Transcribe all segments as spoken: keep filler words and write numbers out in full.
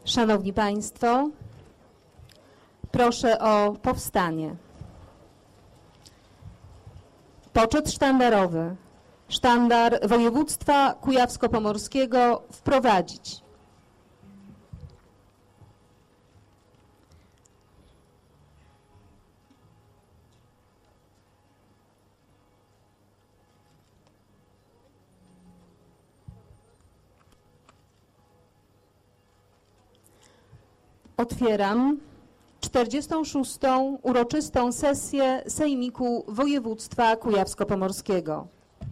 Szanowni Państwo, proszę o powstanie. Poczet sztandarowy. Sztandar województwa kujawsko-pomorskiego wprowadzić. Otwieram czterdziestą szóstą uroczystą sesję Sejmiku Województwa Kujawsko-Pomorskiego.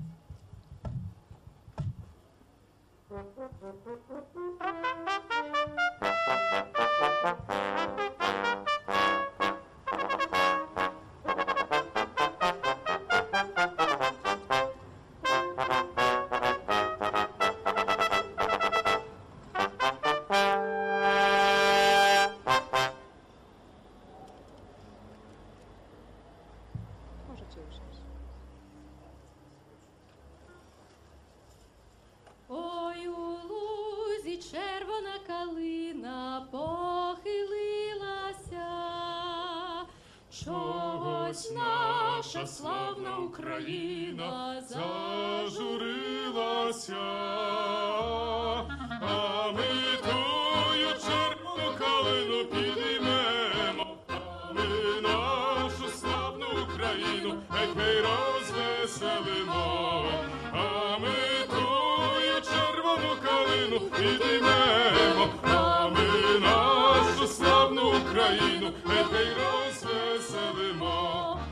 Ой, у лузі червона калина похилилася, чогось наша славна Україна зажурилася, а ми тую червону калину підіймемо, а ми нашу славну Україну гей розвеселимо, а ми тую червону калину підіймемо, а ми нашу славну Україну гей розвеселимо.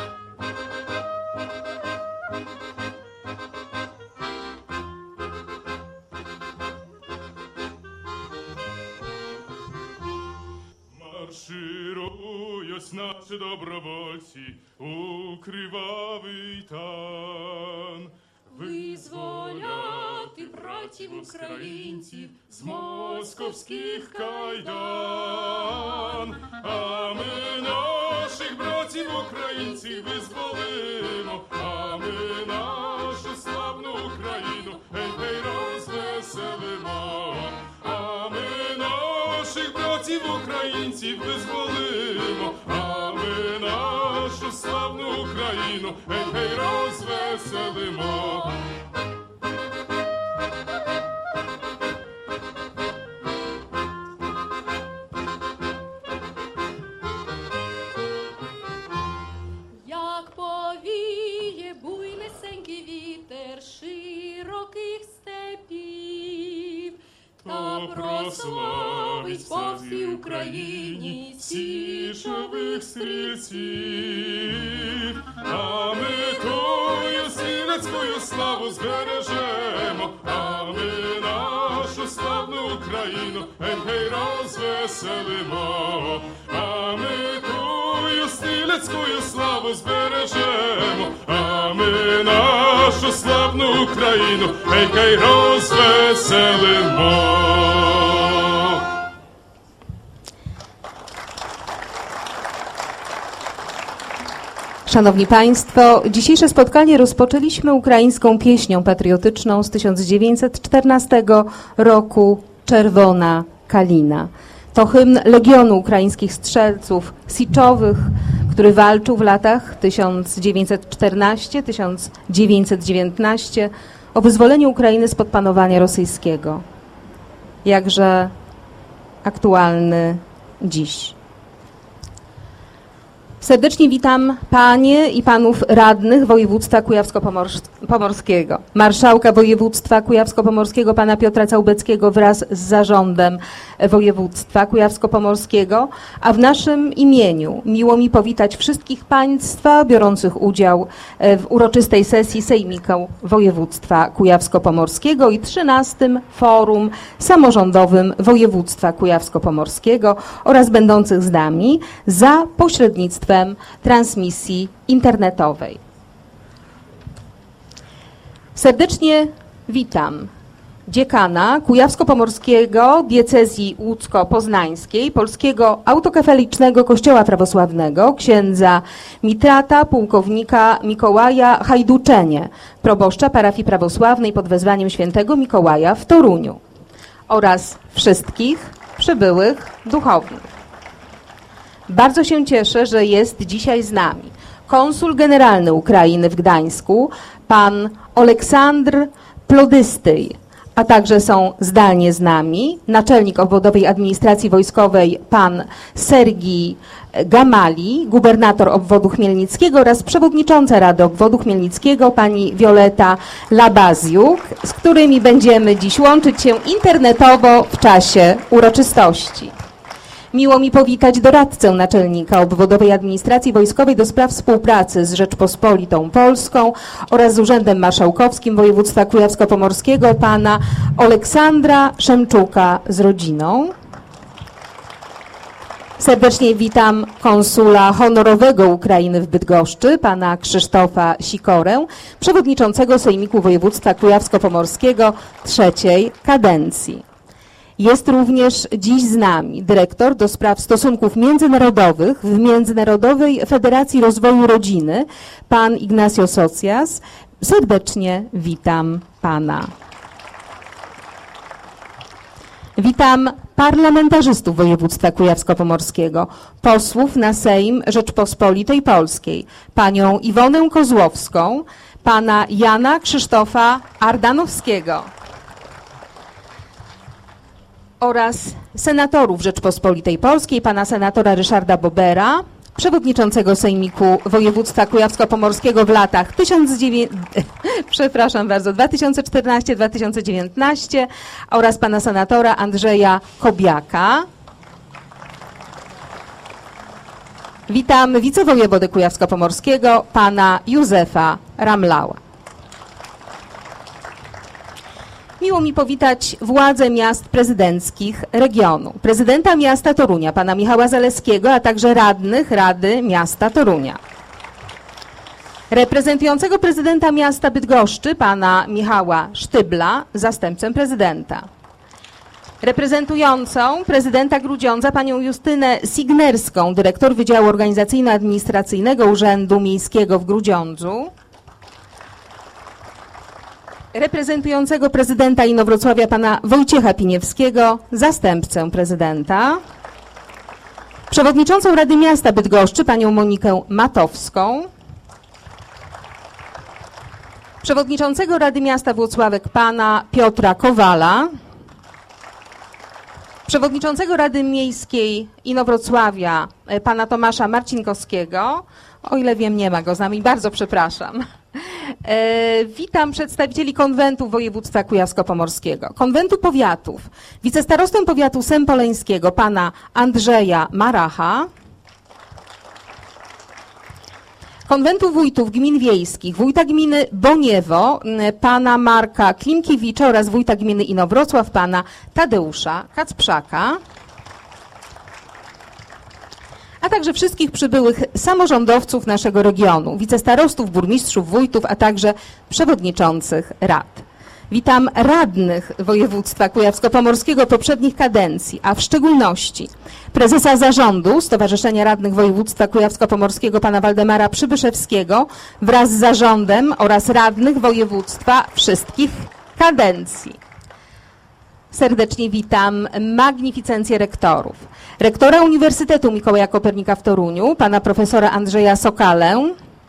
Марширують наші добровольці у кривавий тан, визволяти братів українців з московських кайдан, а ми наших братів українців визволимо, а ми нашу славну Україну гей розвеселимо, а ми наших братів українців визволимо, а ми нашу славну Україну гей розвеселимо. Як повіє буйнесенький вітер широких степів, та прославить по всій Україні січових стрільців, а ми тую стрілецькою славу збережемо, а ми нашу славну Україну гей розвеселимо, а ми тую стрілецькою славу збережемо, а ми нашу славну Україну гей розвеселимо. Szanowni Państwo, dzisiejsze spotkanie rozpoczęliśmy ukraińską pieśnią patriotyczną z tysiąc dziewięćset czternastego roku Czerwona Kalina. To hymn Legionu Ukraińskich Strzelców Siczowych, który walczył w latach tysiąc dziewięćset czternastego do tysiąc dziewięćset dziewiętnastego o wyzwolenie Ukrainy spod panowania rosyjskiego. Jakże aktualny dziś. Serdecznie witam Panie i Panów Radnych Województwa Kujawsko-Pomorskiego, Marszałka Województwa Kujawsko-Pomorskiego Pana Piotra Całbeckiego wraz z Zarządem Województwa Kujawsko-Pomorskiego, a w naszym imieniu miło mi powitać wszystkich Państwa biorących udział w uroczystej sesji Sejmiku Województwa Kujawsko-Pomorskiego i trzynastym Forum Samorządowym Województwa Kujawsko-Pomorskiego oraz będących z nami za pośrednictwem transmisji internetowej. Serdecznie witam dziekana Kujawsko-Pomorskiego Diecezji Łódzko-Poznańskiej Polskiego Autokefalicznego Kościoła Prawosławnego księdza Mitrata pułkownika Mikołaja Hajduczenie, proboszcza parafii prawosławnej pod wezwaniem świętego Mikołaja w Toruniu oraz wszystkich przybyłych duchownych. Bardzo się cieszę, że jest dzisiaj z nami konsul generalny Ukrainy w Gdańsku, pan Oleksandr Plodystyj, a także są zdalnie z nami naczelnik obwodowej administracji wojskowej pan Sergii Gamali, gubernator obwodu chmielnickiego oraz przewodnicząca Rady Obwodu Chmielnickiego pani Wioleta Labaziuk, z którymi będziemy dziś łączyć się internetowo w czasie uroczystości. Miło mi powitać doradcę naczelnika obwodowej administracji wojskowej do spraw współpracy z Rzeczpospolitą Polską oraz z Urzędem Marszałkowskim Województwa Kujawsko-Pomorskiego pana Aleksandra Szemczuka z rodziną. Serdecznie witam konsula honorowego Ukrainy w Bydgoszczy, pana Krzysztofa Sikorę, przewodniczącego Sejmiku Województwa Kujawsko-Pomorskiego trzeciej kadencji. Jest również dziś z nami dyrektor do spraw stosunków międzynarodowych w Międzynarodowej Federacji Rozwoju Rodziny, pan Ignacio Socias. Serdecznie witam pana. Witam parlamentarzystów województwa kujawsko-pomorskiego, posłów na Sejm Rzeczpospolitej Polskiej, panią Iwonę Kozłowską, pana Jana Krzysztofa Ardanowskiego oraz senatorów Rzeczpospolitej Polskiej, pana senatora Ryszarda Bobera, przewodniczącego Sejmiku Województwa Kujawsko-Pomorskiego w latach tysiąc dziewięćset, przepraszam bardzo, dwa tysiące czternastego do dwa tysiące dziewiętnastego oraz pana senatora Andrzeja Kobiaka. Witam wicewojewodę Kujawsko-Pomorskiego, pana Józefa Ramlała. Miło mi powitać władze miast prezydenckich regionu, prezydenta miasta Torunia, pana Michała Zaleskiego, a także radnych Rady Miasta Torunia. Reprezentującego prezydenta miasta Bydgoszczy, pana Michała Sztybla, zastępcę prezydenta. Reprezentującą prezydenta Grudziądza, panią Justynę Signerską, dyrektor Wydziału Organizacyjno-Administracyjnego Urzędu Miejskiego w Grudziądzu. Reprezentującego prezydenta Inowrocławia pana Wojciecha Piniewskiego, zastępcę prezydenta. Przewodniczącą Rady Miasta Bydgoszczy panią Monikę Matowską. Przewodniczącego Rady Miasta Włocławek pana Piotra Kowala. Przewodniczącego Rady Miejskiej Inowrocławia pana Tomasza Marcinkowskiego. O ile wiem, nie ma go z nami, bardzo przepraszam. E, witam przedstawicieli konwentu województwa kujawsko-pomorskiego, konwentu powiatów, wicestarostę powiatu sempoleńskiego pana Andrzeja Maracha, konwentu wójtów gmin wiejskich, wójta gminy Boniewo pana Marka Klimkiewicza oraz wójta gminy Inowrocław pana Tadeusza Kacprzaka, a także wszystkich przybyłych samorządowców naszego regionu, wicestarostów, burmistrzów, wójtów, a także przewodniczących rad. Witam radnych województwa kujawsko-pomorskiego poprzednich kadencji, a w szczególności prezesa zarządu Stowarzyszenia Radnych Województwa Kujawsko-Pomorskiego pana Waldemara Przybyszewskiego wraz z zarządem oraz radnych województwa wszystkich kadencji. Serdecznie witam magnificencję rektorów. Rektora Uniwersytetu Mikołaja Kopernika w Toruniu, pana profesora Andrzeja Sokalę.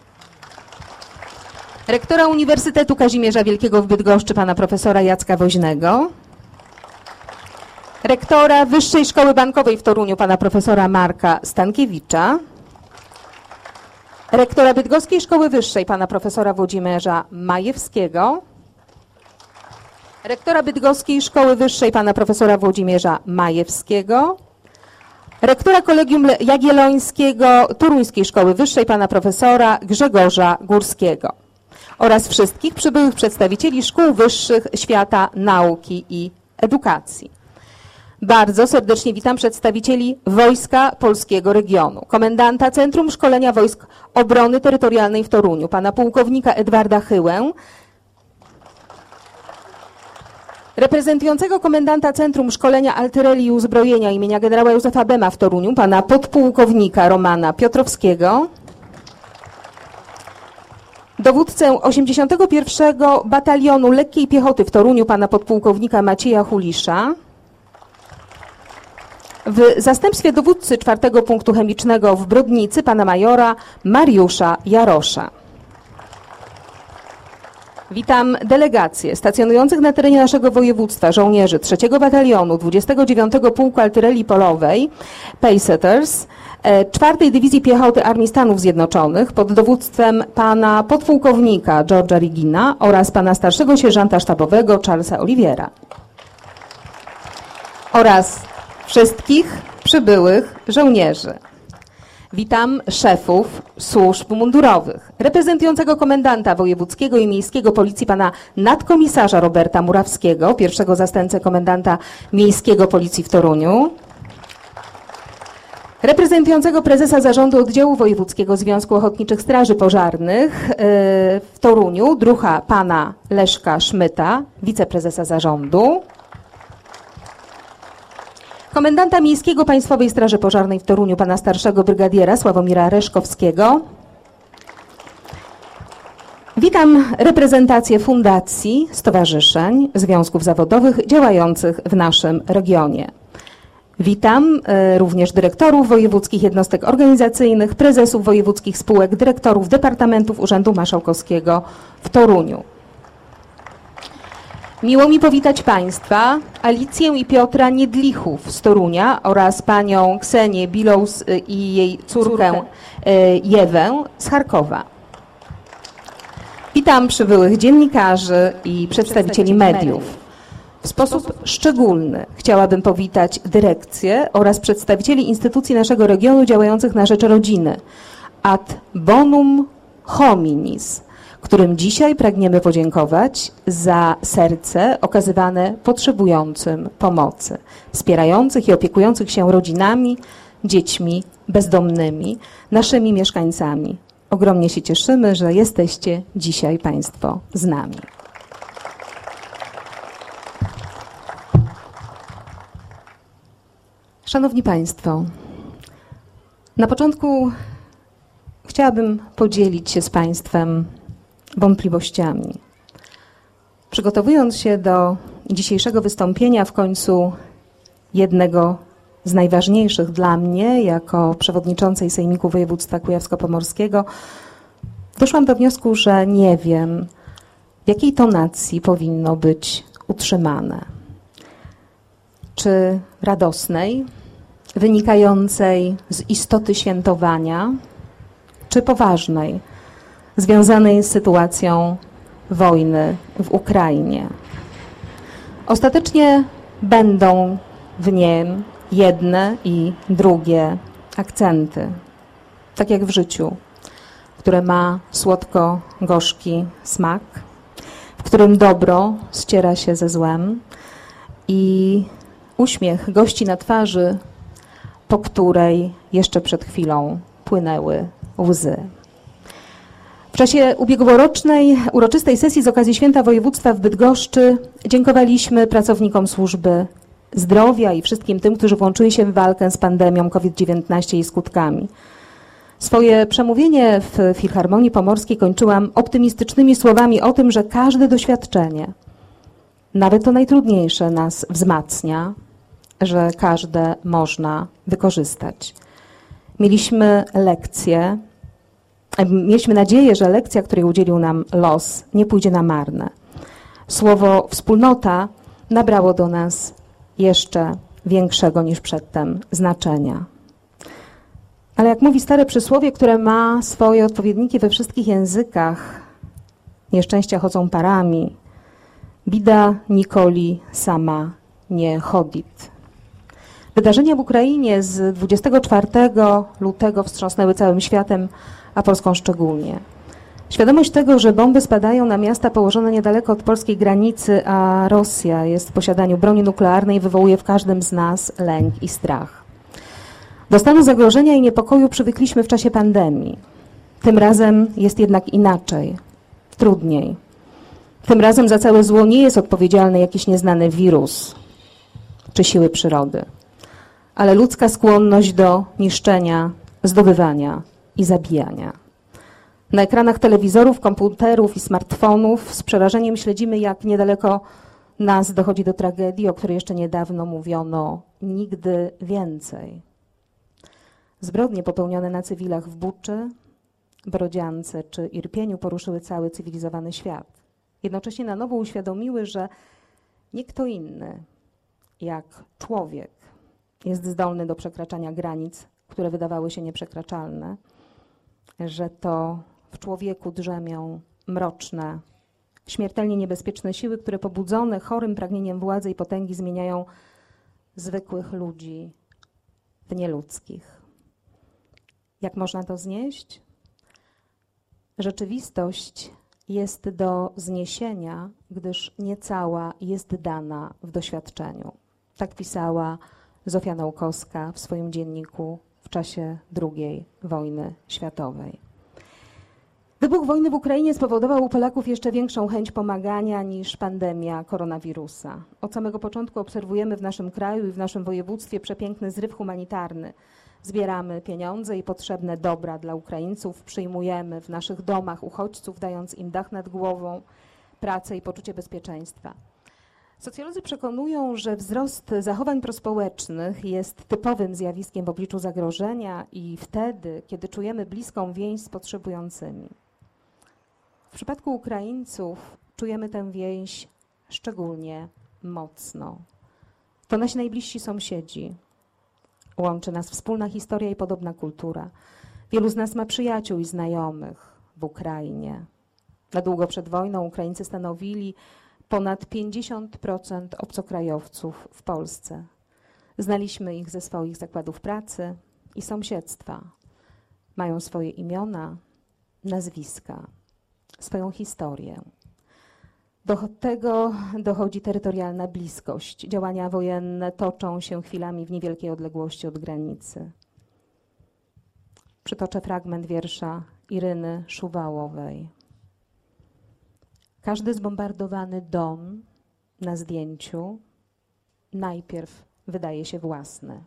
Rektora Uniwersytetu Kazimierza Wielkiego w Bydgoszczy, pana profesora Jacka Woźnego. Rektora Wyższej Szkoły Bankowej w Toruniu, pana profesora Marka Stankiewicza. Rektora Bydgoskiej Szkoły Wyższej, pana profesora Włodzimierza Majewskiego. Rektora Bydgoskiej Szkoły Wyższej pana profesora Włodzimierza Majewskiego, rektora Kolegium Jagiellońskiego Toruńskiej Szkoły Wyższej pana profesora Grzegorza Górskiego oraz wszystkich przybyłych przedstawicieli szkół wyższych świata nauki i edukacji. Bardzo serdecznie witam przedstawicieli Wojska Polskiego Regionu, komendanta Centrum Szkolenia Wojsk Obrony Terytorialnej w Toruniu, pana pułkownika Edwarda Chyłę, reprezentującego komendanta Centrum Szkolenia Artylerii i Uzbrojenia imienia generała Józefa Bema w Toruniu, pana podpułkownika Romana Piotrowskiego, dowódcę osiemdziesiątego pierwszego Batalionu Lekkiej Piechoty w Toruniu, pana podpułkownika Macieja Hulisza, W zastępstwie dowódcy czwartego punktu chemicznego w Brodnicy pana majora Mariusza Jarosza. Witam delegację stacjonujących na terenie naszego województwa żołnierzy trzeciego Batalionu dwudziestego dziewiątego Pułku Artylerii Polowej Paysetters czwartej Dywizji Piechoty Armii Stanów Zjednoczonych pod dowództwem pana podpułkownika George'a Rigina oraz pana starszego sierżanta sztabowego Charlesa Oliviera oraz wszystkich przybyłych żołnierzy. Witam szefów służb mundurowych, reprezentującego komendanta wojewódzkiego i miejskiego policji pana nadkomisarza Roberta Murawskiego, pierwszego zastępcę komendanta miejskiego policji w Toruniu, reprezentującego prezesa zarządu oddziału wojewódzkiego Związku Ochotniczych Straży Pożarnych w Toruniu, druha pana Leszka Szmyta, wiceprezesa zarządu, komendanta miejskiego Państwowej Straży Pożarnej w Toruniu, pana starszego brygadiera Sławomira Reszkowskiego. Witam reprezentację fundacji, stowarzyszeń, związków zawodowych działających w naszym regionie. Witam y, również dyrektorów wojewódzkich jednostek organizacyjnych, prezesów wojewódzkich spółek, dyrektorów departamentów Urzędu Marszałkowskiego w Toruniu. Miło mi powitać Państwa, Alicję i Piotra Niedlichów z Torunia oraz panią Ksenię Bilous i jej córkę, córkę. Jewę z Charkowa. Witam przybyłych dziennikarzy i przedstawicieli mediów. W sposób szczególny chciałabym powitać dyrekcję oraz przedstawicieli instytucji naszego regionu działających na rzecz rodziny Ad Bonum Hominis, którym dzisiaj pragniemy podziękować za serce okazywane potrzebującym pomocy, wspierających i opiekujących się rodzinami, dziećmi bezdomnymi, naszymi mieszkańcami. Ogromnie się cieszymy, że jesteście dzisiaj Państwo z nami. Szanowni Państwo, na początku chciałabym podzielić się z Państwem wątpliwościami. Przygotowując się do dzisiejszego wystąpienia, w końcu jednego z najważniejszych dla mnie, jako przewodniczącej Sejmiku Województwa Kujawsko-Pomorskiego, doszłam do wniosku, że nie wiem, w jakiej tonacji powinno być utrzymane. Czy radosnej, wynikającej z istoty świętowania, czy poważnej, związanej z sytuacją wojny w Ukrainie. Ostatecznie będą w nim jedne i drugie akcenty, tak jak w życiu, które ma słodko-gorzki smak, w którym dobro ściera się ze złem i uśmiech gości na twarzy, po której jeszcze przed chwilą płynęły łzy. W czasie ubiegłorocznej uroczystej sesji z okazji Święta Województwa w Bydgoszczy dziękowaliśmy pracownikom służby zdrowia i wszystkim tym, którzy włączyli się w walkę z pandemią COVID dziewiętnaście i skutkami. Swoje przemówienie w Filharmonii Pomorskiej kończyłam optymistycznymi słowami o tym, że każde doświadczenie, nawet to najtrudniejsze, nas wzmacnia, że każde można wykorzystać. Mieliśmy lekcję, mieliśmy nadzieję, że lekcja, której udzielił nam los, nie pójdzie na marne. Słowo wspólnota nabrało do nas jeszcze większego niż przedtem znaczenia. Ale jak mówi stare przysłowie, które ma swoje odpowiedniki we wszystkich językach, nieszczęścia chodzą parami, bida nikoli sama nie chodit. Wydarzenia w Ukrainie z dwudziestego czwartego lutego wstrząsnęły całym światem, a Polską szczególnie. Świadomość tego, że bomby spadają na miasta położone niedaleko od polskiej granicy, a Rosja jest w posiadaniu broni nuklearnej, wywołuje w każdym z nas lęk i strach. Do stanu zagrożenia i niepokoju przywykliśmy w czasie pandemii. Tym razem jest jednak inaczej, trudniej. Tym razem za całe zło nie jest odpowiedzialny jakiś nieznany wirus czy siły przyrody, ale ludzka skłonność do niszczenia, zdobywania i zabijania. Na ekranach telewizorów, komputerów i smartfonów z przerażeniem śledzimy, jak niedaleko nas dochodzi do tragedii, o której jeszcze niedawno mówiono nigdy więcej. Zbrodnie popełnione na cywilach w Buczy, Brodziance czy Irpieniu poruszyły cały cywilizowany świat. Jednocześnie na nowo uświadomiły, że nie kto inny, jak człowiek, jest zdolny do przekraczania granic, które wydawały się nieprzekraczalne, że to w człowieku drzemią mroczne, śmiertelnie niebezpieczne siły, które pobudzone chorym pragnieniem władzy i potęgi zmieniają zwykłych ludzi w nieludzkich. Jak można to znieść? Rzeczywistość jest do zniesienia, gdyż niecała jest dana w doświadczeniu. Tak pisała Zofia Nałkowska w swoim dzienniku w czasie drugiej wojny światowej. Wybuch wojny w Ukrainie spowodował u Polaków jeszcze większą chęć pomagania niż pandemia koronawirusa. Od samego początku obserwujemy w naszym kraju i w naszym województwie przepiękny zryw humanitarny. Zbieramy pieniądze i potrzebne dobra dla Ukraińców, przyjmujemy w naszych domach uchodźców, dając im dach nad głową, pracę i poczucie bezpieczeństwa. Socjolodzy przekonują, że wzrost zachowań prospołecznych jest typowym zjawiskiem w obliczu zagrożenia i wtedy, kiedy czujemy bliską więź z potrzebującymi. W przypadku Ukraińców czujemy tę więź szczególnie mocno. To nasi najbliżsi sąsiedzi. Łączy nas wspólna historia i podobna kultura. Wielu z nas ma przyjaciół i znajomych w Ukrainie. Na długo przed wojną Ukraińcy stanowili ponad pięćdziesiąt procent obcokrajowców w Polsce. Znaliśmy ich ze swoich zakładów pracy i sąsiedztwa. Mają swoje imiona, nazwiska, swoją historię. Do tego dochodzi terytorialna bliskość. Działania wojenne toczą się chwilami w niewielkiej odległości od granicy. Przytoczę fragment wiersza Iryny Szuwałowej. Każdy zbombardowany dom na zdjęciu najpierw wydaje się własny.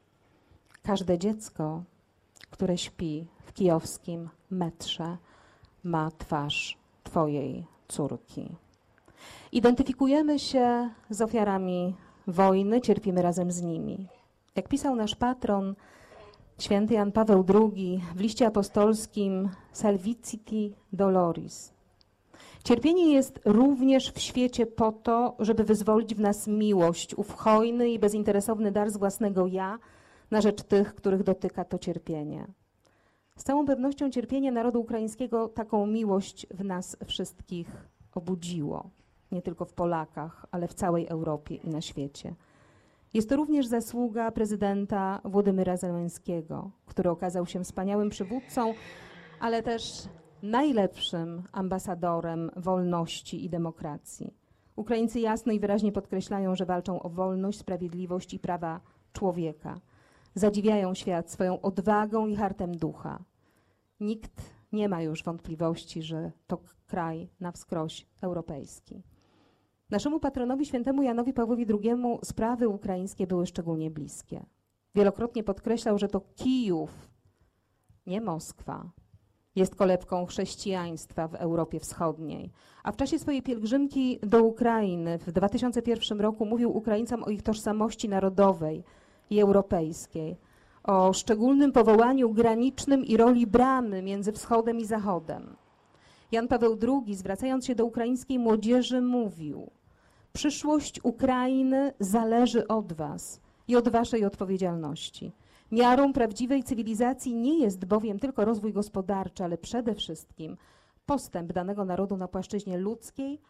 Każde dziecko, które śpi w kijowskim metrze, ma twarz twojej córki. Identyfikujemy się z ofiarami wojny, cierpimy razem z nimi. Jak pisał nasz patron, święty Jan Paweł drugi w liście apostolskim Salviciti Doloris. Cierpienie jest również w świecie po to, żeby wyzwolić w nas miłość, ów hojny i bezinteresowny dar z własnego ja na rzecz tych, których dotyka to cierpienie. Z całą pewnością cierpienie narodu ukraińskiego taką miłość w nas wszystkich obudziło. Nie tylko w Polakach, ale w całej Europie i na świecie. Jest to również zasługa prezydenta Włodymyra Zełenskiego, który okazał się wspaniałym przywódcą, ale też najlepszym ambasadorem wolności i demokracji. Ukraińcy jasno i wyraźnie podkreślają, że walczą o wolność, sprawiedliwość i prawa człowieka. Zadziwiają świat swoją odwagą i hartem ducha. Nikt nie ma już wątpliwości, że to kraj na wskroś europejski. Naszemu patronowi świętemu Janowi Pawłowi drugiemu sprawy ukraińskie były szczególnie bliskie. Wielokrotnie podkreślał, że to Kijów, nie Moskwa, jest kolebką chrześcijaństwa w Europie Wschodniej. A w czasie swojej pielgrzymki do Ukrainy w dwa tysiące pierwszym roku mówił Ukraińcom o ich tożsamości narodowej i europejskiej, o szczególnym powołaniu granicznym i roli bramy między wschodem i zachodem. Jan Paweł drugi, zwracając się do ukraińskiej młodzieży, mówił: przyszłość Ukrainy zależy od was i od waszej odpowiedzialności. Miarą prawdziwej cywilizacji nie jest bowiem tylko rozwój gospodarczy, ale przede wszystkim postęp danego narodu na płaszczyźnie ludzkiej,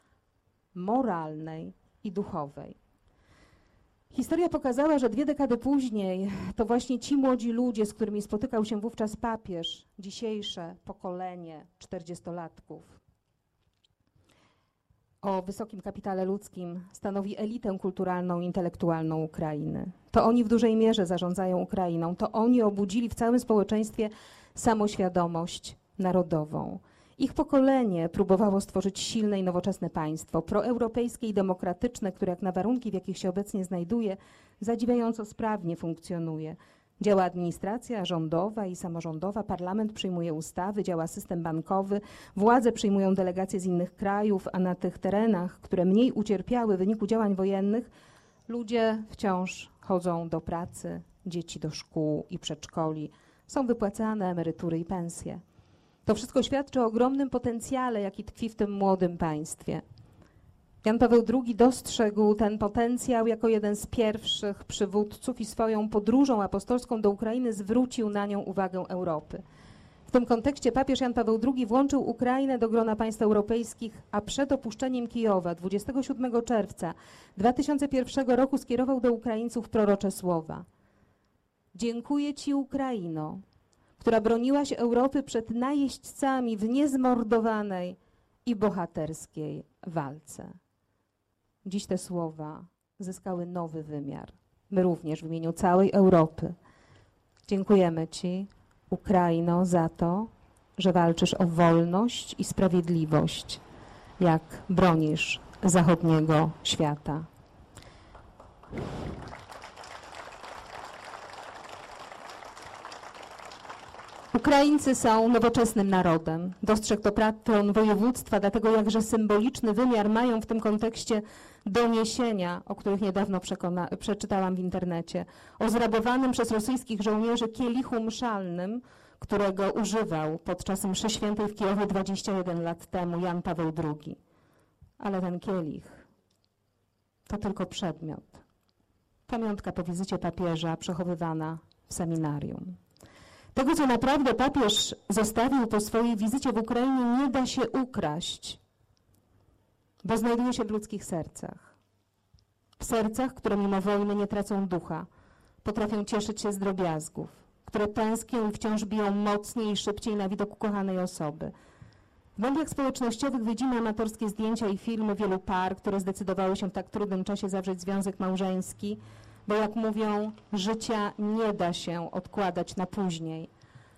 moralnej i duchowej. Historia pokazała, że dwie dekady później to właśnie ci młodzi ludzie, z którymi spotykał się wówczas papież, dzisiejsze pokolenie czterdziestolatków, o wysokim kapitale ludzkim stanowi elitę kulturalną i intelektualną Ukrainy. To oni w dużej mierze zarządzają Ukrainą, to oni obudzili w całym społeczeństwie samoświadomość narodową. Ich pokolenie próbowało stworzyć silne i nowoczesne państwo, proeuropejskie i demokratyczne, które jak na warunki, w jakich się obecnie znajduje, zadziwiająco sprawnie funkcjonuje. Działa administracja rządowa i samorządowa, parlament przyjmuje ustawy, działa system bankowy, władze przyjmują delegacje z innych krajów, a na tych terenach, które mniej ucierpiały w wyniku działań wojennych, ludzie wciąż chodzą do pracy, dzieci do szkół i przedszkoli, są wypłacane emerytury i pensje. To wszystko świadczy o ogromnym potencjale, jaki tkwi w tym młodym państwie. Jan Paweł drugi dostrzegł ten potencjał jako jeden z pierwszych przywódców i swoją podróżą apostolską do Ukrainy zwrócił na nią uwagę Europy. W tym kontekście papież Jan Paweł drugi włączył Ukrainę do grona państw europejskich, a przed opuszczeniem Kijowa dwudziestego siódmego czerwca dwa tysiące pierwszego roku skierował do Ukraińców prorocze słowa. Dziękuję Ci, Ukraino, która broniłaś Europy przed najeźdźcami w niezmordowanej i bohaterskiej walce. Dziś te słowa zyskały nowy wymiar. My również w imieniu całej Europy dziękujemy Ci, Ukraino, za to, że walczysz o wolność i sprawiedliwość, jak bronisz zachodniego świata. Ukraińcy są nowoczesnym narodem. Dostrzegł to patron województwa, dlatego jakże symboliczny wymiar mają w tym kontekście doniesienia, o których niedawno przeczytałam w internecie, o zrabowanym przez rosyjskich żołnierzy kielichu mszalnym, którego używał podczas mszy świętej w Kijowie dwadzieścia jeden lat temu Jan Paweł drugi. Ale ten kielich to tylko przedmiot. Pamiątka po wizycie papieża przechowywana w seminarium. Tego, co naprawdę papież zostawił po swojej wizycie w Ukrainie, nie da się ukraść, bo znajduje się w ludzkich sercach. W sercach, które mimo wojny nie tracą ducha, potrafią cieszyć się z drobiazgów, które tęsknią i wciąż biją mocniej i szybciej na widok ukochanej osoby. W mediach społecznościowych widzimy amatorskie zdjęcia i filmy wielu par, które zdecydowały się w tak trudnym czasie zawrzeć związek małżeński, bo jak mówią, życia nie da się odkładać na później.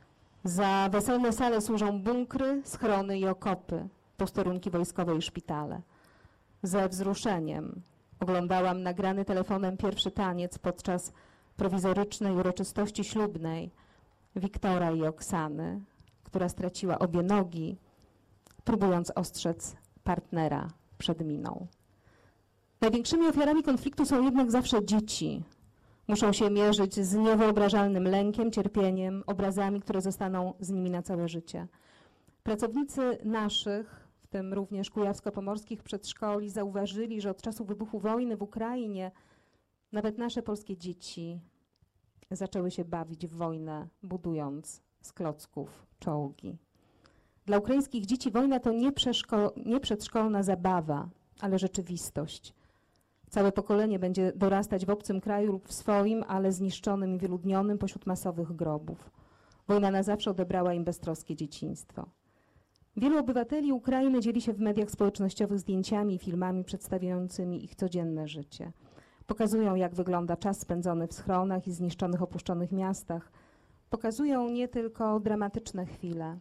Za weselne sale służą bunkry, schrony i okopy, posterunki wojskowe i szpitale. Ze wzruszeniem oglądałam nagrany telefonem pierwszy taniec podczas prowizorycznej uroczystości ślubnej Wiktora i Oksany, która straciła obie nogi, próbując ostrzec partnera przed miną. Największymi ofiarami konfliktu są jednak zawsze dzieci. Muszą się mierzyć z niewyobrażalnym lękiem, cierpieniem, obrazami, które zostaną z nimi na całe życie. Pracownicy naszych, w tym również kujawsko-pomorskich przedszkoli, zauważyli, że od czasu wybuchu wojny w Ukrainie nawet nasze polskie dzieci zaczęły się bawić w wojnę, budując z klocków czołgi. Dla ukraińskich dzieci wojna to nie, nie przedszkolna zabawa, ale rzeczywistość. Całe pokolenie będzie dorastać w obcym kraju lub w swoim, ale zniszczonym i wyludnionym pośród masowych grobów. Wojna na zawsze odebrała im beztroskie dzieciństwo. Wielu obywateli Ukrainy dzieli się w mediach społecznościowych zdjęciami i filmami przedstawiającymi ich codzienne życie. Pokazują, jak wygląda czas spędzony w schronach i zniszczonych, opuszczonych miastach. Pokazują nie tylko dramatyczne chwile,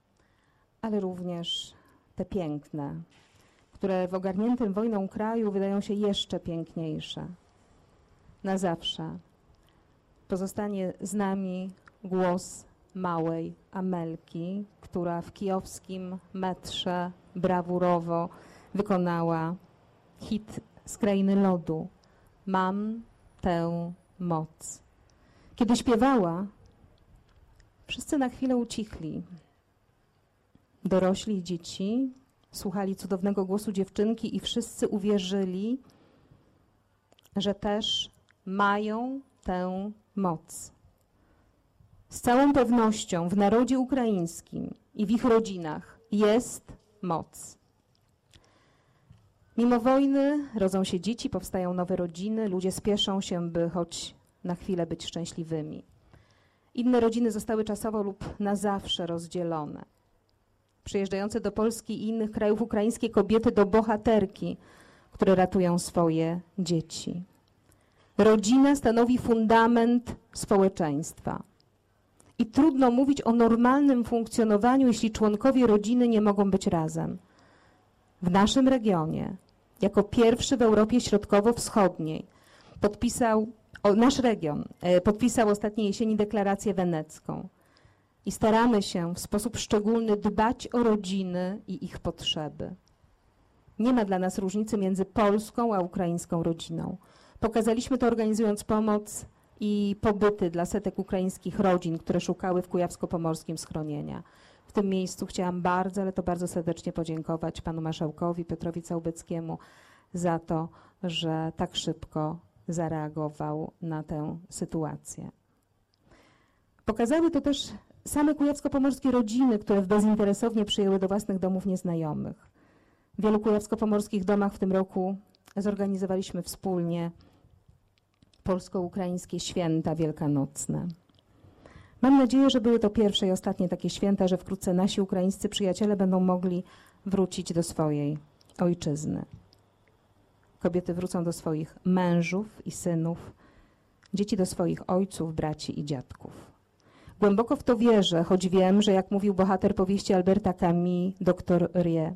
ale również te piękne, które w ogarniętym wojną kraju wydają się jeszcze piękniejsze. Na zawsze pozostanie z nami głos małej Amelki, która w kijowskim metrze brawurowo wykonała hit z Krainy Lodu. Mam tę moc. Kiedy śpiewała, wszyscy na chwilę ucichli. Dorośli i dzieci słuchali cudownego głosu dziewczynki i wszyscy uwierzyli, że też mają tę moc. Z całą pewnością w narodzie ukraińskim i w ich rodzinach jest moc. Mimo wojny rodzą się dzieci, powstają nowe rodziny, ludzie spieszą się, by choć na chwilę być szczęśliwymi. Inne rodziny zostały czasowo lub na zawsze rozdzielone. Przyjeżdżające do Polski i innych krajów ukraińskie kobiety do bohaterki, które ratują swoje dzieci. Rodzina stanowi fundament społeczeństwa. I trudno mówić o normalnym funkcjonowaniu, jeśli członkowie rodziny nie mogą być razem. W naszym regionie, jako pierwszy w Europie Środkowo-Wschodniej, podpisał O, nasz region e, podpisał ostatniej jesieni deklarację wenecką i staramy się w sposób szczególny dbać o rodziny i ich potrzeby. Nie ma dla nas różnicy między polską a ukraińską rodziną. Pokazaliśmy to, organizując pomoc i pobyty dla setek ukraińskich rodzin, które szukały w kujawsko-pomorskim schronienia. W tym miejscu chciałam bardzo, ale to bardzo serdecznie podziękować panu marszałkowi Piotrowi Całbeckiemu za to, że tak szybko zareagował na tę sytuację. Pokazały to też same kujawsko-pomorskie rodziny, które bezinteresownie przyjęły do własnych domów nieznajomych. W wielu kujawsko-pomorskich domach w tym roku zorganizowaliśmy wspólnie polsko-ukraińskie święta wielkanocne. Mam nadzieję, że były to pierwsze i ostatnie takie święta, że wkrótce nasi ukraińscy przyjaciele będą mogli wrócić do swojej ojczyzny. Kobiety wrócą do swoich mężów i synów, dzieci do swoich ojców, braci i dziadków. Głęboko w to wierzę, choć wiem, że jak mówił bohater powieści Alberta Camus, doktor Rie,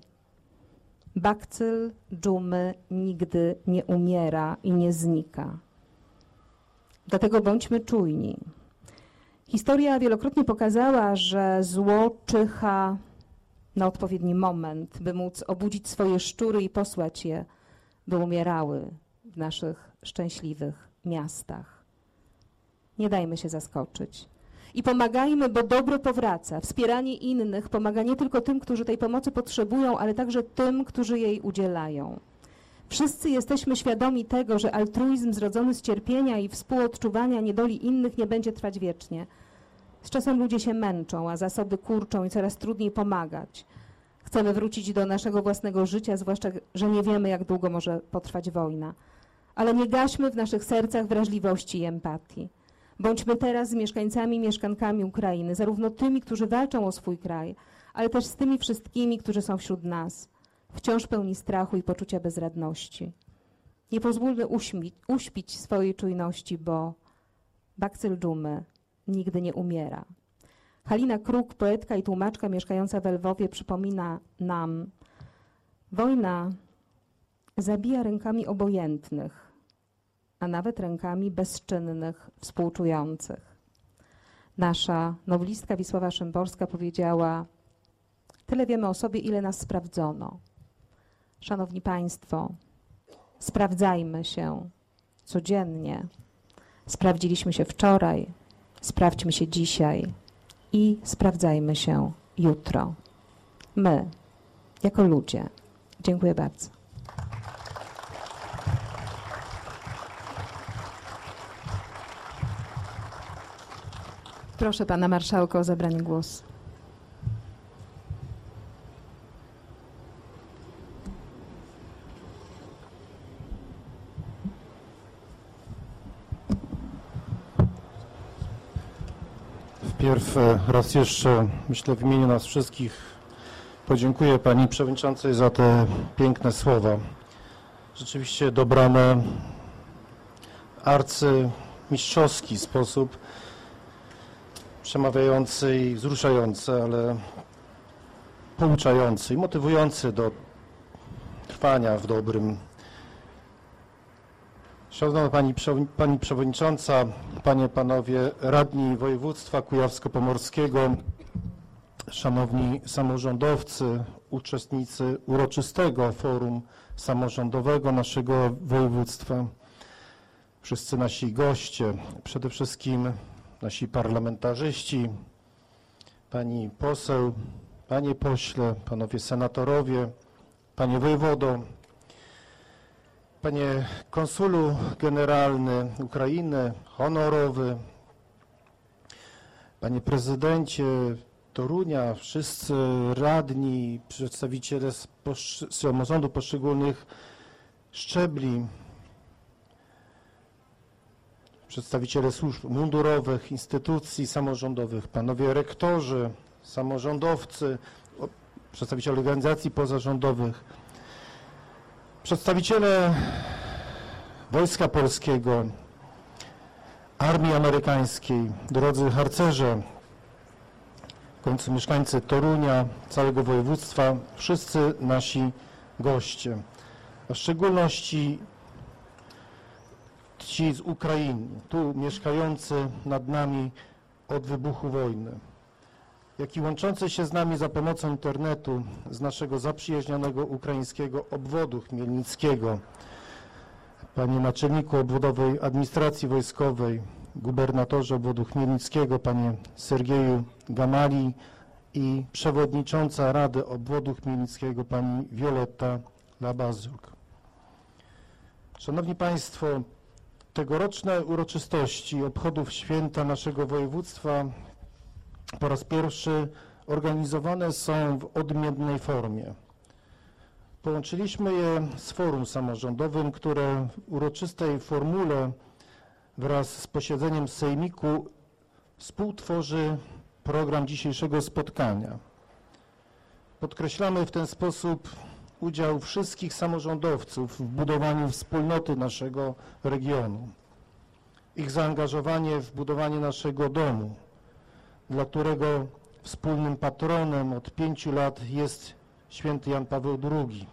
bakcyl dżumy nigdy nie umiera i nie znika. Dlatego bądźmy czujni. Historia wielokrotnie pokazała, że zło czyha na odpowiedni moment, by móc obudzić swoje szczury i posłać je, by umierały w naszych szczęśliwych miastach. Nie dajmy się zaskoczyć. I pomagajmy, bo dobro powraca. Wspieranie innych pomaga nie tylko tym, którzy tej pomocy potrzebują, ale także tym, którzy jej udzielają. Wszyscy jesteśmy świadomi tego, że altruizm zrodzony z cierpienia i współodczuwania niedoli innych nie będzie trwać wiecznie. Z czasem ludzie się męczą, a zasoby kurczą i coraz trudniej pomagać. Chcemy wrócić do naszego własnego życia, zwłaszcza, że nie wiemy, jak długo może potrwać wojna. Ale nie gaśmy w naszych sercach wrażliwości i empatii. Bądźmy teraz z mieszkańcami i mieszkankami Ukrainy, zarówno tymi, którzy walczą o swój kraj, ale też z tymi wszystkimi, którzy są wśród nas, wciąż pełni strachu i poczucia bezradności. Nie pozwólmy uśmić, uśpić swojej czujności, bo bakcyl dżumy nigdy nie umiera. Halina Kruk, poetka i tłumaczka mieszkająca w Lwowie, przypomina nam: wojna zabija rękami obojętnych, a nawet rękami bezczynnych, współczujących. Nasza noblistka Wisława Szymborska powiedziała: tyle wiemy o sobie, ile nas sprawdzono. Szanowni Państwo, sprawdzajmy się codziennie. Sprawdziliśmy się wczoraj, sprawdźmy się dzisiaj i sprawdzajmy się jutro. My, jako ludzie. Dziękuję bardzo. Proszę pana marszałka o zabranie głosu. Wpierw raz jeszcze, myślę, w imieniu nas wszystkich podziękuję pani przewodniczącej za te piękne słowa. Rzeczywiście dobrane w arcymistrzowski sposób, przemawiający i wzruszający, ale pouczający i motywujący do trwania w dobrym. Szanowna Pani, Pani Przewodnicząca, Panie, Panowie Radni Województwa Kujawsko-Pomorskiego, Szanowni samorządowcy, uczestnicy uroczystego forum samorządowego naszego województwa, wszyscy nasi goście, przede wszystkim nasi parlamentarzyści, Pani poseł, Panie pośle, Panowie senatorowie, Panie wojewodo, Panie konsulu generalny Ukrainy, honorowy, Panie prezydencie Torunia, wszyscy radni, przedstawiciele samorządu poszczególnych szczebli, przedstawiciele służb mundurowych, instytucji samorządowych, panowie rektorzy, samorządowcy, przedstawiciele organizacji pozarządowych, przedstawiciele Wojska Polskiego, Armii Amerykańskiej, drodzy harcerze, w końcu mieszkańcy Torunia, całego województwa, wszyscy nasi goście, a w szczególności ci z Ukrainy, tu mieszkający nad nami od wybuchu wojny, jak i łączący się z nami za pomocą internetu z naszego zaprzyjaźnionego ukraińskiego obwodu chmielnickiego, panie naczelniku obwodowej administracji wojskowej, gubernatorze obwodu chmielnickiego, panie Sergieju Gamali i przewodnicząca Rady Obwodu Chmielnickiego, pani Wioletta Labazuk. Szanowni Państwo, tegoroczne uroczystości obchodów święta naszego województwa po raz pierwszy organizowane są w odmiennej formie. Połączyliśmy je z forum samorządowym, które w uroczystej formule wraz z posiedzeniem sejmiku współtworzy program dzisiejszego spotkania. Podkreślamy w ten sposób udział wszystkich samorządowców w budowaniu wspólnoty naszego regionu, ich zaangażowanie w budowanie naszego domu, dla którego wspólnym patronem od pięciu lat jest święty Jan Paweł drugi.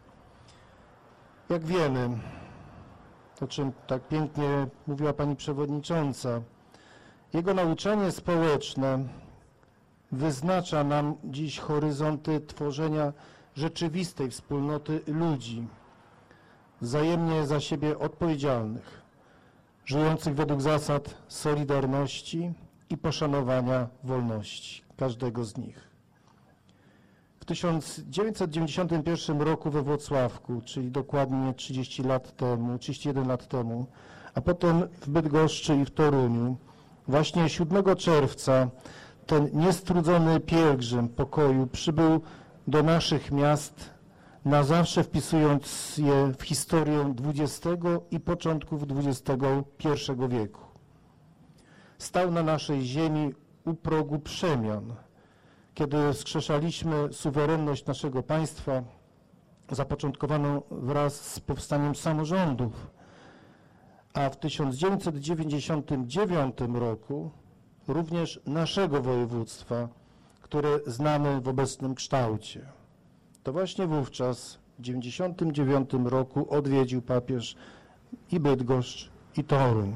Jak wiemy, o czym tak pięknie mówiła pani przewodnicząca, jego nauczanie społeczne wyznacza nam dziś horyzonty tworzenia rzeczywistej wspólnoty ludzi, wzajemnie za siebie odpowiedzialnych, żyjących według zasad solidarności i poszanowania wolności każdego z nich. W tysiąc dziewięćset dziewięćdziesiątym pierwszym roku we Włocławku, czyli dokładnie trzydzieści lat temu, trzydzieści jeden lat temu, a potem w Bydgoszczy i w Toruniu, właśnie siódmego czerwca ten niestrudzony pielgrzym pokoju przybył do naszych miast, na zawsze wpisując je w historię dwudziestego i początków dwudziestego pierwszego wieku. Stał na naszej ziemi u progu przemian, kiedy wskrzeszaliśmy suwerenność naszego państwa, zapoczątkowaną wraz z powstaniem samorządów, a w tysiąc dziewięćset dziewięćdziesiątym dziewiątym roku również naszego województwa, które znamy w obecnym kształcie. To właśnie wówczas, w dziewięćdziesiątym dziewiątym roku odwiedził papież i Bydgoszcz, i Toruń.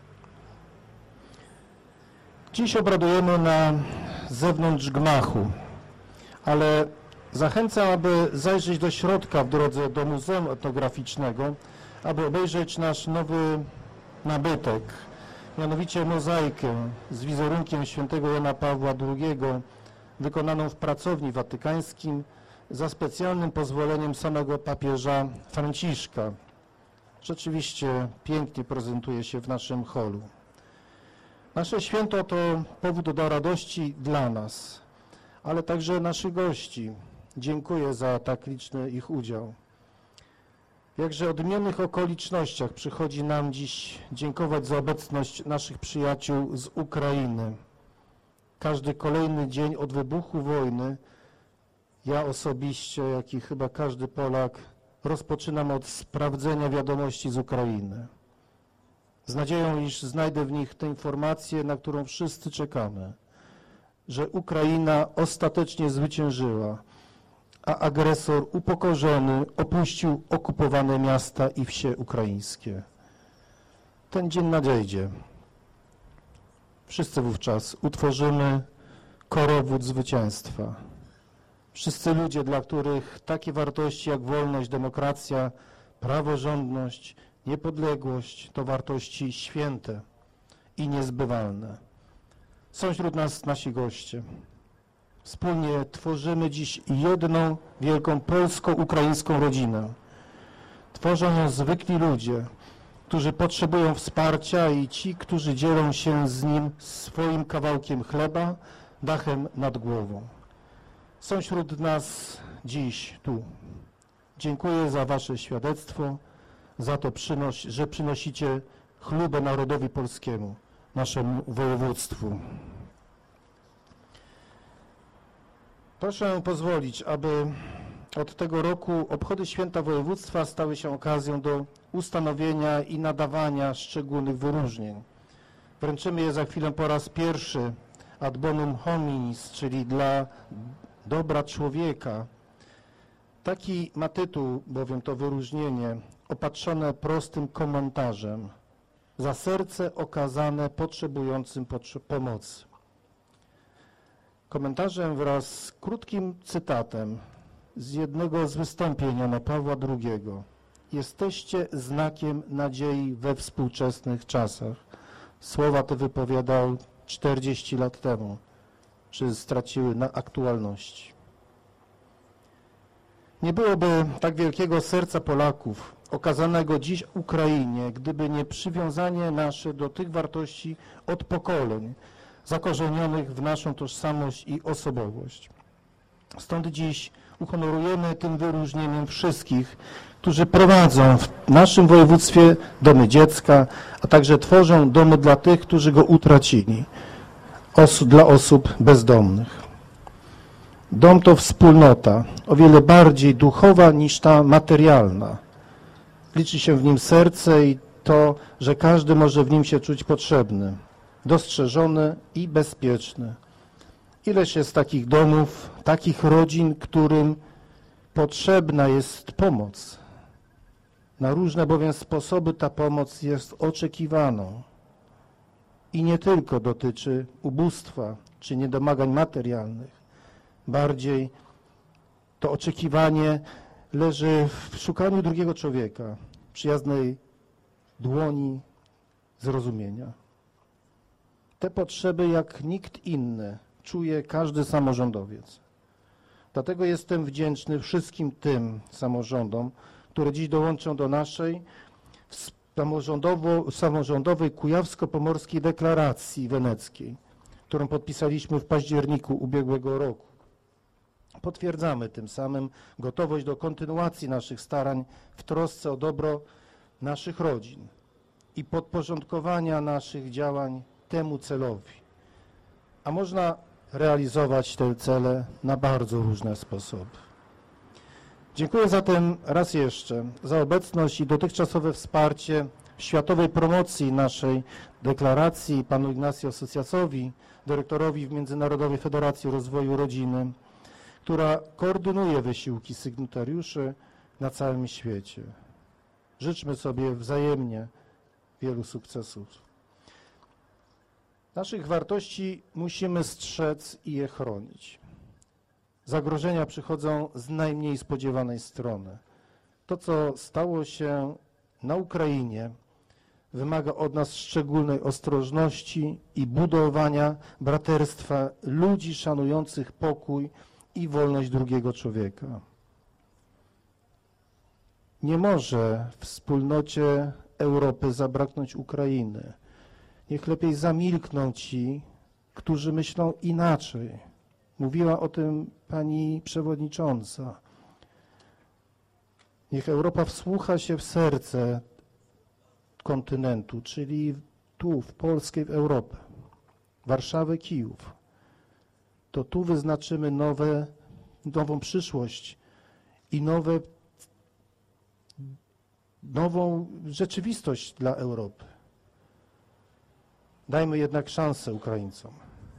Dziś obradujemy na zewnątrz gmachu, ale zachęcam, aby zajrzeć do środka w drodze do Muzeum Etnograficznego, aby obejrzeć nasz nowy nabytek, mianowicie mozaikę z wizerunkiem świętego Jana Pawła drugiego, wykonaną w pracowni watykańskim za specjalnym pozwoleniem samego papieża Franciszka. Rzeczywiście pięknie prezentuje się w naszym holu. Nasze święto to powód do radości dla nas, ale także naszych gości. Dziękuję za tak liczny ich udział. W jakże odmiennych okolicznościach przychodzi nam dziś dziękować za obecność naszych przyjaciół z Ukrainy. Każdy kolejny dzień od wybuchu wojny, ja osobiście, jak i chyba każdy Polak, rozpoczynam od sprawdzenia wiadomości z Ukrainy. Z nadzieją, iż znajdę w nich tę informację, na którą wszyscy czekamy, że Ukraina ostatecznie zwyciężyła, a agresor upokorzony opuścił okupowane miasta i wsie ukraińskie. Ten dzień nadejdzie. Wszyscy wówczas utworzymy korowód zwycięstwa. Wszyscy ludzie, dla których takie wartości jak wolność, demokracja, praworządność, niepodległość to wartości święte i niezbywalne. Są wśród nas nasi goście. Wspólnie tworzymy dziś jedną wielką polsko-ukraińską rodzinę. Tworzą ją zwykli ludzie, którzy potrzebują wsparcia i ci, którzy dzielą się z nim swoim kawałkiem chleba, dachem nad głową. Są wśród nas dziś tu. Dziękuję za wasze świadectwo, za to, że przynosicie chlubę narodowi polskiemu, naszemu województwu. Proszę pozwolić, aby od tego roku obchody święta województwa stały się okazją do ustanowienia i nadawania szczególnych wyróżnień. Wręczymy je za chwilę po raz pierwszy ad bonum hominis, czyli dla dobra człowieka. Taki ma tytuł, bowiem to wyróżnienie, opatrzone prostym komentarzem. za serce okazane potrzebującym potrze- pomocy. Komentarzem wraz z krótkim cytatem z jednego z wystąpień Jana Pawła drugiego. Jesteście znakiem nadziei we współczesnych czasach. Słowa te wypowiadał czterdzieści lat temu, czy straciły na aktualności. Nie byłoby tak wielkiego serca Polaków okazanego dziś Ukrainie, gdyby nie przywiązanie nasze do tych wartości od pokoleń, zakorzenionych w naszą tożsamość i osobowość. Stąd dziś uhonorujemy tym wyróżnieniem wszystkich, którzy prowadzą w naszym województwie domy dziecka, a także tworzą domy dla tych, którzy go utracili, osu- dla osób bezdomnych. Dom to wspólnota, o wiele bardziej duchowa niż ta materialna. Liczy się w nim serce i to, że każdy może w nim się czuć potrzebny, dostrzeżony i bezpieczny. Ileż jest takich domów, takich rodzin, którym potrzebna jest pomoc. Na różne bowiem sposoby ta pomoc jest oczekiwaną. I nie tylko dotyczy ubóstwa czy niedomagań materialnych. Bardziej to oczekiwanie leży w szukaniu drugiego człowieka, przyjaznej dłoni zrozumienia. Te potrzeby jak nikt inny czuje każdy samorządowiec. Dlatego jestem wdzięczny wszystkim tym samorządom, które dziś dołączą do naszej samorządowo, samorządowej Kujawsko-Pomorskiej Deklaracji Weneckiej, którą podpisaliśmy w październiku ubiegłego roku. Potwierdzamy tym samym gotowość do kontynuacji naszych starań w trosce o dobro naszych rodzin i podporządkowania naszych działań temu celowi. A można realizować te cele na bardzo różne sposoby. Dziękuję zatem raz jeszcze za obecność i dotychczasowe wsparcie w światowej promocji naszej deklaracji panu Ignacio Asociacowi, dyrektorowi w Międzynarodowej Federacji Rozwoju Rodziny, która koordynuje wysiłki sygnatariuszy na całym świecie. Życzmy sobie wzajemnie wielu sukcesów. Naszych wartości musimy strzec i je chronić. Zagrożenia przychodzą z najmniej spodziewanej strony. To, co stało się na Ukrainie, wymaga od nas szczególnej ostrożności i budowania braterstwa ludzi szanujących pokój i wolność drugiego człowieka. Nie może w wspólnocie Europy zabraknąć Ukrainy. Niech lepiej zamilkną ci, którzy myślą inaczej. Mówiła o tym pani przewodnicząca. Niech Europa wsłucha się w serce kontynentu, czyli tu, w Polskę, w Europę, Warszawę, Kijów. To tu wyznaczymy nowe, nową przyszłość i nowe, nową rzeczywistość dla Europy. Dajmy jednak szansę Ukraińcom.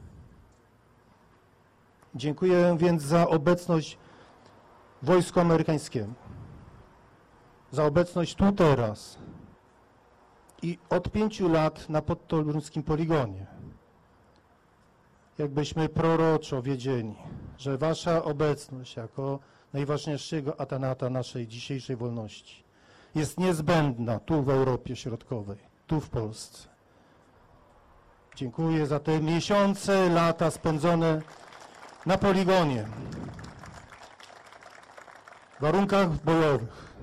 Dziękuję więc za obecność wojsku amerykańskiemu, za obecność tu teraz i od pięciu lat na podtoruńskim poligonie. Jakbyśmy proroczo wiedzieli, że wasza obecność jako najważniejszego atanata naszej dzisiejszej wolności jest niezbędna tu w Europie Środkowej, tu w Polsce. Dziękuję za te miesiące, lata spędzone na poligonie, w warunkach bojowych,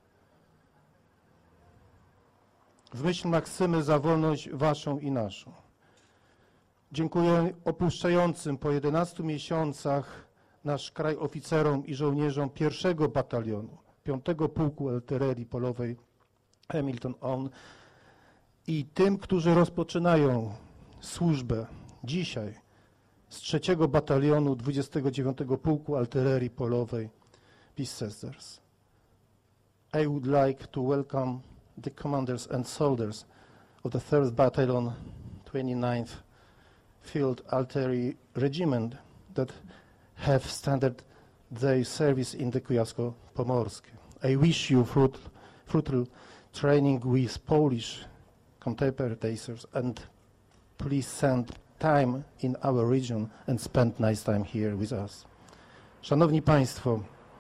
w myśl maksymy za wolność waszą i naszą. Dziękuję opuszczającym po jedenastu miesiącach nasz kraj oficerom i żołnierzom pierwszego batalionu, piątego Pułku Artylerii Polowej Hamilton On i tym, którzy rozpoczynają służbę dzisiaj z trzeciego batalionu dwudziestego dziewiątego Pułku Artylerii Polowej Peace Sisters. I would like to welcome the commanders and soldiers of the third Battalion, twenty-ninth Field Artillery Regiment that have started their service in the Kujawsko-Pomorskie. I wish you fruit, fruitful training with Polish contemporaries, and please send time in our region and spend nice time here with us. Szanowni Państwo,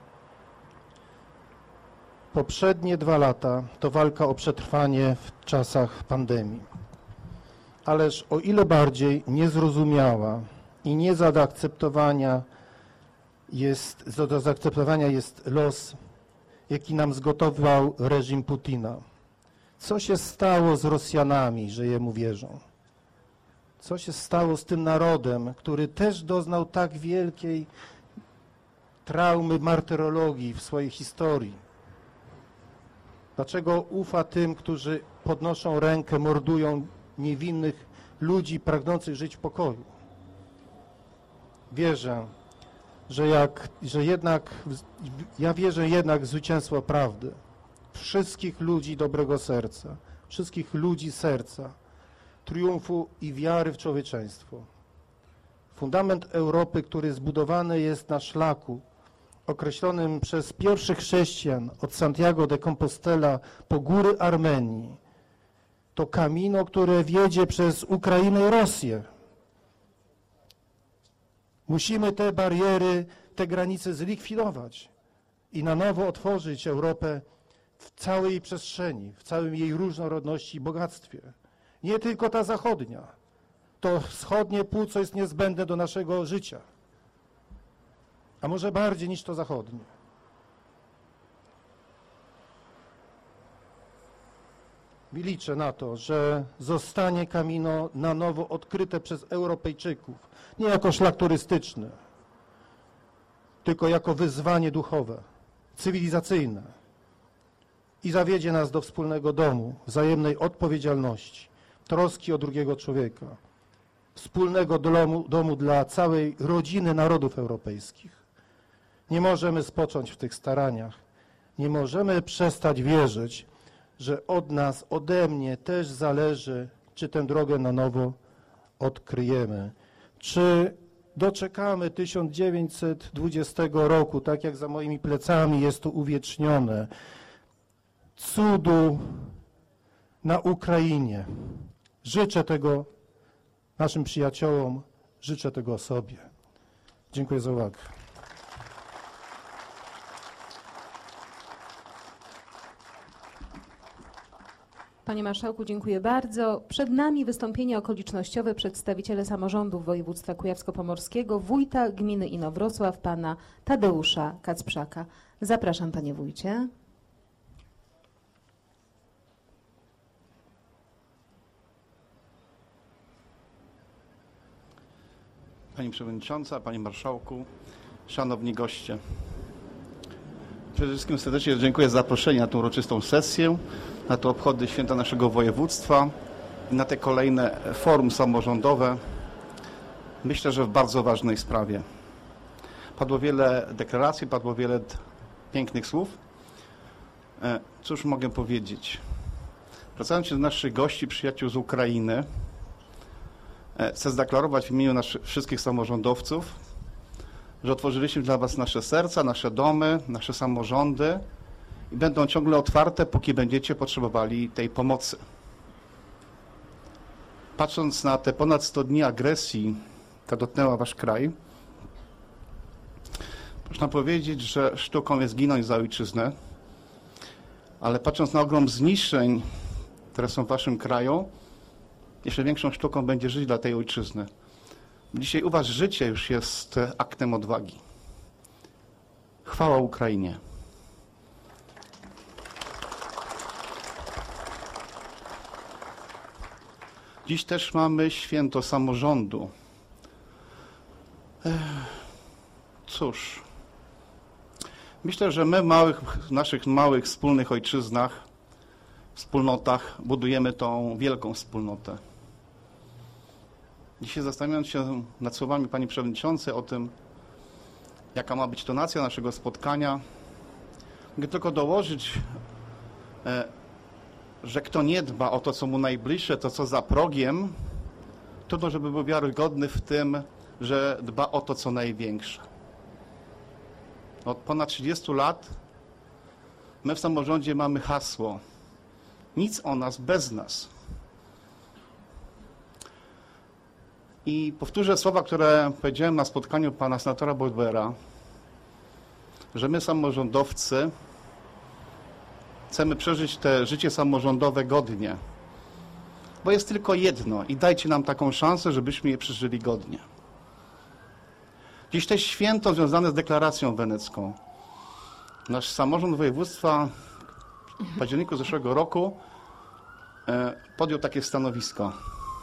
poprzednie dwa lata to walka o przetrwanie w czasach pandemii. Ależ o ile bardziej niezrozumiała i nie do zaakceptowania jest, do zaakceptowania jest los, jaki nam zgotował reżim Putina. Co się stało z Rosjanami, że jemu wierzą? Co się stało z tym narodem, który też doznał tak wielkiej traumy, martyrologii w swojej historii? Dlaczego ufa tym, którzy podnoszą rękę, mordują niewinnych ludzi pragnących żyć w pokoju? Wierzę, że, jak, że jednak, ja wierzę jednak w zwycięstwo prawdy, wszystkich ludzi dobrego serca, wszystkich ludzi serca, triumfu i wiary w człowieczeństwo. Fundament Europy, który zbudowany jest na szlaku określonym przez pierwszych chrześcijan od Santiago de Compostela po góry Armenii, to Camino, które wiedzie przez Ukrainę i Rosję. Musimy te bariery, te granice zlikwidować i na nowo otworzyć Europę w całej jej przestrzeni, w całej jej różnorodności i bogactwie. Nie tylko ta zachodnia, to wschodnie płuco jest niezbędne do naszego życia, a może bardziej niż to zachodnie. I liczę na to, że zostanie Camino na nowo odkryte przez Europejczyków, nie jako szlak turystyczny, tylko jako wyzwanie duchowe, cywilizacyjne i zawiedzie nas do wspólnego domu, wzajemnej odpowiedzialności, troski o drugiego człowieka, wspólnego domu, domu dla całej rodziny narodów europejskich. Nie możemy spocząć w tych staraniach, nie możemy przestać wierzyć, że od nas, ode mnie też zależy, czy tę drogę na nowo odkryjemy. Czy doczekamy tysiąc dziewięćset dwudziestego roku, tak jak za moimi plecami jest tu uwiecznione, cudu na Ukrainie. Życzę tego naszym przyjaciołom, życzę tego sobie. Dziękuję za uwagę. Panie Marszałku, dziękuję bardzo. Przed nami wystąpienie okolicznościowe przedstawiciele samorządów województwa kujawsko-pomorskiego, wójta gminy Inowrocław, pana Tadeusza Kacprzaka. Zapraszam, panie wójcie. Pani Przewodnicząca, Panie Marszałku, Szanowni goście. Przede wszystkim serdecznie dziękuję za zaproszenie na tę uroczystą sesję, na te obchody święta naszego województwa i na te kolejne forum samorządowe. Myślę, że w bardzo ważnej sprawie. Padło wiele deklaracji, padło wiele pięknych słów. Cóż mogę powiedzieć? Wracając się do naszych gości, przyjaciół z Ukrainy, chcę zadeklarować w imieniu naszych wszystkich samorządowców, że otworzyliśmy dla Was nasze serca, nasze domy, nasze samorządy i będą ciągle otwarte, póki będziecie potrzebowali tej pomocy. Patrząc na te ponad sto dni agresji, która dotknęła Wasz kraj, można powiedzieć, że sztuką jest ginąć za ojczyznę, ale patrząc na ogrom zniszczeń, które są w Waszym kraju, jeszcze większą sztuką będzie żyć dla tej ojczyzny. Dzisiaj u Was życie już jest aktem odwagi. Chwała Ukrainie. Dziś też mamy święto samorządu. Ech, cóż, myślę, że my w małych, w naszych małych wspólnych ojczyznach, wspólnotach budujemy tą wielką wspólnotę. Dzisiaj zastanawiając się nad słowami Pani Przewodniczącej o tym, jaka ma być tonacja naszego spotkania, mogę tylko dołożyć, że kto nie dba o to, co mu najbliższe, to co za progiem, trudno, żeby był wiarygodny w tym, że dba o to, co największe. Od ponad trzydziestu lat my w samorządzie mamy hasło: nic o nas bez nas. I powtórzę słowa, które powiedziałem na spotkaniu pana senatora Bojdbera, że my samorządowcy chcemy przeżyć te życie samorządowe godnie, bo jest tylko jedno i dajcie nam taką szansę, żebyśmy je przeżyli godnie. Dziś też święto związane z deklaracją wenecką. Nasz samorząd województwa w październiku zeszłego roku e, podjął takie stanowisko.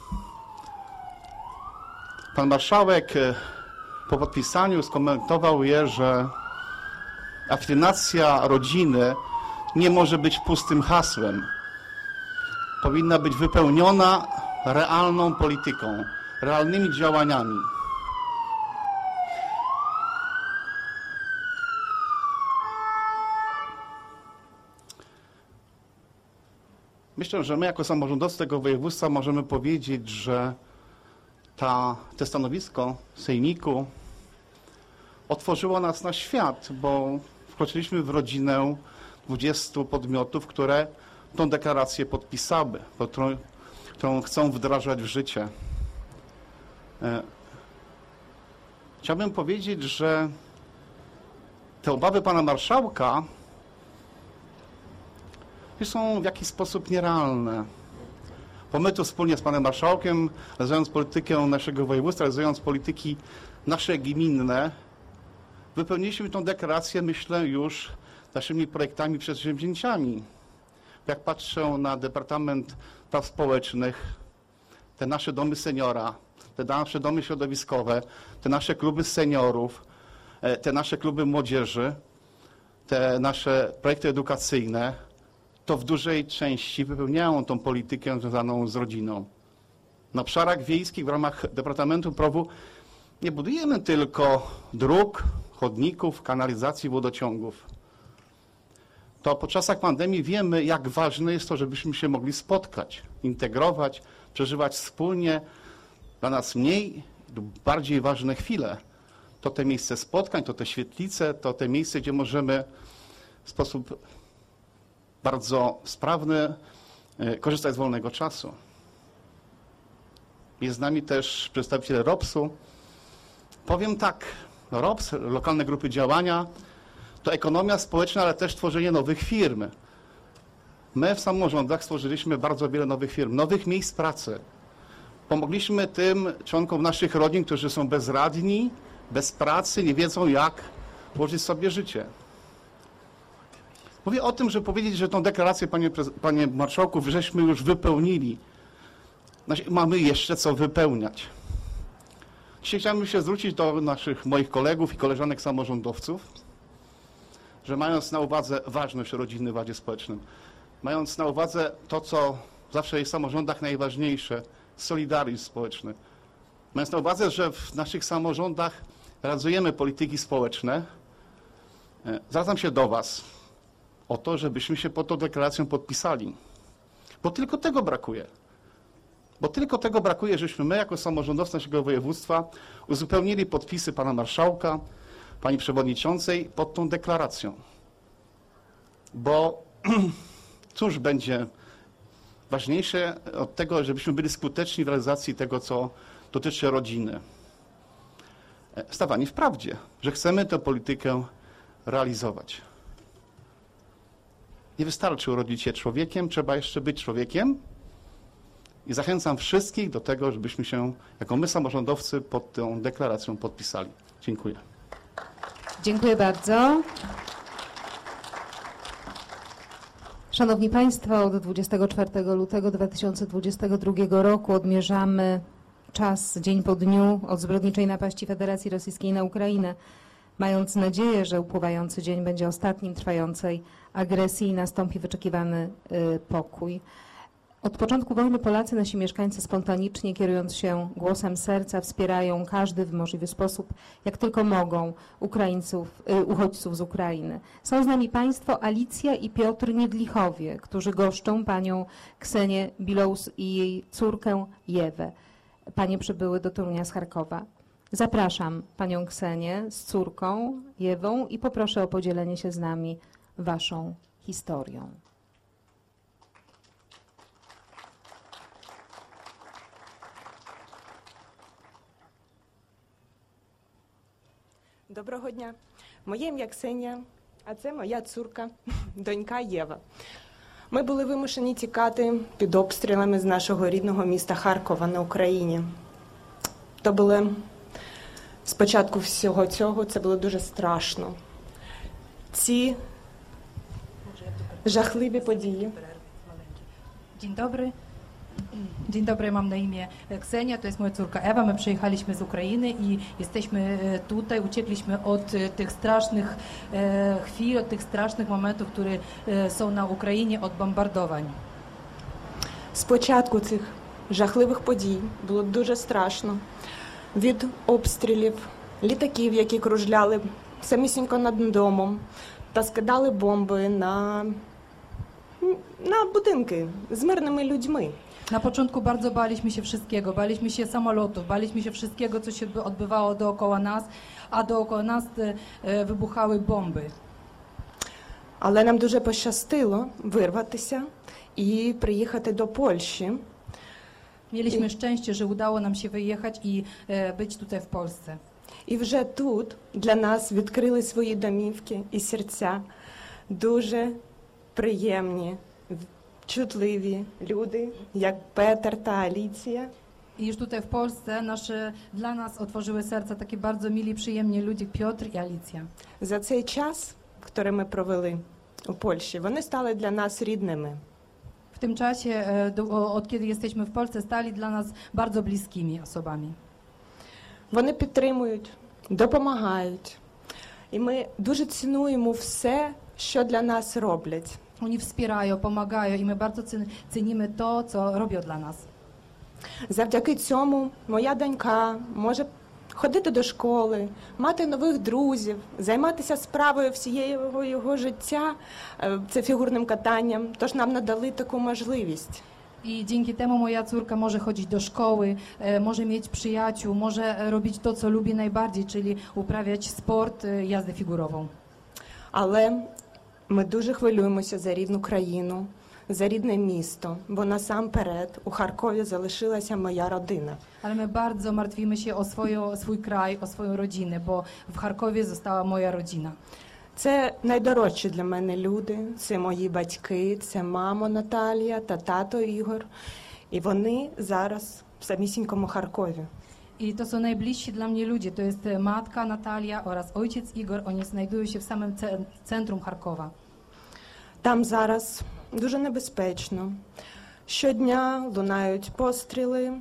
Pan marszałek e, po podpisaniu skomentował je, że afirmacja rodziny nie może być pustym hasłem. Powinna być wypełniona realną polityką, realnymi działaniami. Myślę, że my jako samorządowcy tego województwa możemy powiedzieć, że ta, to stanowisko sejmiku otworzyło nas na świat, bo wkroczyliśmy w rodzinę dwudziestu podmiotów, które tą deklarację podpisały, którą, którą chcą wdrażać w życie. Chciałbym powiedzieć, że te obawy pana marszałka są w jakiś sposób nierealne. Bo my tu wspólnie z panem marszałkiem, realizując politykę naszego województwa, realizując polityki nasze gminne, wypełniliśmy tą deklarację, myślę, już naszymi projektami, przedsięwzięciami. Jak patrzę na Departament Praw Społecznych, te nasze domy seniora, te nasze domy środowiskowe, te nasze kluby seniorów, te nasze kluby młodzieży, te nasze projekty edukacyjne, to w dużej części wypełniają tą politykę związaną z rodziną. Na obszarach wiejskich w ramach Departamentu Prawu nie budujemy tylko dróg, chodników, kanalizacji, wodociągów. To po czasach pandemii wiemy, jak ważne jest to, żebyśmy się mogli spotkać, integrować, przeżywać wspólnie dla nas mniej lub bardziej ważne chwile. To te miejsce spotkań, to te świetlice, to te miejsce, gdzie możemy w sposób bardzo sprawny korzystać z wolnego czasu. Jest z nami też przedstawiciel R O P S-u. Powiem tak, R O P S, lokalne grupy działania, to ekonomia społeczna, ale też tworzenie nowych firm. My w samorządach stworzyliśmy bardzo wiele nowych firm, nowych miejsc pracy. Pomogliśmy tym członkom naszych rodzin, którzy są bezradni, bez pracy, nie wiedzą jak włożyć sobie życie. Mówię o tym, żeby powiedzieć, że tą deklarację, panie, panie marszałku, żeśmy już wypełnili. Mamy jeszcze co wypełniać. Dzisiaj chciałbym się zwrócić do naszych moich kolegów i koleżanek samorządowców, że mając na uwadze ważność rodziny w ładzie społecznym, mając na uwadze to, co zawsze jest w samorządach najważniejsze, solidaryzm społeczny, mając na uwadze, że w naszych samorządach realizujemy polityki społeczne, zwracam się do was o to, żebyśmy się pod tą deklaracją podpisali. Bo tylko tego brakuje. Bo tylko tego brakuje, żeśmy my jako samorządowcy naszego województwa uzupełnili podpisy pana marszałka, pani przewodniczącej pod tą deklaracją. Bo cóż będzie ważniejsze od tego, żebyśmy byli skuteczni w realizacji tego, co dotyczy rodziny. Stawanie w prawdzie, że chcemy tę politykę realizować. Nie wystarczy urodzić się człowiekiem, trzeba jeszcze być człowiekiem. I zachęcam wszystkich do tego, żebyśmy się, jako my samorządowcy, pod tą deklaracją podpisali. Dziękuję. Dziękuję bardzo. Szanowni Państwo, od dwudziestego czwartego lutego dwa tysiące dwudziestego drugiego roku odmierzamy czas, dzień po dniu od zbrodniczej napaści Federacji Rosyjskiej na Ukrainę, mając nadzieję, że upływający dzień będzie ostatnim trwającej agresji i nastąpi wyczekiwany y, pokój. Od początku wojny Polacy, nasi mieszkańcy, spontanicznie, kierując się głosem serca, wspierają każdy w możliwy sposób, jak tylko mogą, Ukraińców, y, uchodźców z Ukrainy. Są z nami Państwo Alicja i Piotr Niedlichowie, którzy goszczą panią Ksenię Bilous i jej córkę Jewę. Panie przybyły do Torunia z Charkowa. Zapraszam panią Ksenię z córką Jewą i poproszę o podzielenie się z nami waszą historią. Доброго дня. Моє ім'я Ксенія, а це моя цурка, донька Єва. Ми були вимушені тікати під обстрілами з нашого рідного міста Харкова на Україні. То було, спочатку всього цього, це було дуже страшно. Ці жахливі події. Dzień dobry. Dzień dobry, mam na imię Ksenia, to jest moja córka Ewa. My przyjechaliśmy z Ukrainy i jesteśmy tutaj, uciekliśmy od tych strasznych chwil, od tych strasznych momentów, które są na Ukrainie, od bombardowań. Спочатку цих жахливих подій було дуже страшно. Від обстрілів, літаків, які кружляли самісінько над домом та скидали бомби на, на будинки з мирними людьми. Na początku bardzo baliśmy się wszystkiego, baliśmy się samolotów, baliśmy się wszystkiego, co się odbywało dookoła nas, a dookoła nas e, wybuchały bomby. Але нам дуже пощастило вирватися і приїхати до Польщі. Mieliśmy szczęście, że udało nam się wyjechać i e, być tutaj w Polsce. І вже тут для нас відкрили свої домівки і серця дуже приємні, чутливі люди, як Петр та Аліція. I już tutaj w Polsce nasze, dla nas otworzyły serca takie bardzo mili, przyjemni ludzie, Piotr i Alicja. За цей час, який ми провели у Польщі, вони стали для нас рідними. W tym czasie, e, do, od kiedy jesteśmy w Polsce, stali dla nas bardzo bliskimi osobami. Вони підтримують, допомагають. І ми дуже цінуємо все, що для нас роблять. Oni wspierają, pomagają i my bardzo cen- cenimy to, co robią dla nas. Завдяки цьому моя донька може ходити до школи, мати нових друзів, займатися справою всієї його життя, е, це фігурним катанням, тож нам надали таку можливість. I dzięki temu moja córka może chodzić do szkoły, e, może mieć przyjaciół, może robić to, co lubi najbardziej, czyli uprawiać sport, e, jazdę figurową. Але ми дуже хвилюємося за рідну країну, за рідне місто, бо насамперед у Харкові залишилася моя родина. Ale my bardzo martwimy się o swoją, swój kraj, o swoją rodzinę, bo w Charkowie została moja rodzina. Це найдорожчі для мене люди, це мої батьки, це мама Наталія та тато Ігор. І вони зараз в самісінькому Харкові. I to są najbliżsi dla mnie ludzie, to jest e, matka Natalia oraz ojciec Igor, oni znajdują się w samym ce- centrum Charkowa. Там зараз дуже небезпечно. Щодня лунають постріли,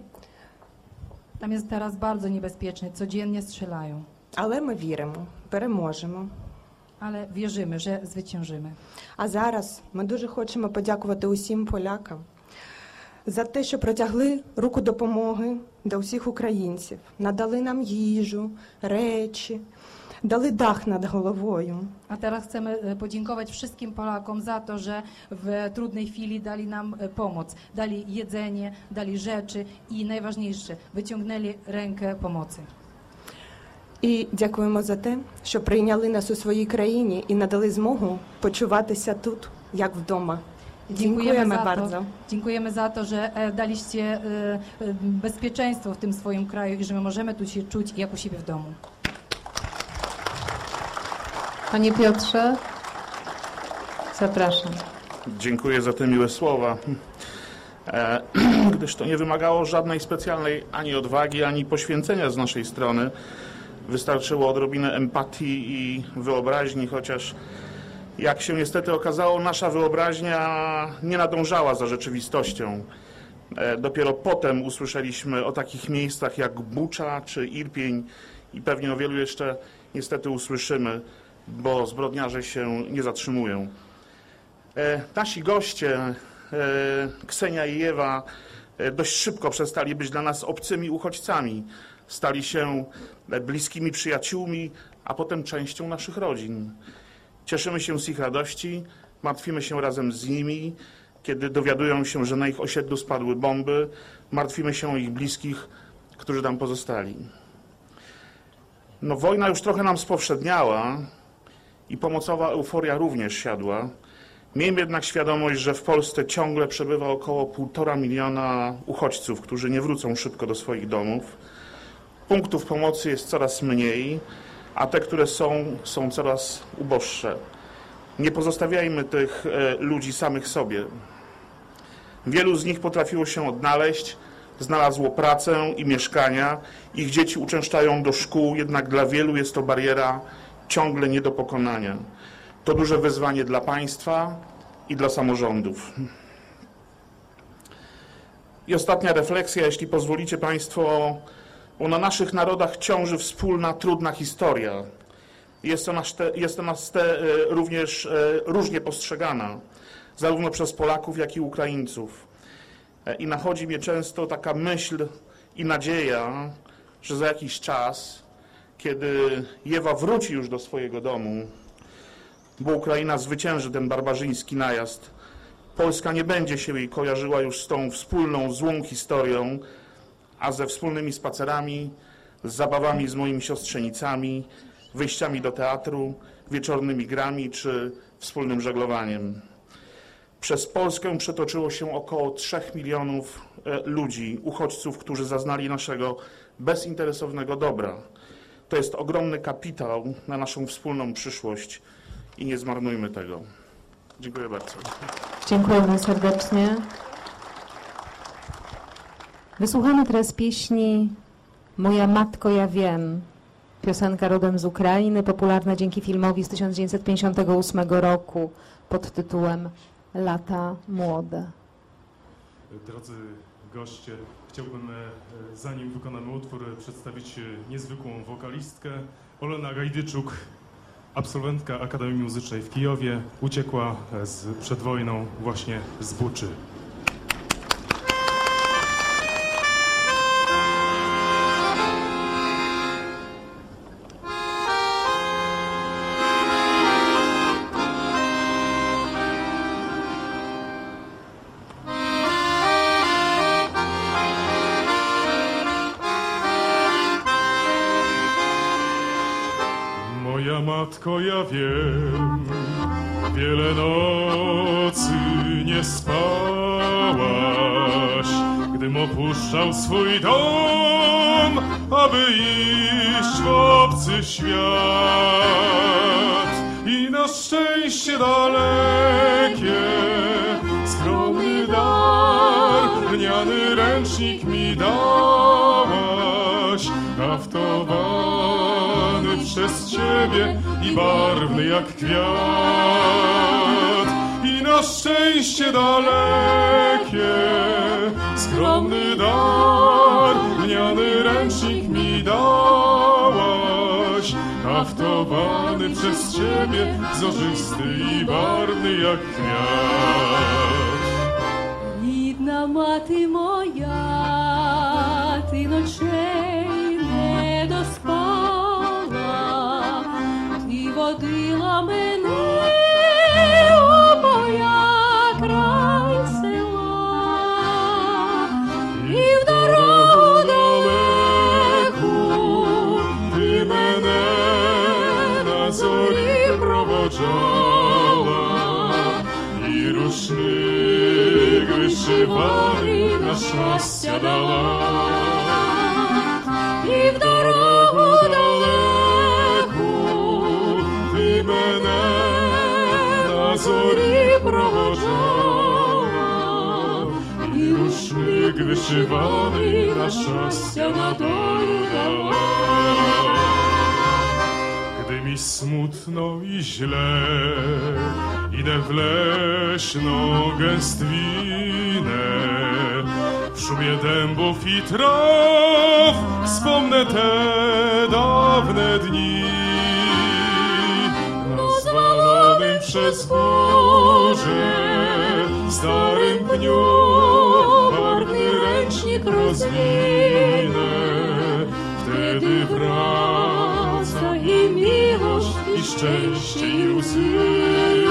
Tam jest teraz bardzo niebezpiecznie, codziennie strzelają, але ми віримо, переможемо. ale wierzymy, że zwyciężymy. А зараз ми дуже хочемо подякувати усім полякам за те, що протягли руку допомоги до всіх українців, надали нам їжу, речі, дали дах над головою. A teraz chcemy e, podziękować wszystkim Polakom za to, że w trudnej chwili dali nam e, pomoc, dali jedzenie, dali rzeczy i najważniejsze, wyciągnęli rękę pomocy. І дякуємо за те, що прийняли нас у своїй країні і надали змогу почуватися тут, як вдома. Дякуємо za bardzo. to, dziękujemy za to, że e, daliście e, e, bezpieczeństwo w tym swoim kraju i że my możemy tu się czuć jak u siebie w domu. Panie Piotrze, zapraszam. Dziękuję za te miłe słowa, e, gdyż to nie wymagało żadnej specjalnej ani odwagi, ani poświęcenia z naszej strony. Wystarczyło odrobinę empatii i wyobraźni, chociaż jak się niestety okazało, nasza wyobraźnia nie nadążała za rzeczywistością. E, dopiero potem usłyszeliśmy o takich miejscach jak Bucza czy Irpień i pewnie o wielu jeszcze niestety usłyszymy, bo zbrodniarze się nie zatrzymują. E, nasi goście, e, Ksenia i Ewa, e, dość szybko przestali być dla nas obcymi uchodźcami. Stali się e, bliskimi przyjaciółmi, a potem częścią naszych rodzin. Cieszymy się z ich radości, martwimy się razem z nimi, kiedy dowiadują się, że na ich osiedlu spadły bomby, martwimy się o ich bliskich, którzy tam pozostali. No, wojna już trochę nam spowszedniała i pomocowa euforia również siadła. Miejmy jednak świadomość, że w Polsce ciągle przebywa około półtora miliona uchodźców, którzy nie wrócą szybko do swoich domów. Punktów pomocy jest coraz mniej, a te, które są, są coraz uboższe. Nie pozostawiajmy tych ludzi samych sobie. Wielu z nich potrafiło się odnaleźć, znalazło pracę i mieszkania. Ich dzieci uczęszczają do szkół, jednak dla wielu jest to bariera ciągle nie do pokonania. To duże wyzwanie dla państwa i dla samorządów. I ostatnia refleksja, jeśli pozwolicie państwo, bo na naszych narodach ciąży wspólna, trudna historia. Jest ona, jest ona również różnie postrzegana, zarówno przez Polaków, jak i Ukraińców. I nachodzi mnie często taka myśl i nadzieja, że za jakiś czas, kiedy Ewa wróci już do swojego domu, bo Ukraina zwycięży ten barbarzyński najazd, Polska nie będzie się jej kojarzyła już z tą wspólną, złą historią, a ze wspólnymi spacerami, z zabawami z moimi siostrzenicami, wyjściami do teatru, wieczornymi grami czy wspólnym żeglowaniem. Przez Polskę przetoczyło się około trzech milionów ludzi, uchodźców, którzy zaznali naszego bezinteresownego dobra. To jest ogromny kapitał na naszą wspólną przyszłość i nie zmarnujmy tego. Dziękuję bardzo. Dziękujemy serdecznie. Wysłuchamy teraz pieśni Moja matko, ja wiem. Piosenka rodem z Ukrainy, popularna dzięki filmowi z tysiąc dziewięćset pięćdziesiątego ósmego roku pod tytułem Lata młode. Drodzy goście, chciałbym, zanim wykonamy utwór, przedstawić niezwykłą wokalistkę. Olena Gajdyczuk, absolwentka Akademii Muzycznej w Kijowie, uciekła z, przed wojną właśnie z Buczy. Matko, ja wiem, wiele nocy nie spałaś, gdym opuszczał swój dom, aby iść w obcy świat. I na szczęście dalekie, skromny dar, lniany ręcznik mi dałaś, haftowany przez Ciebie i barwny jak kwiat. I na szczęście dalekie, skromny dar, lniany ręcznik mi dałaś, haftowany przez Ciebie, zorzysty i barwny jak kwiat. Рідна мати моя, ти ночей не доспала, ти водила мене у поля край села, і в дорогу далеку ти мене на зорі проводжала, і рушник вишиваний на щастя дала, і в дорогу далеку ти мене на зорі проводжала, і рушник вишиваний на щастя на долю дала. Gdy mi smutno i źle, idę w leśną gęstwinę, w szumie dębów i traw wspomnę te dawne dni. Na zwalonym przez burze starym pniu barwny ręcznik rozwinę, wtedy wraca i miłość, i szczęście, i łzy.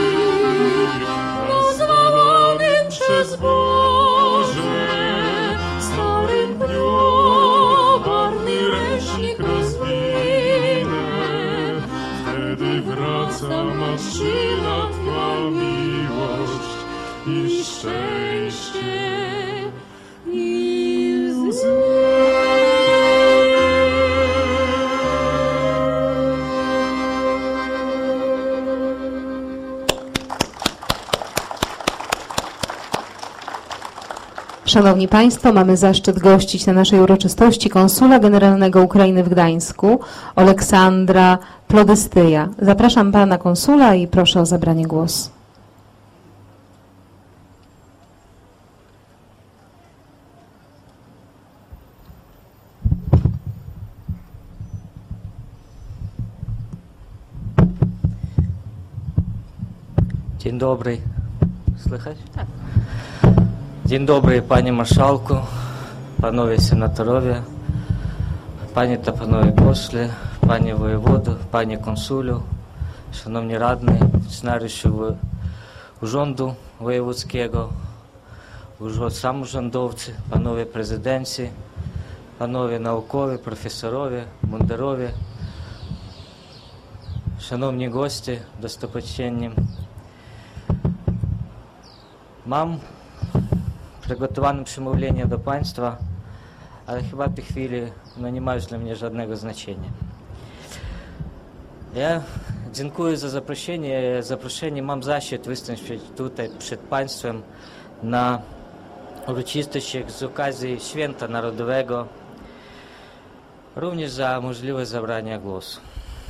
Rozwalonym przez burze starym pniu barwny ręcznik rozwinę, wtedy wraca maszyna Twa miłość, i szczęście, i łzy. Szanowni Państwo, mamy zaszczyt gościć na naszej uroczystości konsula generalnego Ukrainy w Gdańsku, Oleksandra Plodystyja. Zapraszam Pana konsula i proszę o zabranie głosu. Dzień dobry. Słychać? Tak. Dzień dobry, Panie Marszałku, Panowie Senatorowie, Panie ta Panowie Pośle, Panie Wojewodo, Panie Konsulu, Szanowni Radni, funkcjonariusze Urzędu Wojewódzkiego, samorządowcy, Panowie Prezydenci, Panowie Naukowi, Profesorowie, Mundurowie, Szanowni goście, dostopочтенні. Mam przygotowane przemówienie do Państwa, ale chyba w tej chwili no, nie ma już dla mnie żadnego znaczenia. Ja dziękuję za zaproszenie. Zaproszenie mam zaszczyt wystąpić tutaj przed Państwem na uroczystościach z okazji Święta Narodowego, również za możliwość zabrania głosu.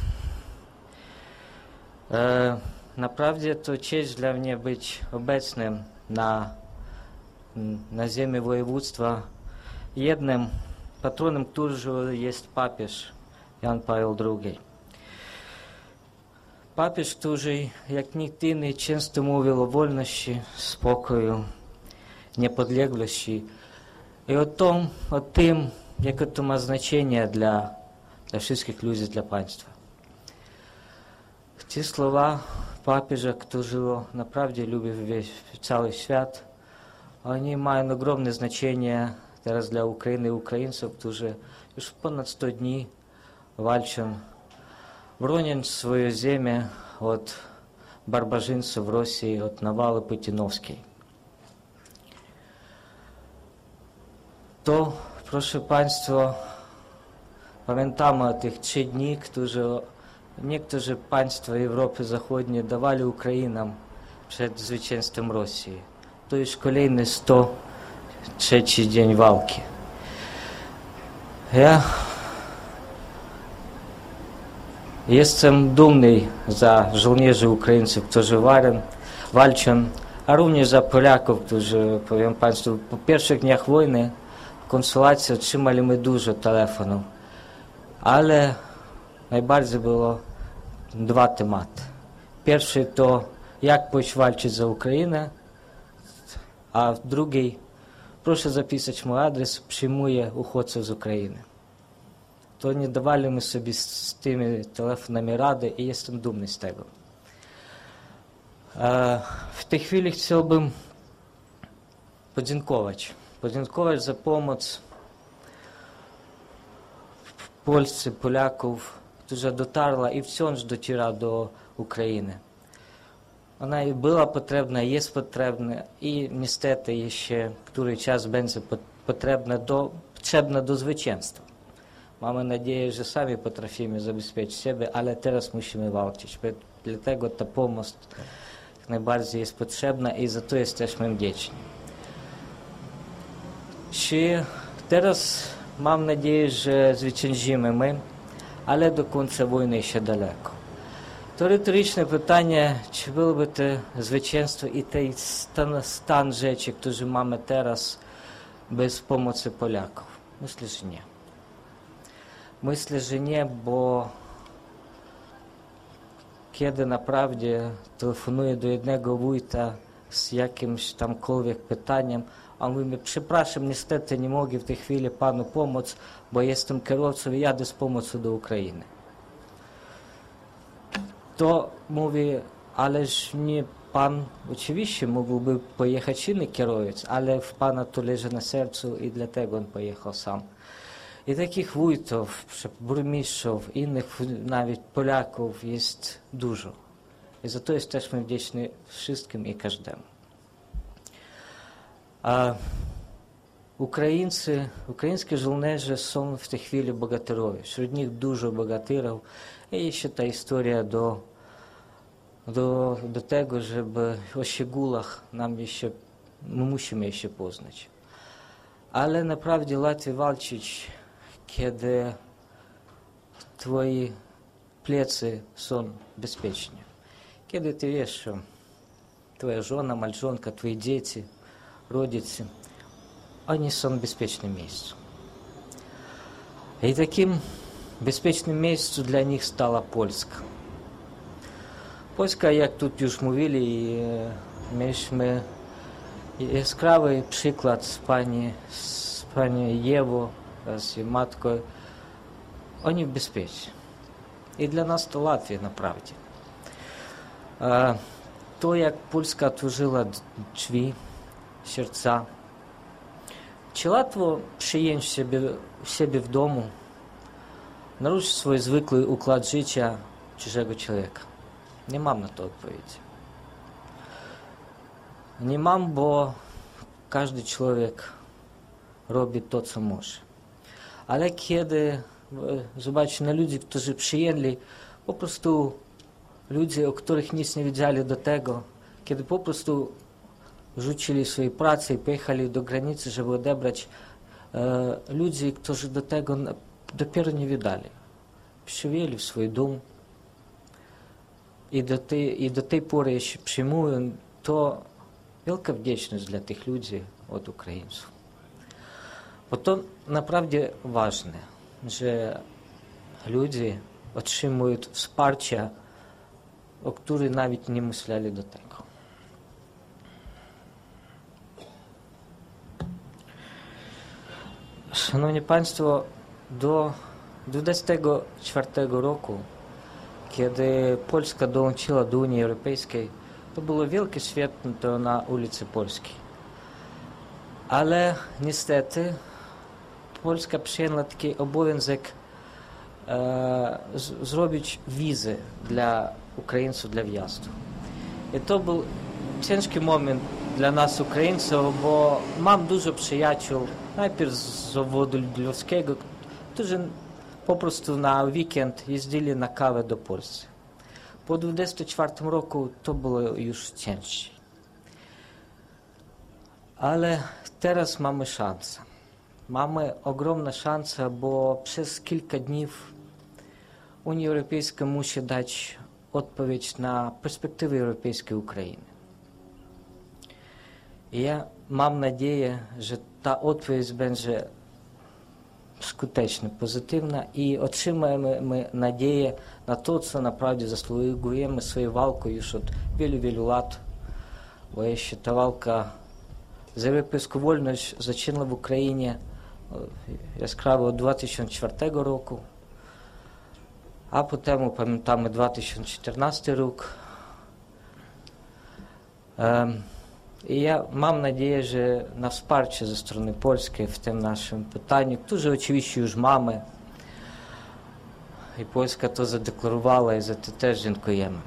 E, naprawdę to cześć dla mnie być obecnym na, na ziemi województwa. Jednym patronem, którego jest papież Jan Paweł drugi. Papież, który jak nikt inny często mówił o wolności, spokoju, niepodległości i o tym, o tym jakie to ma znaczenie dla, dla wszystkich ludzi, dla państwa. Te słowa papieża, którego naprawdę lubi cały świat, oni mają ogromne znaczenie teraz dla Ukrainy i Ukraińców, którzy już ponad sto dni walczą, broniąc swoją ziemię od barbarzyńców Rosji, od nawały putinowskiej. To, proszę Państwa, pamiętamy o tych trzech dni, które niektórzy państwa Europy Zachodniej dawali Ukrainom przed zwycięstwem Rosji. To już kolejny sto trzeci dzień walki. Ja jestem dumny za żołnierzy Ukraińców, którzy walczą, a również za Polaków, którzy, powiem Państwu, po pierwszych dniach wojny w konsulacji otrzymali my dużo telefonów, ale najbardziej było dwa tematy. Pierwszy to, jak pójść walczyć za Ukrainę, a drugi, proszę zapisać mój adres, przyjmuję uchodźców z Ukrainy. To nie dawali my sobie z tymi telefonami rady i jestem dumny z tego. W tej chwili chciałbym podziękować. Podziękować za pomoc Polsce, Polaków, która dotarła i wciąż dociera do Ukrainy. Ona i była potrzebna, jest potrzebna i niestety jeszcze który czas będzie potrzebna do, potrzebna do zwycięstwa. Mamy nadzieję, że sami potrafimy zabezpieczyć siebie, ale teraz musimy walczyć. Dlatego ta pomoc jak najbardziej jest potrzebna i za to jesteśmy wdzięczni. Czy teraz mam nadzieję, że zwyciężymy my, ale do końca wojny jeszcze daleko. To retoryczne pytanie, czy byłoby to zwycięstwo i ten stan, stan rzeczy, który mamy teraz, bez pomocy Polaków? Myślę, że nie. Myślę, że nie, bo kiedy naprawdę telefonuję do jednego wójta z jakimś tamkolwiek pytaniem, a on mówi, przepraszam, niestety nie mogę w tej chwili panu pomóc, bo jestem kierowcą i jadę z pomocą do Ukrainy. To mówi, ależ nie pan, oczywiście mógłby pojechać inny kierowiec, ale w pana to leży na sercu i dlatego on pojechał sam. I takich wójtów, burmistrzów, innych nawet Polaków jest dużo. I za to jesteśmy wdzięczni wszystkim i każdemu. A Ukraińcy, ukraińskie żołnierze są w tej chwili bogatyrowie. Wśród nich dużo bogatyrów. I jeszcze ta historia do, do, do tego, żeby o szczegółach nam jeszcze, my musimy jeszcze poznać. Ale naprawdę łatwiej walczyć, kiedy twoje plecy są bezpieczne. Kiedy ty wiesz, że twoja żona, małżonka, twoje dzieci, rodzice, oni są w bezpiecznym miejscu. I takim bezpiecznym miejscem dla nich stała Polska. Polska, jak тут już mówili, mieliśmy яскравий приклад з пані, з пані Єво, з її маткою. Вони в безпеці. І для нас то Латвія, направді. А, то, як Польська отворила drzwi, серця. Чи Латво przyjąć siebie, siebie w domu, naruszyć swój zwykły układ życia cudzego człowieka? Nie mam na to odpowiedzi. Nie mam, bo każdy człowiek robi to, co może. Ale kiedy zobaczcie na ludzi, którzy przyjęli po prostu ludzi, o których nic nie wiedzieli do tego, kiedy po prostu rzucili swoje prace i pojechali do granicy, żeby odebrać e, ludzi, którzy do tego dopiero nie wiedzieli. Przywieźli w swój dom i do tej, i do tej pory jeszcze przyjmują, to wielka wdzięczność dla tych ludzi od Ukraińców. Bo to naprawdę ważne, że ludzie otrzymują wsparcie, o którym nawet nie myśleli do tego. Szanowni Państwo, do dwudziestego czwartego roku, kiedy Polska dołączyła do Unii Europejskiej, to było wielkie święto na ulicy Polskiej. Ale niestety Polska przyjęła taki obowiązek e, z, zrobić wizy dla Ukraińców dla wjazdu. I to był ciężki moment dla nas, Ukraińców, bo mam dużo przyjaciół, najpierw z zawodu ludzkiego, którzy po prostu na weekend jeździli na kawę do Polski. Po dwudziestym czwartym roku to było już cięższe. Ale teraz mamy szansę. Mamy ogromną szansę, bo przez kilka dni Unia Europejska musi dać odpowiedź na perspektywę europejskiej Ukrainy. I ja mam nadzieję, że ta odpowiedź będzie skuteczna, pozytywna i otrzymamy my nadzieję na to, co naprawdę zasługujemy swoją walką już od wielu, wielu lat. Bo jeszcze ta walka za europejską wolność zaczęła w Ukrainie jaskrawo od dwa tysiące czwartego roku, a potem pamiętamy dwa tysiące czternasty rok. Um, I ja mam nadzieję, że na wsparcie ze strony polskiej w tym naszym pytaniu, które oczywiście już mamy, i Polska to zadeklarowała i za to też dziękujemy.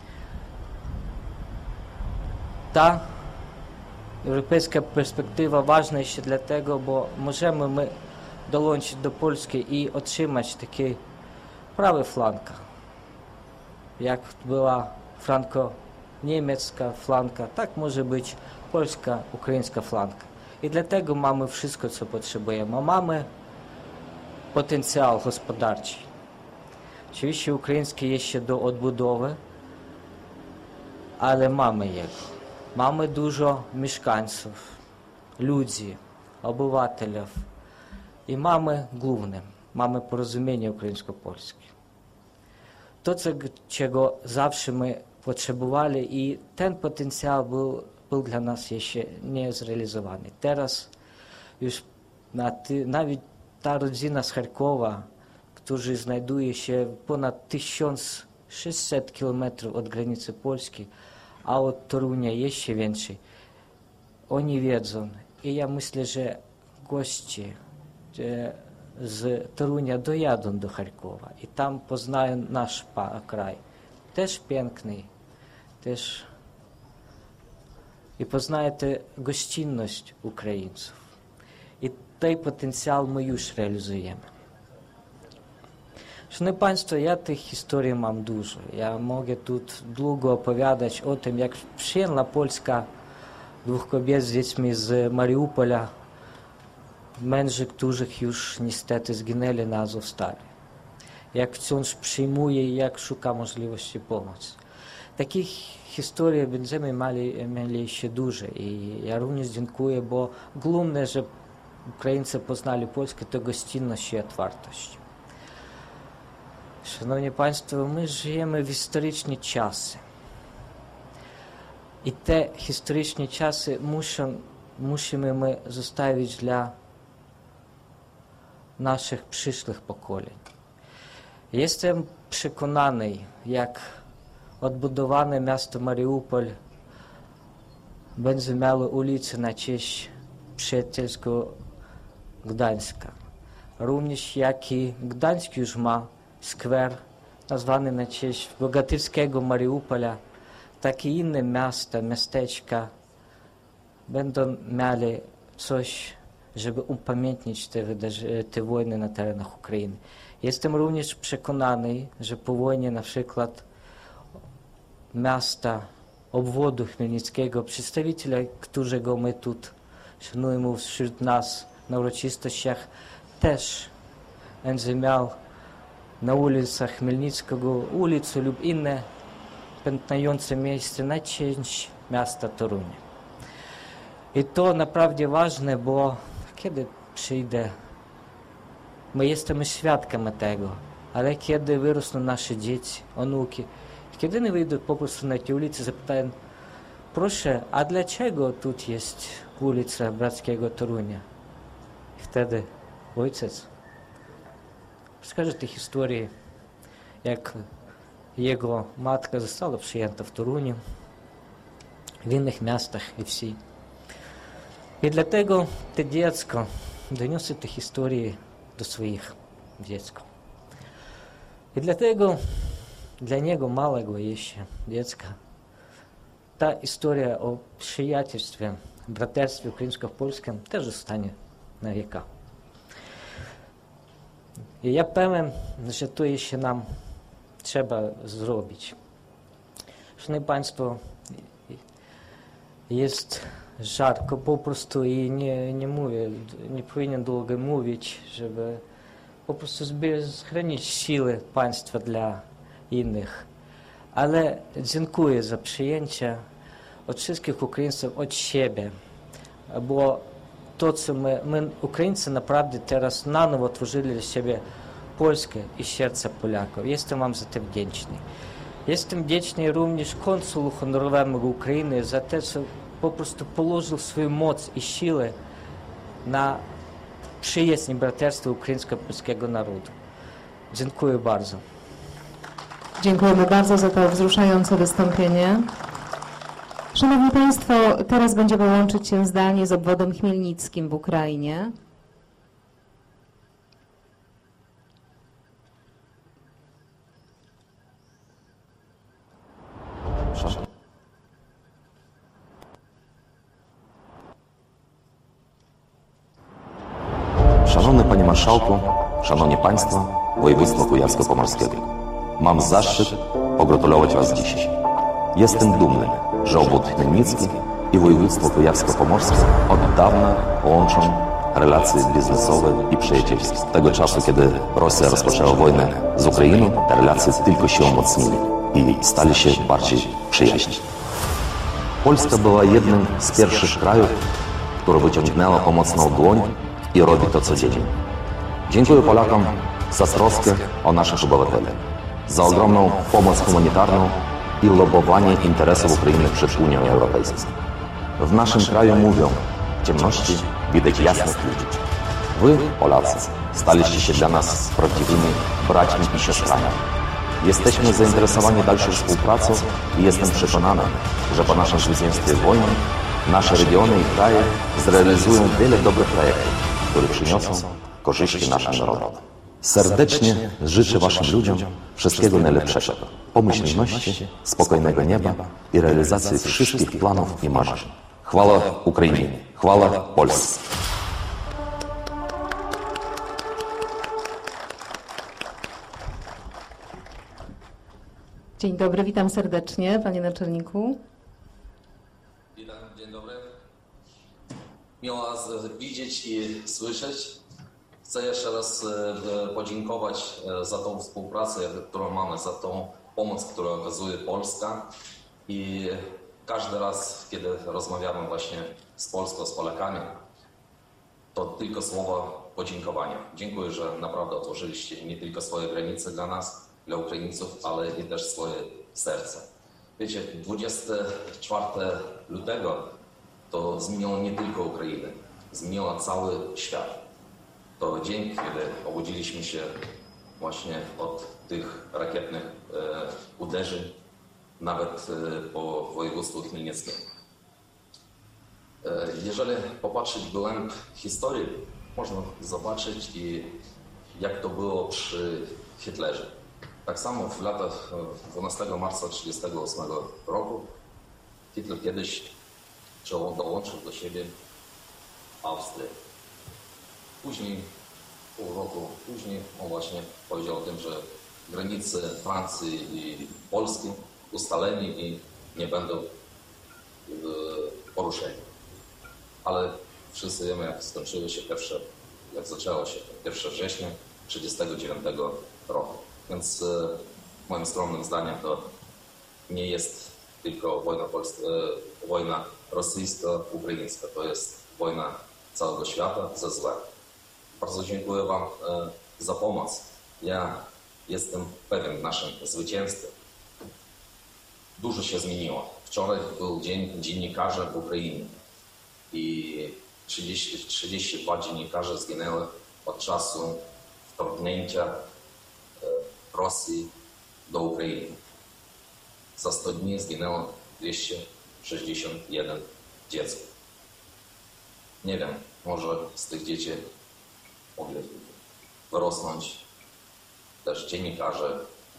Ta europejska perspektywa ważna jeszcze dlatego, bo możemy my dołączyć do Polski i otrzymać taki prawy flank, jak była franko-niemiecka flanka, tak może być polska, ukraińska flanka. I dlatego mamy wszystko, co potrzebujemy. Mamy potencjał gospodarczy. Oczywiście ukraiński jeszcze do odbudowy, ale mamy jego. Mamy dużo mieszkańców, ludzi, obywateli i mamy główne, mamy porozumienie ukraińsko-polskie. To, czego zawsze my potrzebowali i ten potencjał był, był dla nas jeszcze nie zrealizowany. Teraz już na ty, nawet ta rodzina z Charkowa, która znajduje się ponad tysiąc sześćset kilometrów od granicy Polski, a od Torunia jeszcze więcej, oni wiedzą. I ja myślę, że goście z Torunia dojadą do Charkowa i tam poznają nasz kraj. Też piękny, też i poznają tę gościnność Ukraińców. I ten potencjał my już realizujemy. Szanowni Państwo, ja tych historii mam dużo. Ja mogę tu długo opowiadać o tym, jak przyjęła Polska dwóch kobiet z dziećmi z Mariupola mężów, którzy już niestety zginęli na Azowstali. Jak wciąż przyjmuje i jak szuka możliwości pomocy. Takich historii będziemy mieli, mieli jeszcze dużo i ja również dziękuję, bo główne, że Ukraińcy poznali Polskę, to gościnność i otwartość. Szanowni Państwo, my żyjemy w historyczne czasy. I te historyczne czasy muszą, musimy my zostawić dla naszych przyszłych pokoleń. Jestem przekonany, jak odbudowane miasto Mariupol będzie miało ulice na cześć przyjacielskiego Gdańska. Również jak i Gdańsk już ma skwer nazwany na cześć bogatyckiego Mariupola, tak i inne miasta, miasteczka będą mieli coś, żeby upamiętnić te, te wojny na terenach Ukrainy. Jestem również przekonany, że po wojnie na przykład miasta, obwodu chmielnickiego, przedstawiciele, którego my tu szanujemy wśród nas na uroczystościach, też będzie miał na ulicach Chmielnickiego ulicę lub inne pamiętające miejsce na cześć miasta Torunia. I to naprawdę ważne, bo kiedy przyjdzie, my jesteśmy świadkami tego, ale kiedy wyrosną nasze dzieci, onuki, kiedy nie wyjdą po prostu na te ulice, zapytają, proszę, a dlaczego tu jest ulica Brackiego Torunia? I wtedy ojciec rozkaże te historie, jak jego matka została przyjęta w Toruniu, w innych miastach i wsi. I dlatego to dziecko doniosło te historie do swoich dziecka. I dlatego dla niego małego jeszcze dziecka ta historia o przyjacielstwie, braterstwie ukraińsko-polskim też zostanie na wieka. I ja pewien, że to jeszcze nam trzeba zrobić. Szanowni Państwo, jest żarko po prostu i nie, nie mówię, nie powinien długo mówić, żeby po prostu zgranić siły państwa dla innych. Ale dziękuję za przyjęcie od wszystkich Ukraińców, od siebie, bo to, co my, my Ukraińcy naprawdę teraz na nowo tworzyli dla siebie Polskę i serce Polaków. Jestem Wam za to wdzięczny. Jestem wdzięczny również konsulu honorowemu Ukrainy za to, że po prostu położył swoją moc i siłę na przyjaźń i braterstwo ukraińsko-polskiego narodu. Dziękuję bardzo. Dziękujemy bardzo za to wzruszające wystąpienie. Szanowni Państwo, teraz będziemy łączyć się zdalnie z obwodem chmielnickim w Ukrainie. Szanowny Panie Marszałku, Szanowni Państwo, Województwo Kujawsko-Pomorskiego. Mam zaszczyt pogratulować Was dzisiaj. Jestem dumny, że obwód chmielnicki i województwo kujawsko-pomorskie od dawna łączą relacje biznesowe i przyjacielskie. Tego czasu, kiedy Rosja rozpoczęła wojnę z Ukrainą, te relacje tylko się umocnili i stali się bardziej przyjaźni. Polska była jednym z pierwszych krajów, które wyciągnęła pomocną dłoń i robi to codziennie. Dziękuję Polakom za troskę o naszych obywateli, za ogromną pomoc humanitarną i lobowanie interesów Ukrainy przed Unią Europejską. W naszym kraju mówią, w ciemności widać jasnych ludzi. Wy, Polacy, staliście się dla nas prawdziwymi braćmi i siostrami. Jesteśmy zainteresowani dalszą współpracą i jestem przekonany, że po naszym zwycięstwie wojny nasze regiony i kraje zrealizują wiele dobrych projektów, które przyniosą korzyści naszym narodom. Serdecznie życzę Waszym ludziom wszystkiego najlepszego, pomyślności, spokojnego nieba i realizacji wszystkich planów i marzeń. Chwała Ukrainie, chwała Polsce. Dzień dobry, witam serdecznie, Panie Naczelniku. Witam, dzień dobry. miło Was widzieć i słyszeć. Chcę jeszcze raz podziękować za tą współpracę, którą mamy, za tą pomoc, którą okazuje Polska. I każdy raz, kiedy rozmawiamy właśnie z Polską, z Polakami, to tylko słowa podziękowania. Dziękuję, że naprawdę otworzyliście nie tylko swoje granice dla nas, dla Ukraińców, ale i też swoje serce. Wiecie, dwudziestego czwartego lutego to zmieniło nie tylko Ukrainę, zmieniło cały świat. To dzień, kiedy obudziliśmy się właśnie od tych rakietnych e, uderzeń, nawet e, po województwu chmielnickim. E, jeżeli popatrzeć w głęb historii, można zobaczyć, i jak to było przy Hitlerze. Tak samo w latach dwunastego marca tysiąc dziewięćset trzydziestego ósmego roku Hitler kiedyś dołączył do siebie Austrię. Później, pół roku później, on właśnie powiedział o tym, że granice Francji i Polski ustaleni i nie będą e, poruszeni. Ale wszyscy wiemy, jak skończyło się pierwsze, jak zaczęło się pierwszego września tysiąc dziewięćset trzydziestego dziewiątego roku. Więc e, moim skromnym zdaniem to nie jest tylko wojna, polska, e, wojna rosyjsko-ukraińska, to jest wojna całego świata ze złem. Bardzo dziękuję Wam e, za pomoc. Ja jestem pewien naszym zwycięstwem. Dużo się zmieniło. Wczoraj był Dzień Dziennikarza w Ukrainie i trzydzieści, trzydzieści dwa dziennikarze zginęły od czasu wtargnięcia e, Rosji do Ukrainy. Za sto dni zginęło dwieście sześćdziesiąt jeden dziecko. Nie wiem, może z tych dzieci mogli wyrosnąć też dziennikarze,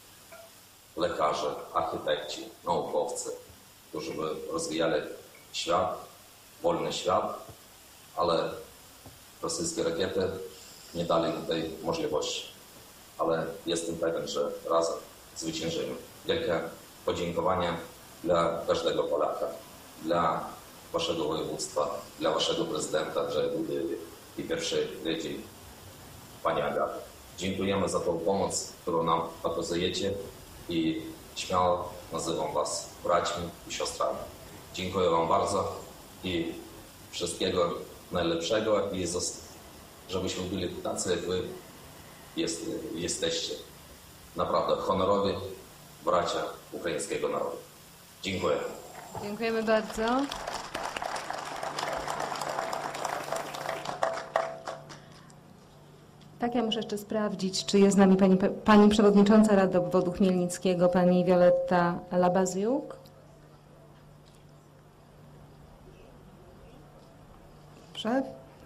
lekarze, architekci, naukowcy, którzy by rozwijali świat, wolny świat, ale rosyjskie rakiety nie dali tej możliwości. Ale jestem pewien, że razem zwyciężymy. Wielkie podziękowania dla każdego Polaka, dla Waszego województwa, dla Waszego prezydenta Andrzeja Dudy i pierwszej lady Pani Agaty. Dziękujemy za tą pomoc, którą nam okazujecie i śmiało nazywam Was braćmi i siostrami. Dziękuję Wam bardzo i wszystkiego najlepszego i żebyśmy byli tacy, jak Wy jest, jesteście. Naprawdę honorowi bracia ukraińskiego narodu. Dziękuję. Dziękujemy bardzo. Tak, ja muszę jeszcze sprawdzić, czy jest z nami pani, pani przewodnicząca Rady Obwodu Chmielnickiego, pani Wioletta Labaziuk. Dobrze.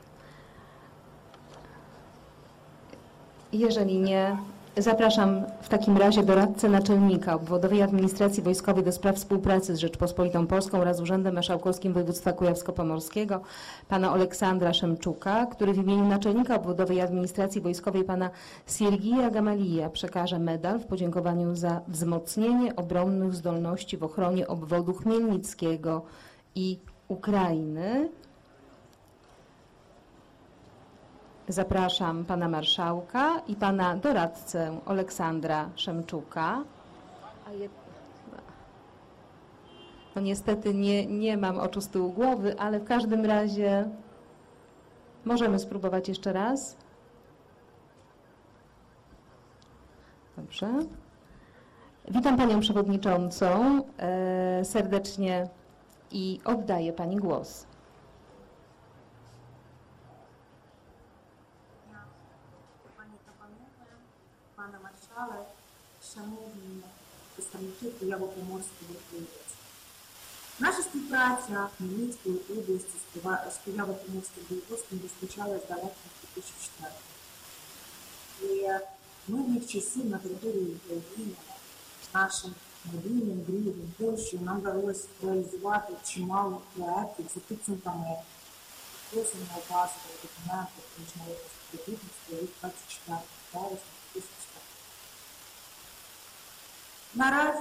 Jeżeli nie, zapraszam w takim razie doradcę naczelnika Obwodowej Administracji Wojskowej do spraw współpracy z Rzeczpospolitą Polską oraz Urzędem Marszałkowskim Województwa Kujawsko-Pomorskiego, pana Aleksandra Szemczuka, który w imieniu naczelnika Obwodowej Administracji Wojskowej pana Siergija Gamalija przekaże medal w podziękowaniu za wzmocnienie obronnych zdolności w ochronie obwodu chmielnickiego i Ukrainy. Zapraszam pana marszałka i pana doradcę Aleksandra Szemczuka. No niestety nie, nie mam oczu z tyłu głowy, ale w każdym razie możemy spróbować jeszcze raz. Dobrze. Witam panią przewodniczącą e, serdecznie i oddaję pani głos. Пане маршале, шановні представники Куяво-Поморського воєводства. Наша співпраця Хмельницької області з Куяво-Поморським воєводством розпочалася з далекого дві тисячі четвертого. І мирних часів на території України нашим мобільним другом Польщею нам вдалося реалізувати чимало проєктів за підсумками підписання базового документу про міжнародне співробітництво від двадцять четвертого вересня дві тисячі четвертого. Наразі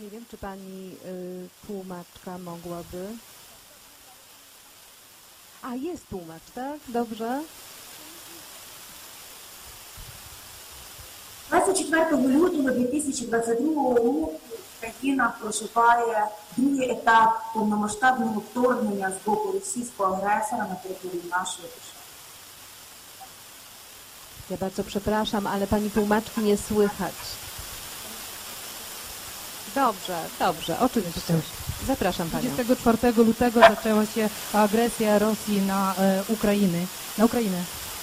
Nie wiem, czy pani y, tłumaczka mogłaby... A, jest tłumacz, tak? Dobrze. двадцять четвертого лютого дві тисячі двадцять другого року країна проживає другий етап повномасштабного вторгнення з боку російського агресора на територію нашої держави. Ja bardzo przepraszam, ale pani tłumaczki nie słychać. Dobrze, dobrze, oczywiście. Zapraszam panią. dwudziestego czwartego lutego zaczęła się agresja Rosji na e, Ukrainę. Na Ukrainę.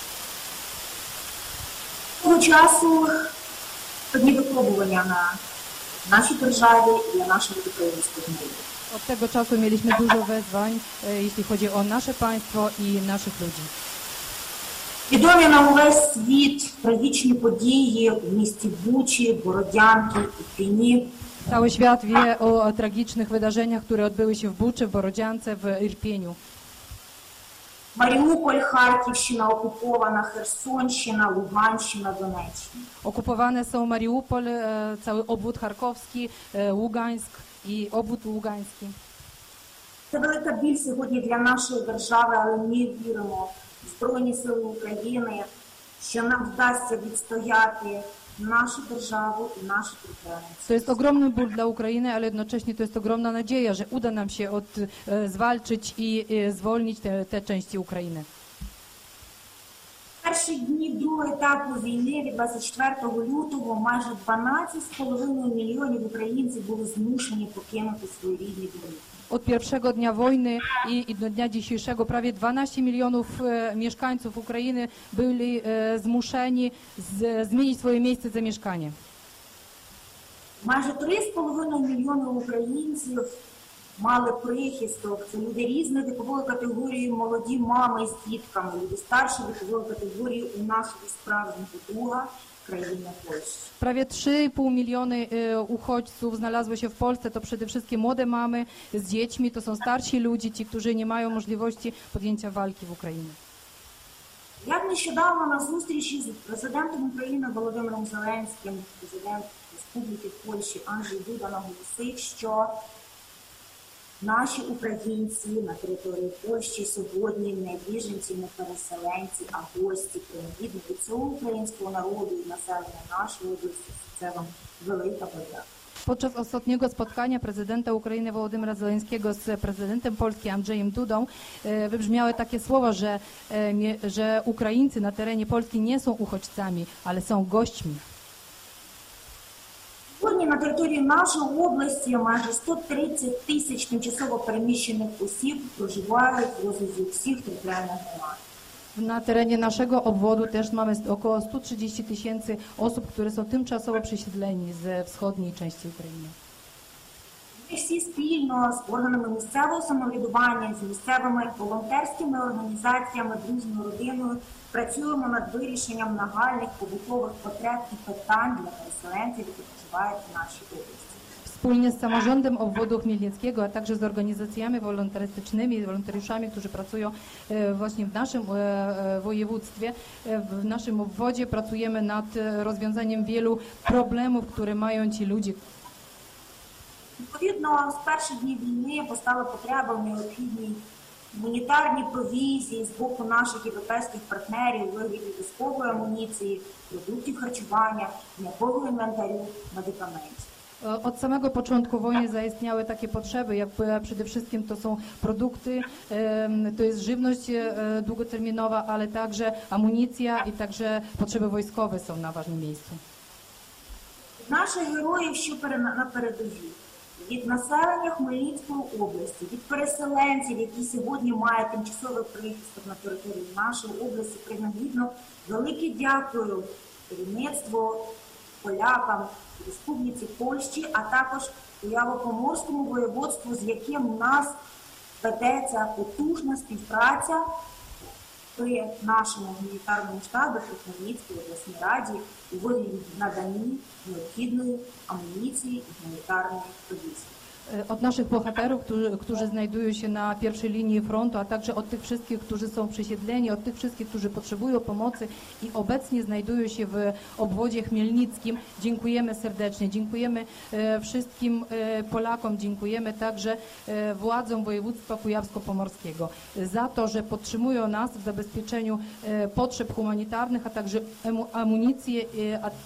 Того часу одні випробування на нашій державі і для нашого українського народу. Od tego czasu mieliśmy dużo wezwań, e, jeśli chodzi o nasze państwo i naszych ludzi. Відомі на увесь світ трагічні події в місті Бучі, Бородянки, Ірпіні. Cały świat wie o tragicznych wydarzeniach, które odbyły się w Buczy, w Borodziance, w Irpieniu. Маріуполь, Харківщина окупована, Херсонщина, Луганщина, Донеччина. Okupowane są Mariupol, e, cały obwód charkowski, e, Ługańsk i obwód ługański. Це велика біль сьогодні для нашої держави, але ми віримо в Збройні Сили України, що нам вдасться відстояти нашу державу і нашу територію. To jest ogromny ból dla Ukrainy, ale jednocześnie to jest ogromna nadzieja, że uda nam się od, e, zwalczyć i e, zwolnić te, te części Ukrainy. В перші дні другого етапу війни від двадцять четвертого лютого майже дванадцять з половиною мільйонів українців були змушені покинути свої рідні домівки. Od pierwszego dnia wojny i, i do dnia dzisiejszego prawie dwanaście milionów e, mieszkańców Ukrainy byli e, zmuszeni z, zmienić swoje miejsce zamieszkania. Майже три з половиною мільйони українців мали прихисток. Це люди різної вікової категорії, молоді мами з дітками, люди старшої вікової категорії у нашого справжнього друга країни Польщі. Prawie trzy i pół miliony e, uchodźców znalazło się w Polsce. To przede wszystkim młode mamy z dziećmi, to są starsi ludzie, ci, którzy nie mają możliwości podjęcia walki w Ukrainie. Як нещодавно на зустрічі з президентом України Володимиром Зеленським, президент Республіки Польщі Анджей Дуда наголосив, що наші українці на території Польщі сьогодні не біженці, не переселенці, а гості, привідники цього українського народу і населення нашої області. Це вам велика подяка. Podczas ostatniego spotkania prezydenta Ukrainy Wołodymyra Zełenskiego z prezydentem Polski Andrzejem Dudą e, wybrzmiały takie słowa, że, e, mie, że Ukraińcy na terenie Polski nie są uchodźcami, ale są gośćmi. Сьогодні на території нашої області майже сто тридцять тисяч тимчасово переміщених осіб проживають в розрізі всіх територіальних громад. Na terenie naszego obwodu też mamy około sto trzydzieści tysięcy osób, które są tymczasowo przesiedleni ze wschodniej części Ukrainy. Ми всі спільно з органами місцевого самоврядування, з місцевими волонтерськими організаціями, дружньою родиною працюємо над вирішенням нагальних побутових потреб і питань для переселенців, які проживають в нашій області. Wspólnie z samorządem obwodu chmielnickiego, a także z organizacjami wolontarystycznymi, wolontariuszami, którzy pracują e, właśnie w naszym e, e, województwie, e, w naszym obwodzie pracujemy nad e, rozwiązaniem wielu problemów, które mają ci ludzie. Відповідно, з перших днів війни постала потреба в необхідній гуманітарній провізії з боку наших європейських партнерів у вигляді військової амуніції, продуктів харчування, м'якого інвентарю, медикаментів. Od samego początku wojny zaistniały takie potrzeby, jak przede wszystkim to są produkty, to jest żywność długoterminowa, ale także amunicja i także potrzeby wojskowe są na ważnym miejscu. Наших героїв, що на передовій, від населення Хмельницької області, від переселенців, які сьогодні мають тимчасовий прихисток на території нашої області, принагідно велике дякую керівництву, полякам, Республіці Польщі, а також Куяво-Поморському воєводству, з яким у нас ведеться потужна співпраця при нашому гуманітарному штабі при Хмельницькій обласній раді у вигляді наданні необхідної амуніції і гуманітарної провізії. Od naszych bohaterów, którzy, którzy znajdują się na pierwszej linii frontu, a także od tych wszystkich, którzy są przesiedleni, od tych wszystkich, którzy potrzebują pomocy i obecnie znajdują się w obwodzie chmielnickim. Dziękujemy serdecznie, dziękujemy e, wszystkim e, Polakom, dziękujemy także e, władzom województwa kujawsko-pomorskiego za to, że podtrzymują nas w zabezpieczeniu e, potrzeb humanitarnych, a także amunicji e, a, e,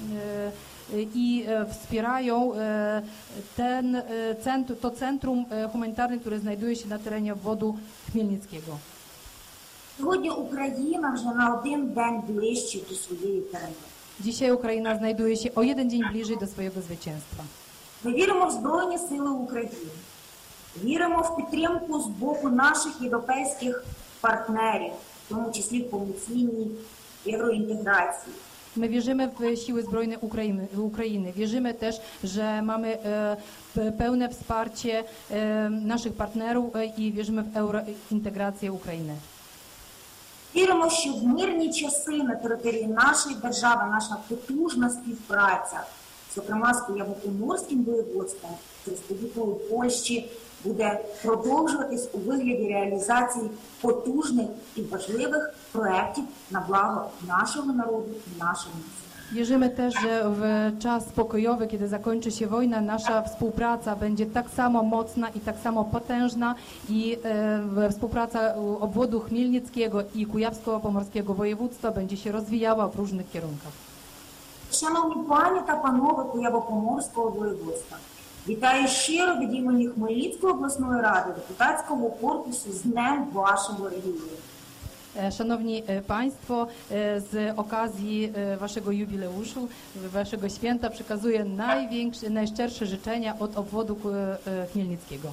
i wspierają ten centrum, to centrum humanitarne, które znajduje się na terenie obwodu chmielnickiego. Сьогодні Україна вже на один день ближче до своєї перемоги. Dzisiaj Ukraina znajduje się o jeden dzień bliżej do swojego zwycięstwa. Ми віримо в Збройні Сили України. Віримо в підтримку з боку наших європейських партнерів, в тому числі в повноцінній євроінтеграції. My wierzymy w siły zbrojne Ukrainy, Ukrainy. Wierzymy też, że mamy e, pełne wsparcie e, naszych partnerów e, i wierzymy w eurointegrację Ukrainy. Віримо, що в мирні часи на території нашої держави наша потужна співпраця, зокрема з Куяво-Поморським воєводством, з Республікою Польщі, буде продовжуватись у вигляді реалізації потужних і важливих проєктів на благо нашого народу і нашого міста. Wierzymy też, że w czas pokojowy, kiedy zakończy się wojna, nasza współpraca będzie tak samo mocna i tak samo potężna i e, współpraca obwodu chmielnickiego i kujawsko-pomorskiego województwa będzie się rozwijała w różnych kierunkach. Шановні пані та панове Куяво-Поморського воєводства, вітаю щиро від імені Хмельницької обласної ради депутатського корпусу з Днем вашого регіону. Szanowni Państwo, z okazji Waszego jubileuszu, Waszego święta przekazuję największe, najszczersze życzenia od obwodu chmielnickiego.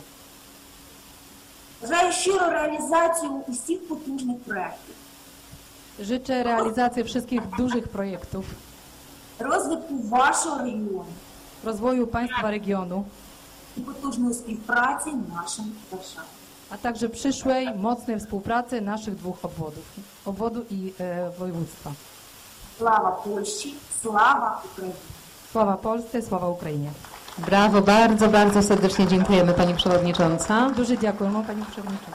Бажаю щиро реалізацію усіх потужних проєктів. Życzę realizacji wszystkich dużych projektów, розвитку вашого регіону, rozwoju państwa regionu, і потужної співпраці нашим державам. a także przyszłej, mocnej współpracy naszych dwóch obwodów, obwodu i e, województwa. Слава Польщі, слава Україні! Sława Polsce, sława Ukrainie. Brawo, bardzo, bardzo serdecznie dziękujemy Pani Przewodnicząca. Дуже дякуємо, Pani Przewodnicząca.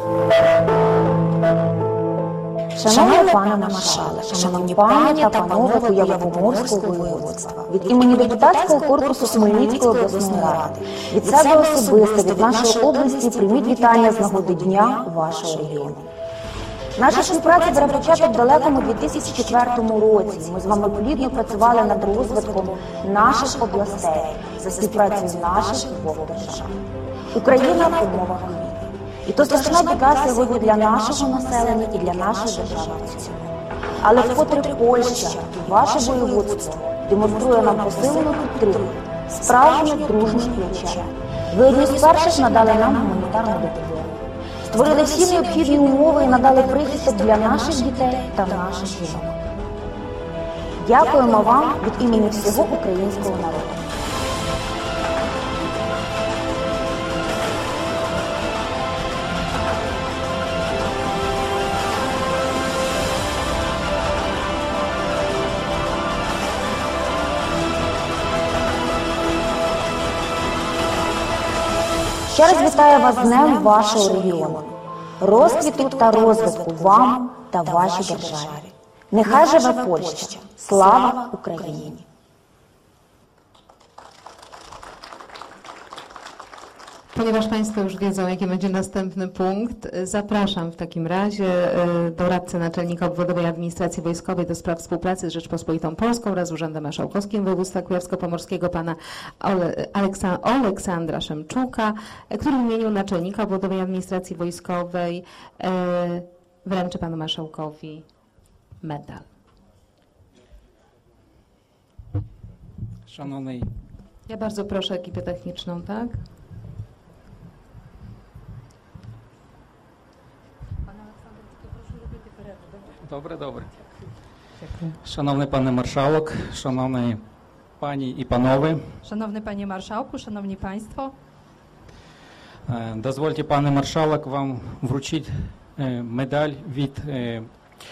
Шановний пане маршале, шановні пані та панове Куяво-Поморського воєводства, від імені депутатського корпусу Хмельницької обласної ради, від себе особисто, від нашої області прийміть вітання з нагоди Дня вашого регіону. Наша співпраця бере початок в далекому дві тисячі четвертому році. Ми з вами плідно працювали над розвитком наших областей за співпрацею наших двох держав. Україна в умовах війни. І то страшна біда сьогодні для нашого населення і для нашої держави в цілому. Але вкотре Польща і ваше воєводство демонструє нам посилену підтримку, справжнє дружне плече. Ви одні з перших надали нам гуманітарну допомогу. Створили всі необхідні умови і надали прихисток для наших дітей та наших жінок. Дякуємо вам від імені всього українського народу. Ще раз вітаю вас з Днем вашого регіону, розквіту та розвитку вам та вашій державі. Нехай живе Польща! Слава Україні! Ponieważ Państwo już wiedzą, jaki będzie następny punkt, zapraszam w takim razie doradcę naczelnika Obwodowej Administracji Wojskowej do spraw współpracy z Rzeczpospolitą Polską oraz z Urzędem Marszałkowskim Województwa Kujawsko-Pomorskiego pana Aleksandra Szymczuka, który w imieniu naczelnika Obwodowej Administracji Wojskowej wręczy panu marszałkowi medal. Szanownej... Ja bardzo proszę ekipę techniczną, tak? Добре, добре. Шановний пане маршałek, шановні пані і панове. Szanowny Panie Marszałku, Szanowni Państwo. Дозвольте, пане маршałek, вам вручити медаль від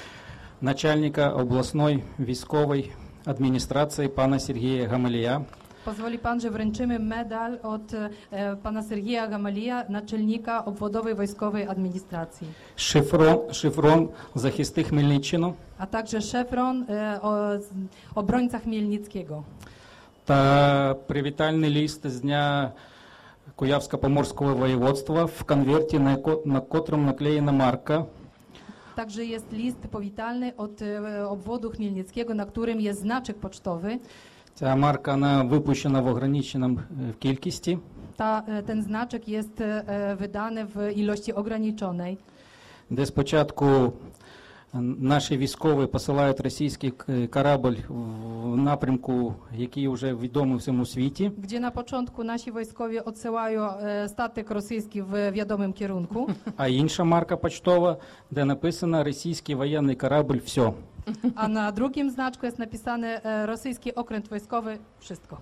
начальника обласної військової адміністрації пана Сергія Гамалія Pozwoli pan, że wręczymy medal od e, pana Sergieja Gamалія, naczelnika obwodowej wojskowej administracji. Шифрон, шифрон захисти Хмельниччину A także szefron e, o, z- obrońca Chmielnickiego. та привітальний лист з Дня Куявсько-Поморського воєводства в конверті, на, яко- на котрому наклеєна марка. Także jest list powitalny od e, obwodu Chmielnickiego, na którym jest znaczek pocztowy. Ця марка вона випущена в ограниченому е, в кількості. Ta, e, ten znaczek jest e, wydany w ilości ograniczonej. Де спочатку наші військові посилають російський к- корабль в напрямку, який вже відомий всьому світі. Gdzie na początku nasi wojskowie odsyłają e, statek rosyjski w wiadomym kierunku, А інша марка почтова, де написано «Російський воєнний корабль, все». a na drugim znaczku jest napisane e, rosyjski okręt wojskowy, wszystko.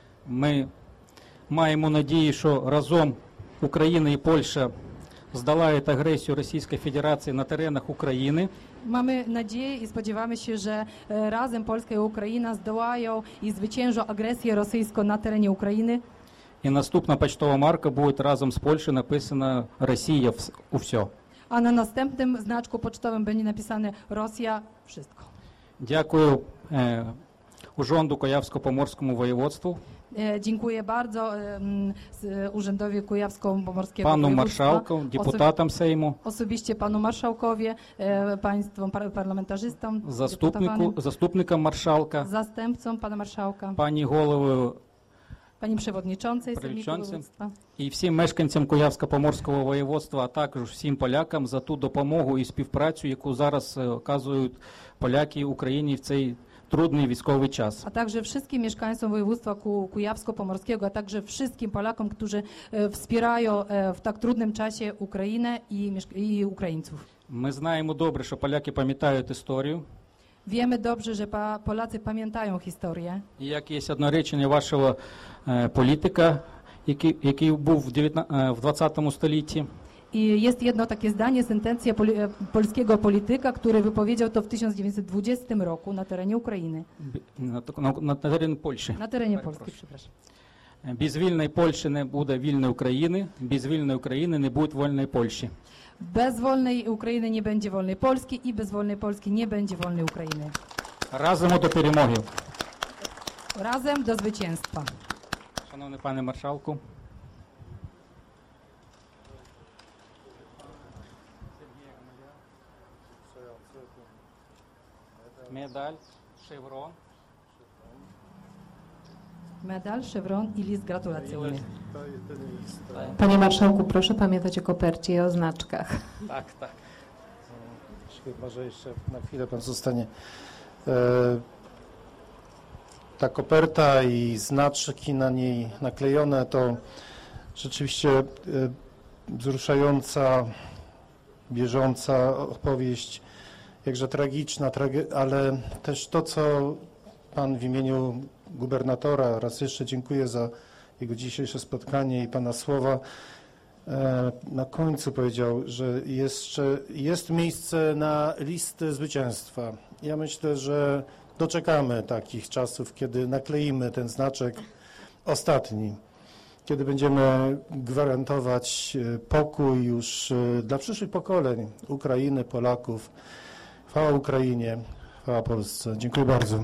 Ми маємо надію, що разом Україна і Польща здолають агресію Російської Федерації на теренах України. Mamy nadzieję i spodziewamy się, że e, razem Polska i Ukraina zdołają i zwyciężą agresję rosyjską na terenie Ukrainy. І наступна почтова марка буде разом з Польщею написана «Росія вс- у все». A na następnym znaczku pocztowym będzie napisane Rosja, wszystko. Дякую е, Ужонду Куявсько-Поморському воєводству, E, dziękuję bardzo e, m, z, Urzędowi Kujawsko-Pomorskiego пану Województwa, маршалку, депутатам Сейму, osobiście panu marszałkowie, e, państwom par parlamentarzystom, заступнику, deputowanym, заступникам маршалка, zastępcom pana marszałka, пані голови pani przewodniczącej Sejmiku Przewodniczący. Województwa. і всім мешканцям Куявсько-Поморського воєводства, а також всім полякам за ту допомогу і співпрацю, яку зараз е, оказують поляки Україні в цей trudny wojskowy czas. A także wszystkim mieszkańcom województwa Ku- Kujawsko-Pomorskiego, a także wszystkim Polakom, którzy e, wspierają e, w tak trudnym czasie Ukrainę i, mieszk- i Ukraińców. Ми знаємо добре, що поляки пам'ятають історію. Wiemy dobrze, że pa- Polacy pamiętają historię. І як є одне речення вашого е, політика, який, який був в, дев'ятнадцятому, е, в двадцятому столітті. I jest jedno takie zdanie, sentencja poli- e, polskiego polityka, który wypowiedział to w tysiąc dziewięćset dwudziestym roku na terenie Ukrainy. Б- На, так- на, на терен Польщі. Na terenie Polski, przepraszam. Е, Без вільної Польщі не буде вільної України, без вільної України не буде вільної Польщі. Bez wolnej Ukrainy nie będzie wolnej Polski i bez wolnej Polski nie będzie wolnej Ukrainy. Разом до перемоги. Razem do zwycięstwa. Шановний пане маршалку. Медаль, шеврон. Medal, szewron i list gratulacyjny. Panie marszałku, proszę pamiętać o kopercie i o znaczkach. Tak, tak. Chyba, że jeszcze na chwilę pan zostanie. E, ta koperta i znaczki na niej naklejone to rzeczywiście e, wzruszająca, bieżąca opowieść, jakże tragiczna, trage, ale też to, co pan w imieniu gubernatora, raz jeszcze dziękuję za jego dzisiejsze spotkanie i pana słowa, e, na końcu powiedział, że jeszcze jest miejsce na listę zwycięstwa. Ja myślę, że doczekamy takich czasów, kiedy nakleimy ten znaczek ostatni, kiedy będziemy gwarantować e, pokój już e, dla przyszłych pokoleń Ukrainy, Polaków. Chwała Ukrainie, chwała Polsce. Dziękuję bardzo.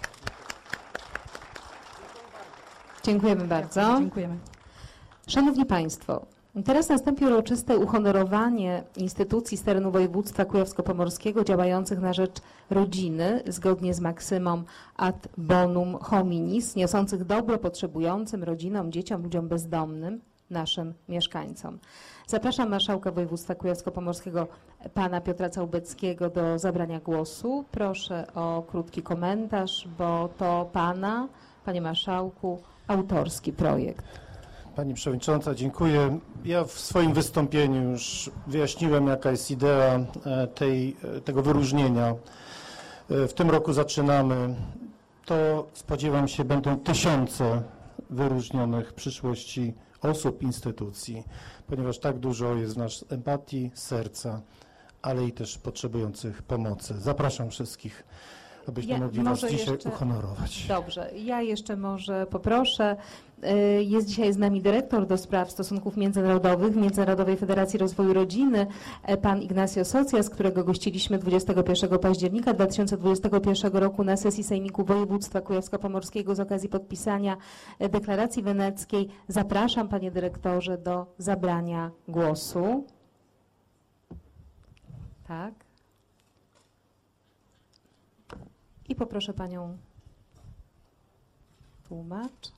Dziękujemy bardzo. Dziękujemy. Szanowni Państwo, teraz nastąpi uroczyste uhonorowanie instytucji z terenu województwa kujawsko-pomorskiego działających na rzecz rodziny, zgodnie z maksymą ad bonum hominis, niosących dobro potrzebującym, rodzinom, dzieciom, ludziom bezdomnym, naszym mieszkańcom. Zapraszam marszałka województwa kujawsko-pomorskiego, pana Piotra Całbeckiego, do zabrania głosu. Proszę o krótki komentarz, bo to pana, panie marszałku, autorski projekt. Pani Przewodnicząca, dziękuję. Ja w swoim wystąpieniu już wyjaśniłem, jaka jest idea e, tej, e, tego wyróżnienia. E, W tym roku zaczynamy. To spodziewam się będą tysiące wyróżnionych w przyszłości osób, instytucji, ponieważ tak dużo jest w nas empatii, serca, ale i też potrzebujących pomocy. Zapraszam wszystkich abyśmy Ja mogli Was może dzisiaj jeszcze- uhonorować. Dobrze, ja jeszcze może poproszę. Y, Jest dzisiaj z nami dyrektor do spraw stosunków międzynarodowych Międzynarodowej Federacji Rozwoju Rodziny, e, pan Ignacio Socias, którego gościliśmy dwudziestego pierwszego października dwa tysiące dwudziestego pierwszego roku na sesji Sejmiku Województwa Kujawsko-Pomorskiego z okazji podpisania e, deklaracji weneckiej. Zapraszam, panie dyrektorze, do zabrania głosu. Tak. I poproszę panią tłumacz.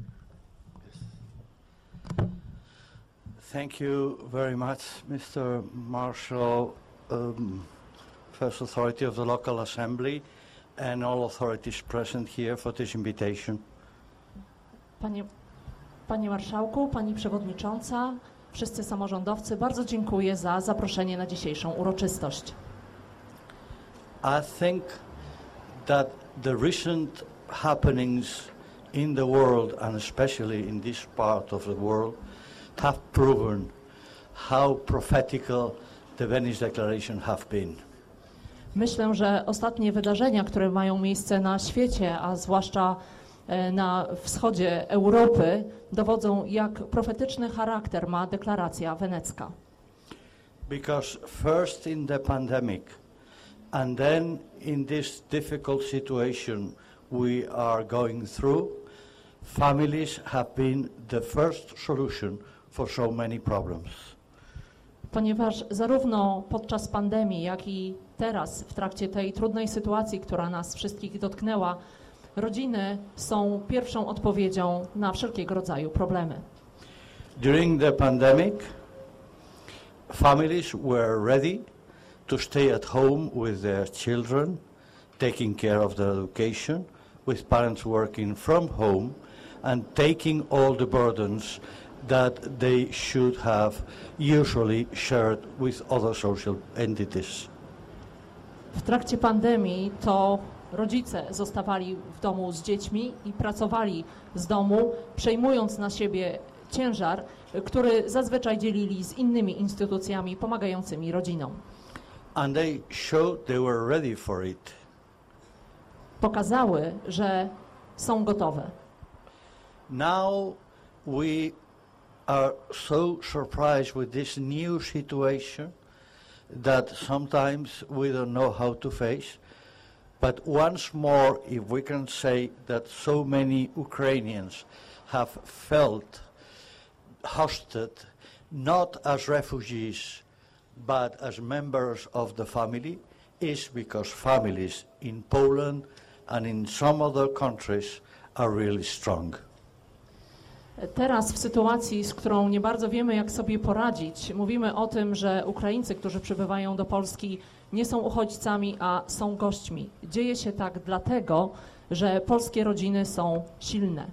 Thank you very much, Mister Marshall, um, First Authority of the Local Assembly, and all authorities present here for this invitation. Panie, Panie Marszałku, Pani Przewodnicząca, wszyscy samorządowcy, bardzo dziękuję za zaproszenie na dzisiejszą uroczystość. I think that the recent happenings in the world, and especially in this part of the world, have proven how prophetical the Venice Declaration have been. Myślę, że ostatnie wydarzenia, które mają miejsce na świecie, a zwłaszcza e, na wschodzie Europy, dowodzą, jak profetyczny charakter ma deklaracja wenecka. Because first in the pandemic, and then in this difficult situation we are going through, families have been the first solution for so many problems. Ponieważ zarówno podczas pandemii, jak i teraz w trakcie tej trudnej sytuacji, która nas wszystkich dotknęła, rodziny są pierwszą odpowiedzią na wszelkiego rodzaju problemy. During the pandemic, families were ready to stay at home with their children, taking care of their education, with parents working from home and taking all the burdens that they should have usually shared with other social entities. W trakcie pandemii to rodzice zostawali w domu z dziećmi i pracowali z domu, przejmując na siebie ciężar, który zazwyczaj dzielili z innymi instytucjami pomagającymi rodzinom. And they showed they were ready for it. Pokazały, że są gotowe. Now we are so surprised with this new situation that sometimes we don't know how to face. But once more, if we can say that so many Ukrainians have felt hosted not as refugees but as members of the family, is because families in Poland and in some other countries are really strong. Teraz w sytuacji, z którą nie bardzo wiemy, jak sobie poradzić, mówimy o tym, że Ukraińcy, którzy przybywają do Polski, nie są uchodźcami, a są gośćmi. Dzieje się tak dlatego, że polskie rodziny są silne.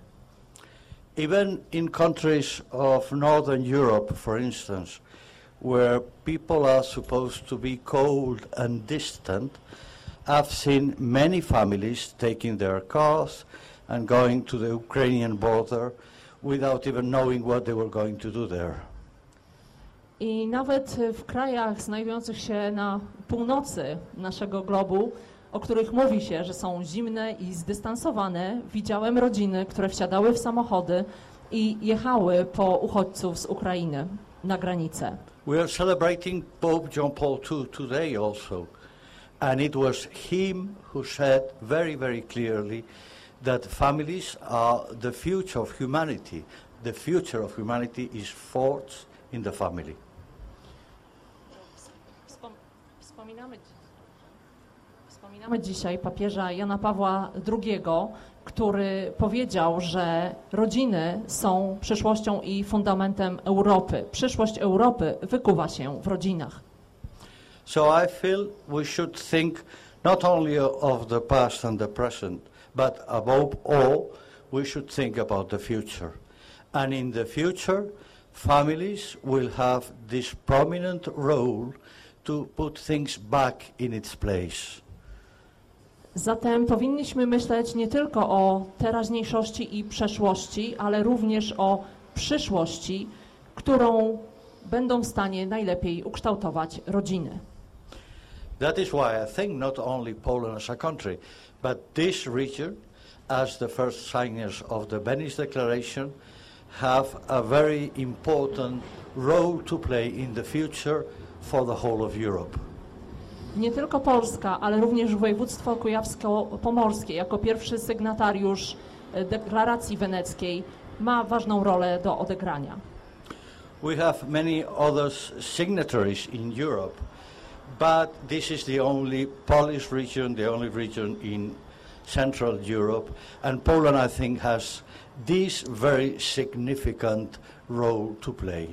Even in countries of Northern Europe, for instance, where people are supposed to be cold and distant, I've seen many families taking their cars and going to the Ukrainian border without even knowing what they were going to do there. I nawet w krajach znajdujących się na północy naszego globu, o których mówi się, że są zimne i zdystansowane, widziałem rodziny, które wsiadały w samochody i jechały po uchodźców z Ukrainy na granicę. We are celebrating Pope John Paul the Second today also, and it was him who said very, very clearly that families are the future of humanity. The future of humanity is forged in the family. Wspominamy, wspominamy dzisiaj papieża Jana Pawła drugiego, który powiedział, że rodziny są przyszłością i fundamentem Europy. Przyszłość Europy wykuwa się w rodzinach. So I feel we should think not only of the past and the present, but above all, we should think about the future. And in the future, families will have this prominent role to put things back in its place. Zatem powinniśmy myśleć nie tylko o teraźniejszości i przeszłości, ale również o przyszłości, którą będą w stanie najlepiej ukształtować rodziny. That is why I think not only Poland as a country, But this region, as the first signers of the Venice Declaration, have a very important role to play in the future for the whole of Europe. Nie tylko Polska, ale również województwo kujawsko-pomorskie jako pierwszy sygnatariusz deklaracji weneckiej ma ważną rolę do odegrania. We have many other signatories in Europe, but this is the only Polish region, the only region in Central Europe, and Poland, I think, has this very significant role to play.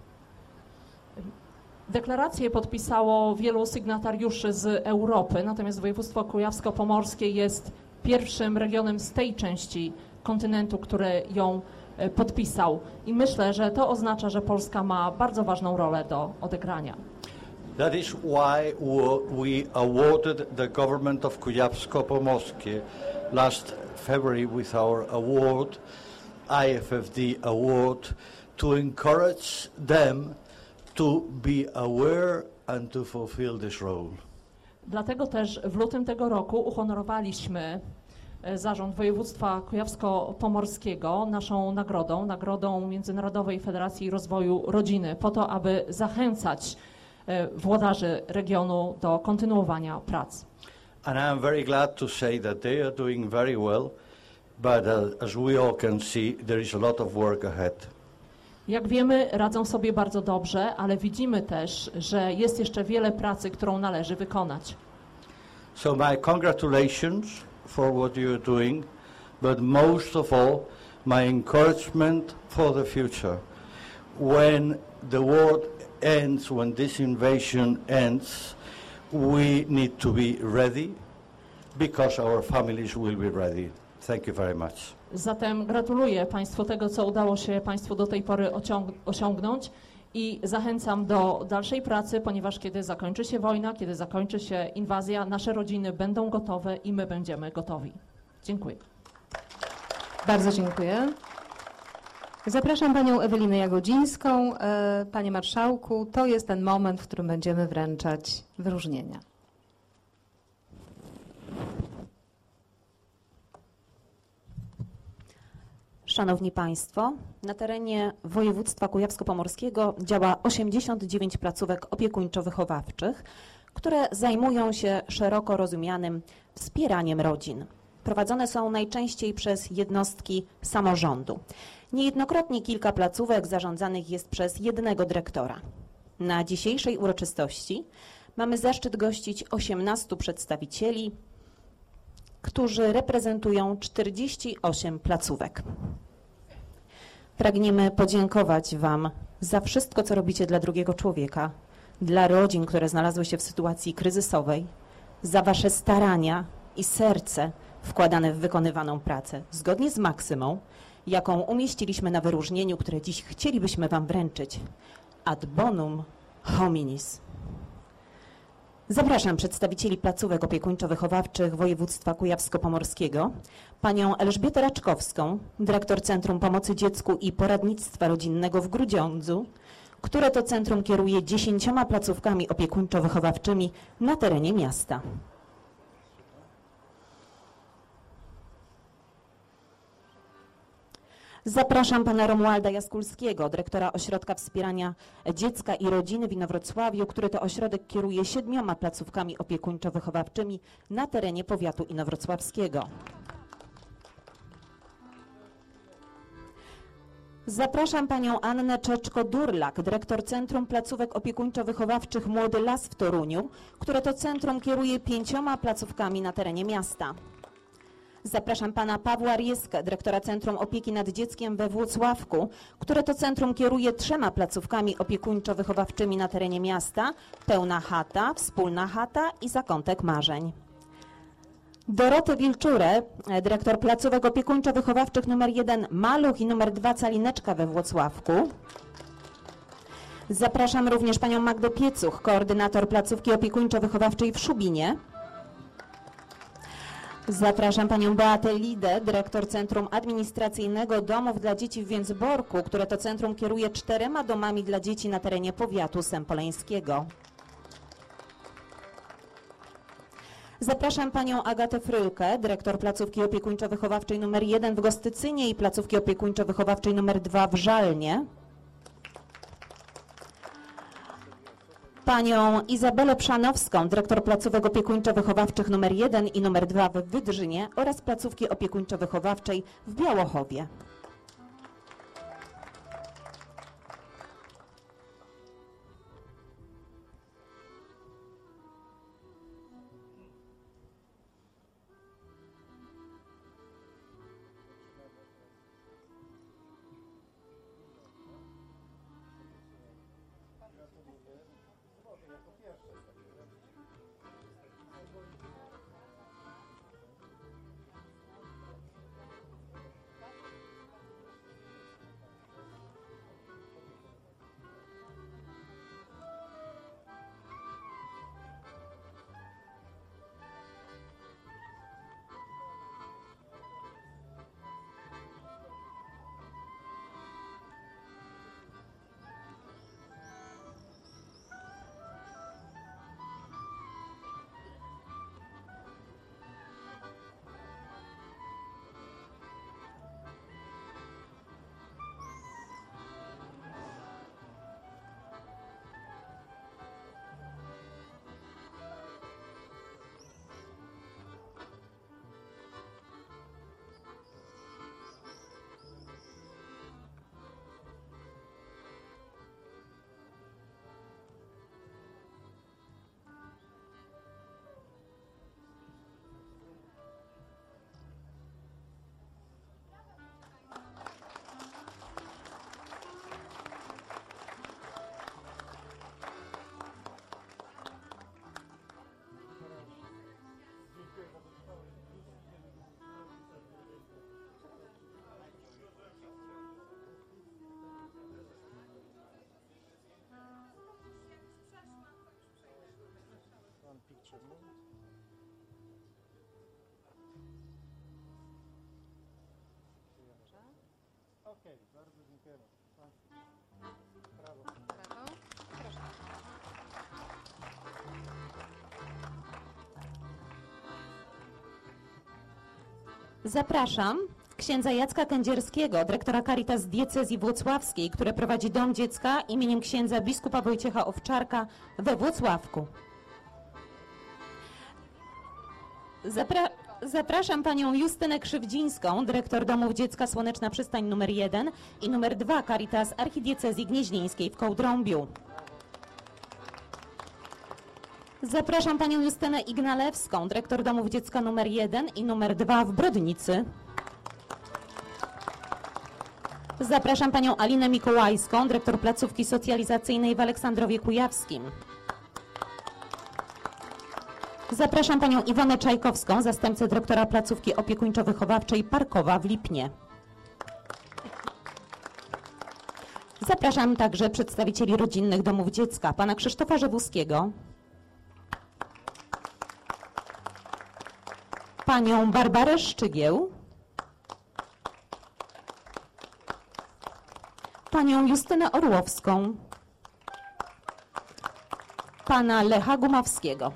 Deklarację podpisało wielu sygnatariuszy z Europy, natomiast województwo kujawsko-pomorskie jest pierwszym regionem z tej części kontynentu, który ją podpisał. I myślę, że to oznacza, że Polska ma bardzo ważną rolę do odegrania. That is why we awarded the government of Kujawsko-Pomorskie last February with our award, I F F D award, to encourage them to be aware and to fulfill this role. Dlatego też w lutym tego roku uhonorowaliśmy Zarząd Województwa Kujawsko-Pomorskiego naszą nagrodą, nagrodą Międzynarodowej Federacji Rozwoju Rodziny, po to, aby zachęcać włodarzy regionu do kontynuowania prac. And I am very glad to say that they are doing very well, but uh, as we all can see, there is a lot of work ahead. Jak wiemy, radzą sobie bardzo dobrze, ale widzimy też, że jest jeszcze wiele pracy, którą należy wykonać. So my congratulations for what you are doing, but most of all, my encouragement for the future. When the war ends, when this invasion ends, we need to be ready because our families will be ready. Thank you very much. Zatem gratuluję Państwu tego, co udało się Państwu do tej pory osiągnąć i zachęcam do dalszej pracy, ponieważ kiedy zakończy się wojna, kiedy zakończy się inwazja, nasze rodziny będą gotowe i my będziemy gotowi. Dziękuję. Bardzo dziękuję. Zapraszam Panią Ewelinę Jagodzińską. Panie Marszałku, to jest ten moment, w którym będziemy wręczać wyróżnienia. Szanowni Państwo, na terenie województwa kujawsko-pomorskiego działa osiemdziesiąt dziewięć placówek opiekuńczo-wychowawczych, które zajmują się szeroko rozumianym wspieraniem rodzin. Prowadzone są najczęściej przez jednostki samorządu. Niejednokrotnie kilka placówek zarządzanych jest przez jednego dyrektora. Na dzisiejszej uroczystości mamy zaszczyt gościć osiemnastu przedstawicieli, którzy reprezentują czterdzieści osiem placówek. Pragniemy podziękować Wam za wszystko, co robicie dla drugiego człowieka, dla rodzin, które znalazły się w sytuacji kryzysowej, za Wasze starania i serce wkładane w wykonywaną pracę, zgodnie z maksymą, jaką umieściliśmy na wyróżnieniu, które dziś chcielibyśmy Wam wręczyć. Ad bonum hominis. Zapraszam przedstawicieli placówek opiekuńczo-wychowawczych województwa kujawsko-pomorskiego, panią Elżbietę Raczkowską, dyrektor Centrum Pomocy Dziecku i Poradnictwa Rodzinnego w Grudziądzu, które to centrum kieruje dziesięcioma placówkami opiekuńczo-wychowawczymi na terenie miasta. Zapraszam pana Romualda Jaskulskiego, dyrektora Ośrodka Wspierania Dziecka i Rodziny w Inowrocławiu, który to ośrodek kieruje siedmioma placówkami opiekuńczo-wychowawczymi na terenie powiatu inowrocławskiego. Zapraszam panią Annę Czeczko-Durlak, dyrektor Centrum Placówek Opiekuńczo-Wychowawczych Młody Las w Toruniu, które to centrum kieruje pięcioma placówkami na terenie miasta. Zapraszam pana Pawła Rieskę, dyrektora Centrum Opieki nad Dzieckiem we Włocławku, które to centrum kieruje trzema placówkami opiekuńczo-wychowawczymi na terenie miasta: Pełna Chata, Wspólna Chata i Zakątek Marzeń. Dorotę Wilczurę, dyrektor placówek opiekuńczo-wychowawczych numer jeden Maluch i numer dwa Calineczka we Włocławku. Zapraszam również panią Magdę Piecuch, koordynator placówki opiekuńczo-wychowawczej w Szubinie. Zapraszam panią Beatę Lidę, dyrektor Centrum Administracyjnego Domów dla Dzieci w Więcborku, które to centrum kieruje czterema domami dla dzieci na terenie powiatu sępoleńskiego. Zapraszam panią Agatę Frylkę, dyrektor placówki opiekuńczo-wychowawczej numer jeden w Gostycynie i placówki opiekuńczo-wychowawczej numer dwa w Żalnie. Panią Izabelę Przanowską, dyrektor placówek opiekuńczo-wychowawczych numer jeden i numer dwa w Wydrzynie oraz placówki opiekuńczo-wychowawczej w Białochowie. Okej, bardzo dziękujemy. Brawo. Brawo. Proszę. Zapraszam księdza Jacka Kędzierskiego, dyrektora Caritas Diecezji Włocławskiej, który prowadzi Dom Dziecka imieniem księdza biskupa Wojciecha Owczarka we Włocławku. Zapra Zapraszam panią Justynę Krzywdzińską, dyrektor Domów Dziecka Słoneczna Przystań numer jeden i numer dwa Caritas Archidiecezji Gnieźnieńskiej w Kołdrąbiu. Zapraszam panią Justynę Ignalewską, dyrektor Domów Dziecka numer jeden i numer dwa w Brodnicy. Zapraszam panią Alinę Mikołajską, dyrektor placówki socjalizacyjnej w Aleksandrowie Kujawskim. Zapraszam panią Iwonę Czajkowską, zastępcę dyrektora placówki opiekuńczo-wychowawczej Parkowa w Lipnie. Zapraszam także przedstawicieli rodzinnych domów dziecka, pana Krzysztofa Żewuskiego, panią Barbarę Szczygieł, panią Justynę Orłowską, pana Lecha Gumowskiego.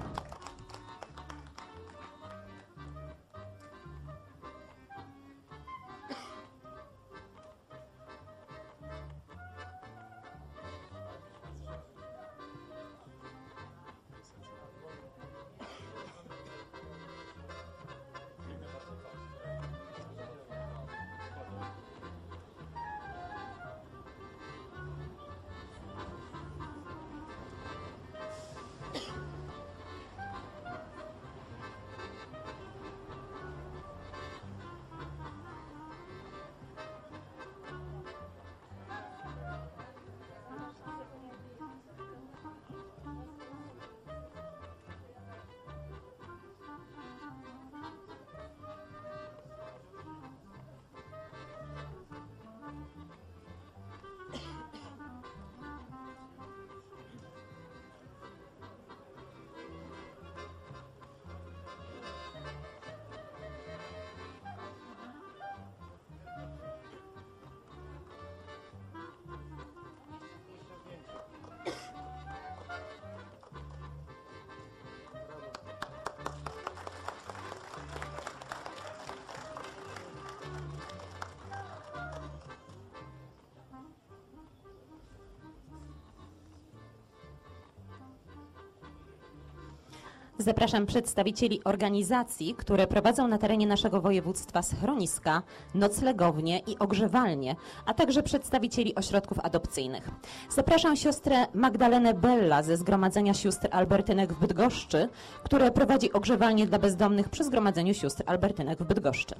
Zapraszam przedstawicieli organizacji, które prowadzą na terenie naszego województwa schroniska, noclegownie i ogrzewalnie, a także przedstawicieli ośrodków adopcyjnych. Zapraszam siostrę Magdalenę Bella ze Zgromadzenia Sióstr Albertynek w Bydgoszczy, które prowadzi ogrzewalnię dla bezdomnych przy Zgromadzeniu Sióstr Albertynek w Bydgoszczy.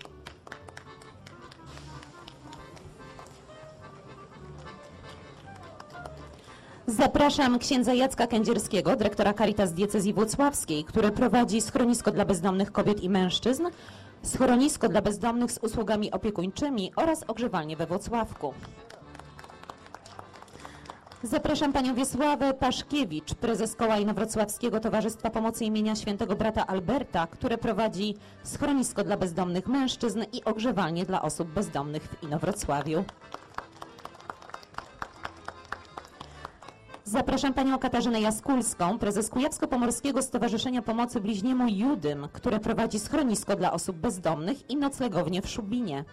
Zapraszam księdza Jacka Kędzierskiego, dyrektora Caritas Diecezji Włocławskiej, który prowadzi schronisko dla bezdomnych kobiet i mężczyzn, schronisko dla bezdomnych z usługami opiekuńczymi oraz ogrzewalnię we Włocławku. Zapraszam panią Wiesławę Paszkiewicz, prezes Koła Inowrocławskiego Towarzystwa Pomocy imienia Świętego Brata Alberta, które prowadzi schronisko dla bezdomnych mężczyzn i ogrzewalnię dla osób bezdomnych w Inowrocławiu. Zapraszam panią Katarzynę Jaskulską, prezes Kujawsko-Pomorskiego Stowarzyszenia Pomocy Bliźniemu Judym, które prowadzi schronisko dla osób bezdomnych i noclegownię w Szubinie.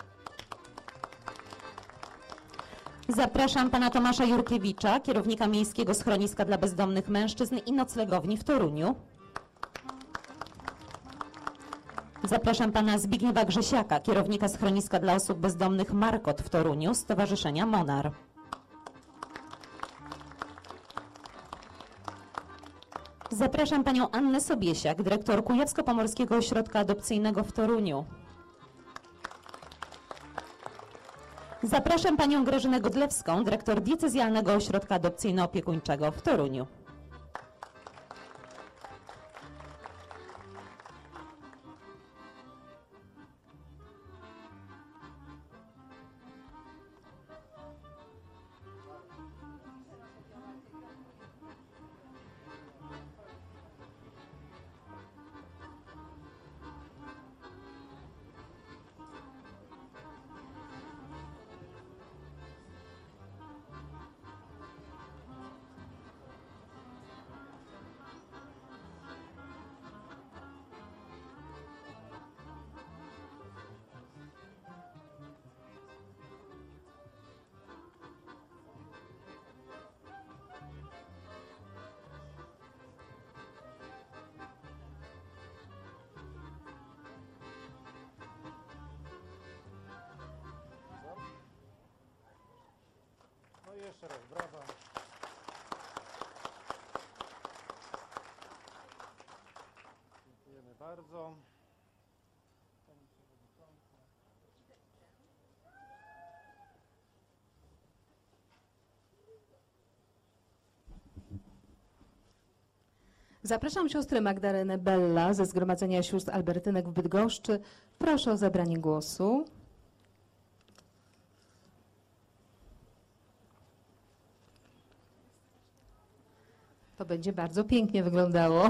Zapraszam pana Tomasza Jurkiewicza, kierownika Miejskiego Schroniska dla Bezdomnych Mężczyzn i noclegowni w Toruniu. Zapraszam pana Zbigniewa Grzesiaka, kierownika schroniska dla osób bezdomnych Markot w Toruniu, Stowarzyszenia Monar. Zapraszam panią Annę Sobiesiak, dyrektor Kujawsko-Pomorskiego Ośrodka Adopcyjnego w Toruniu. Zapraszam panią Grażynę Godlewską, dyrektor Diecezjalnego Ośrodka Adopcyjno-Opiekuńczego w Toruniu. No i jeszcze raz, brawa. Dziękujemy bardzo. Pani przewodnicząca. Zapraszam siostrę Magdalenę Bella ze Zgromadzenia Sióstr Albertynek w Bydgoszczy. Proszę o zabranie głosu. To będzie bardzo pięknie wyglądało.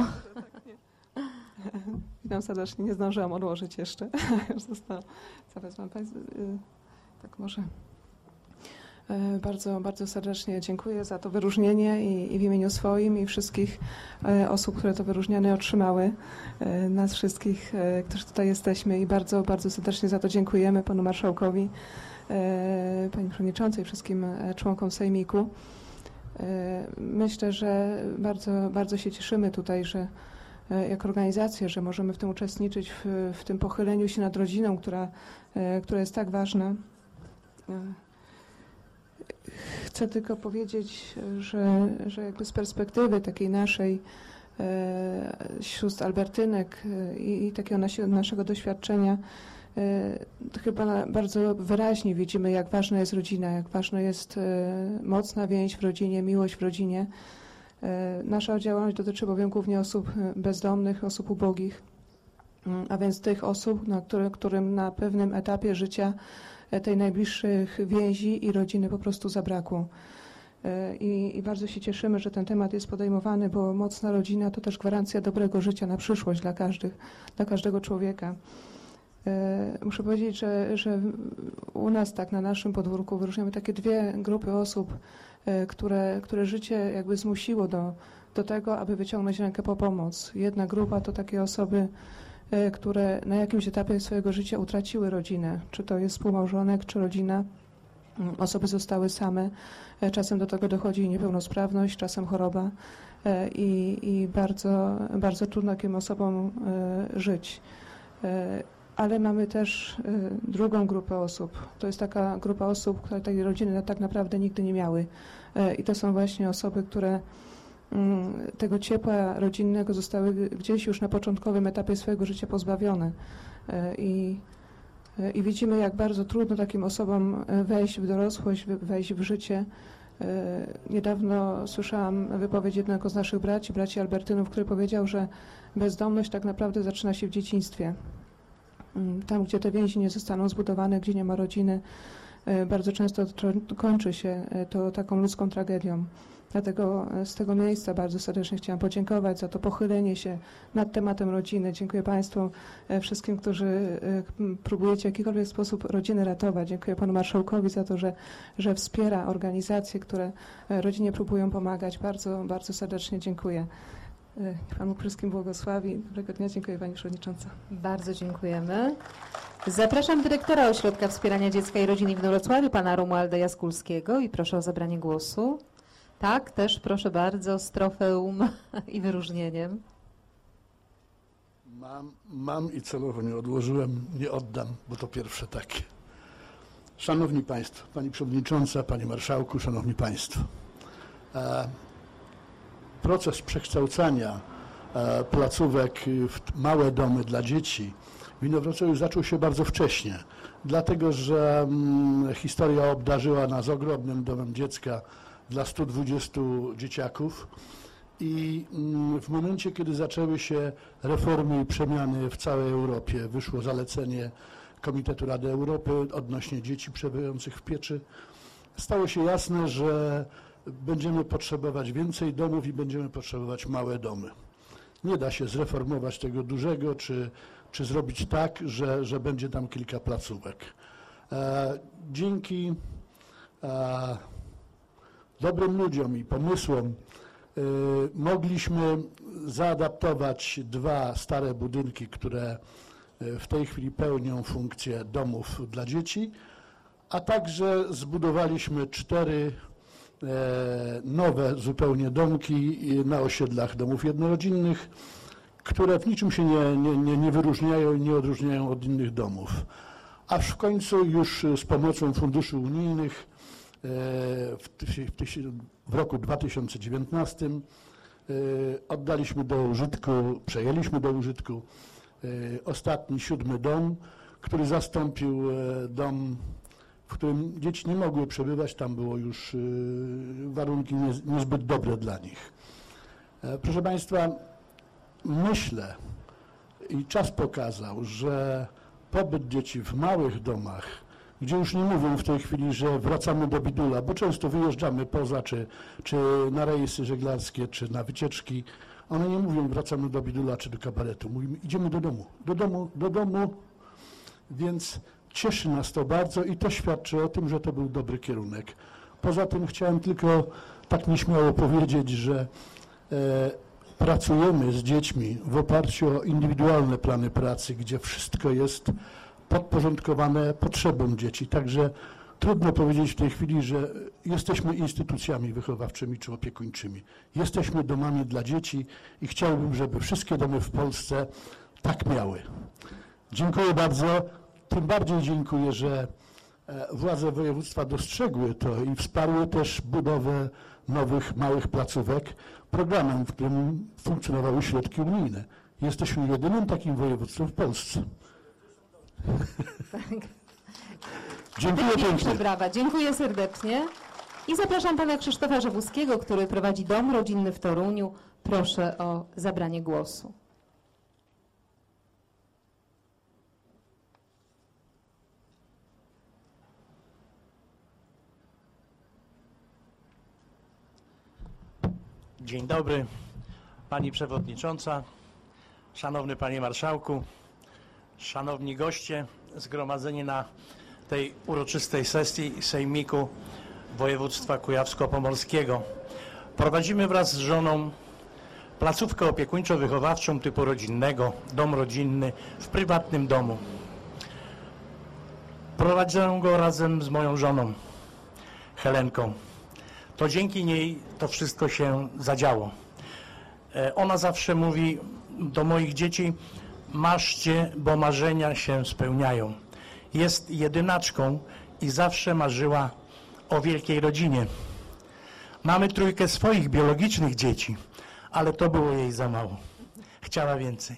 Witam serdecznie, nie zdążyłam odłożyć jeszcze. Już zostało. Zaraz mam Państwu. Tak może. Bardzo, bardzo serdecznie dziękuję za to wyróżnienie i, i w imieniu swoim i wszystkich osób, które to wyróżnienie otrzymały, nas wszystkich, którzy tutaj jesteśmy i bardzo, bardzo serdecznie za to dziękujemy panu marszałkowi, pani przewodniczącej, wszystkim członkom sejmiku. Myślę, że bardzo, bardzo się cieszymy tutaj, że jako organizacja, że możemy w tym uczestniczyć, w, w tym pochyleniu się nad rodziną, która, która jest tak ważna. Chcę tylko powiedzieć, że, że jakby z perspektywy takiej naszej e, sióstr Albertynek i, i takiego nasi, naszego doświadczenia e, chyba bardzo wyraźnie widzimy, jak ważna jest rodzina, jak ważna jest e, mocna więź w rodzinie, miłość w rodzinie. E, nasza działalność dotyczy bowiem głównie osób bezdomnych, osób ubogich, a więc tych osób, na które, którym na pewnym etapie życia tej najbliższych więzi i rodziny po prostu zabrakło. I, I bardzo się cieszymy, że ten temat jest podejmowany, bo mocna rodzina to też gwarancja dobrego życia na przyszłość dla każdych, dla każdego człowieka. Muszę powiedzieć, że, że u nas tak na naszym podwórku wyróżniamy takie dwie grupy osób, które, które życie jakby zmusiło do, do tego, aby wyciągnąć rękę po pomoc. Jedna grupa to takie osoby, które na jakimś etapie swojego życia utraciły rodzinę, czy to jest współmałżonek, czy rodzina. Osoby zostały same, czasem do tego dochodzi niepełnosprawność, czasem choroba e, i, i bardzo, bardzo trudno takim osobom e, żyć. E, ale mamy też e, drugą grupę osób. To jest taka grupa osób, które tej rodziny tak naprawdę nigdy nie miały. E, I to są właśnie osoby, które mm, tego ciepła rodzinnego zostały gdzieś już na początkowym etapie swojego życia pozbawione. E, I I widzimy, jak bardzo trudno takim osobom wejść w dorosłość, wejść w życie. Niedawno słyszałam wypowiedź jednego z naszych braci, braci Albertynów, który powiedział, że bezdomność tak naprawdę zaczyna się w dzieciństwie. Tam, gdzie te więzi nie zostaną zbudowane, gdzie nie ma rodziny, bardzo często kończy się to taką ludzką tragedią. Dlatego z tego miejsca bardzo serdecznie chciałam podziękować za to pochylenie się nad tematem rodziny. Dziękuję Państwu wszystkim, którzy próbujecie w jakikolwiek sposób rodziny ratować. Dziękuję Panu Marszałkowi za to, że, że wspiera organizacje, które rodzinie próbują pomagać. Bardzo, bardzo serdecznie dziękuję. Pan Bóg wszystkim błogosławi. Dobrego dnia. Dziękuję Pani Przewodnicząca. Bardzo dziękujemy. Zapraszam dyrektora Ośrodka Wspierania Dziecka i Rodziny w Wrocławiu, pana Romualda Jaskulskiego i proszę o zabranie głosu. Tak, też proszę bardzo, z trofeum i wyróżnieniem. Mam, mam i celowo nie odłożyłem, nie oddam, bo to pierwsze takie. Szanowni Państwo, Pani Przewodnicząca, Panie Marszałku, Szanowni Państwo. E, proces przekształcania e, placówek w małe domy dla dzieci w Inowrocławiu zaczął się bardzo wcześnie, dlatego że mm, historia obdarzyła nas ogromnym domem dziecka dla stu dwudziestu dzieciaków i w momencie, kiedy zaczęły się reformy i przemiany w całej Europie, wyszło zalecenie Komitetu Rady Europy odnośnie dzieci przebywających w pieczy, stało się jasne, że będziemy potrzebować więcej domów i będziemy potrzebować małe domy. Nie da się zreformować tego dużego, czy, czy zrobić tak, że, że będzie tam kilka placówek. E, dzięki e, dobrym ludziom i pomysłom y, mogliśmy zaadaptować dwa stare budynki, które w tej chwili pełnią funkcję domów dla dzieci, a także zbudowaliśmy cztery e, nowe zupełnie domki na osiedlach domów jednorodzinnych, które w niczym się nie, nie, nie, nie wyróżniają i nie odróżniają od innych domów. Aż w końcu już z pomocą funduszy unijnych W, w, w roku dwa tysiące dziewiętnastym oddaliśmy do użytku, przejęliśmy do użytku ostatni, siódmy dom, który zastąpił dom, w którym dzieci nie mogły przebywać, tam było już warunki nie, niezbyt dobre dla nich. Proszę Państwa, myślę i czas pokazał, że pobyt dzieci w małych domach, gdzie już nie mówią w tej chwili, że wracamy do bidula, bo często wyjeżdżamy poza, czy, czy na rejsy żeglarskie, czy na wycieczki. One nie mówią, wracamy do bidula, czy do kabaretu. Mówimy, idziemy do domu, do domu, do domu. Więc cieszy nas to bardzo i to świadczy o tym, że to był dobry kierunek. Poza tym chciałem tylko tak nieśmiało powiedzieć, że e, pracujemy z dziećmi w oparciu o indywidualne plany pracy, gdzie wszystko jest podporządkowane potrzebom dzieci. Także trudno powiedzieć w tej chwili, że jesteśmy instytucjami wychowawczymi czy opiekuńczymi. Jesteśmy domami dla dzieci i chciałbym, żeby wszystkie domy w Polsce tak miały. Dziękuję bardzo. Tym bardziej dziękuję, że władze województwa dostrzegły to i wsparły też budowę nowych, małych placówek programem, w którym funkcjonowały środki unijne. Jesteśmy jedynym takim województwem w Polsce. Tak. Dziękuję pięknie. Brawa. Dziękuję serdecznie. I zapraszam pana Krzysztofa Żewuskiego, który prowadzi dom rodzinny w Toruniu. Proszę o zabranie głosu. Dzień dobry, Pani Przewodnicząca, Szanowny Panie Marszałku, Szanowni goście zgromadzeni na tej uroczystej sesji Sejmiku Województwa Kujawsko-Pomorskiego. Prowadzimy wraz z żoną placówkę opiekuńczo-wychowawczą typu rodzinnego, dom rodzinny w prywatnym domu. Prowadzę go razem z moją żoną Helenką. To dzięki niej to wszystko się zadziało. E, Ona zawsze mówi do moich dzieci: marzcie, bo marzenia się spełniają. Jest jedynaczką i zawsze marzyła o wielkiej rodzinie. Mamy trójkę swoich biologicznych dzieci, ale to było jej za mało. Chciała więcej.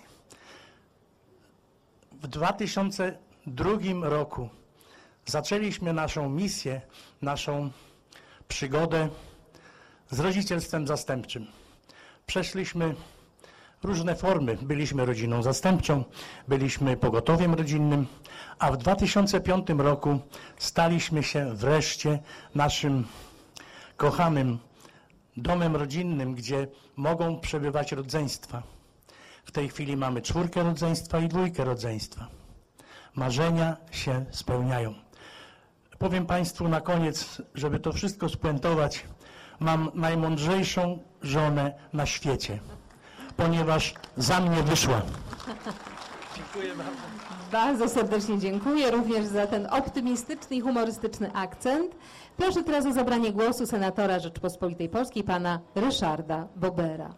W dwa tysiące drugim roku zaczęliśmy naszą misję, naszą przygodę z rodzicielstwem zastępczym. Przeszliśmy różne formy. Byliśmy rodziną zastępczą, byliśmy pogotowiem rodzinnym, a w dwa tysiące piątym roku staliśmy się wreszcie naszym kochanym domem rodzinnym, gdzie mogą przebywać rodzeństwa. W tej chwili mamy czwórkę rodzeństwa i dwójkę rodzeństwa. Marzenia się spełniają. Powiem Państwu na koniec, żeby to wszystko spuentować, mam najmądrzejszą żonę na świecie, ponieważ za mnie wyszła. Dziękuję bardzo. Bardzo serdecznie dziękuję również za ten optymistyczny i humorystyczny akcent. Proszę teraz o zabranie głosu senatora Rzeczypospolitej Polskiej, pana Ryszarda Bobera.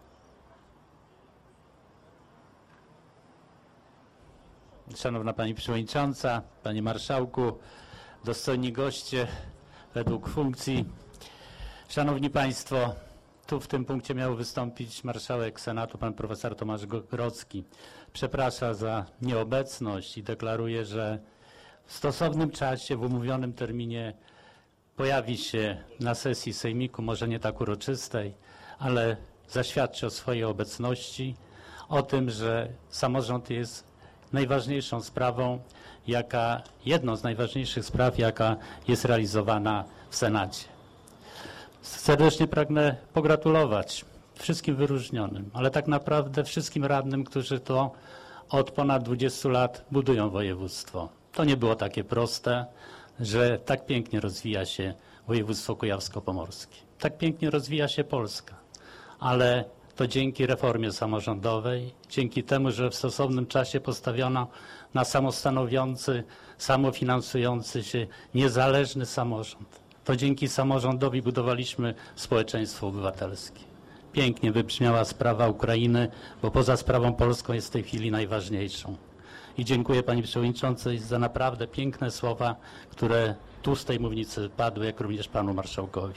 Szanowna Pani Przewodnicząca, Panie Marszałku, dostojni goście według funkcji. Szanowni Państwo, tu w tym punkcie miał wystąpić marszałek Senatu, pan profesor Tomasz Grodzki. Przepraszam za nieobecność i deklaruję, że w stosownym czasie, w umówionym terminie pojawi się na sesji Sejmiku, może nie tak uroczystej, ale zaświadczy o swojej obecności, o tym, że samorząd jest najważniejszą sprawą, jaka, jedną z najważniejszych spraw, jaka jest realizowana w Senacie. Serdecznie pragnę pogratulować wszystkim wyróżnionym, ale tak naprawdę wszystkim radnym, którzy to od ponad dwudziestu lat budują województwo. To nie było takie proste, że tak pięknie rozwija się województwo kujawsko-pomorskie. Tak pięknie rozwija się Polska, ale to dzięki reformie samorządowej, dzięki temu, że w stosownym czasie postawiono na samostanowiący, samofinansujący się, niezależny samorząd. To dzięki samorządowi budowaliśmy społeczeństwo obywatelskie. Pięknie wybrzmiała sprawa Ukrainy, bo poza sprawą polską jest w tej chwili najważniejszą. I dziękuję Pani Przewodniczącej za naprawdę piękne słowa, które tu z tej mównicy padły, jak również Panu Marszałkowi.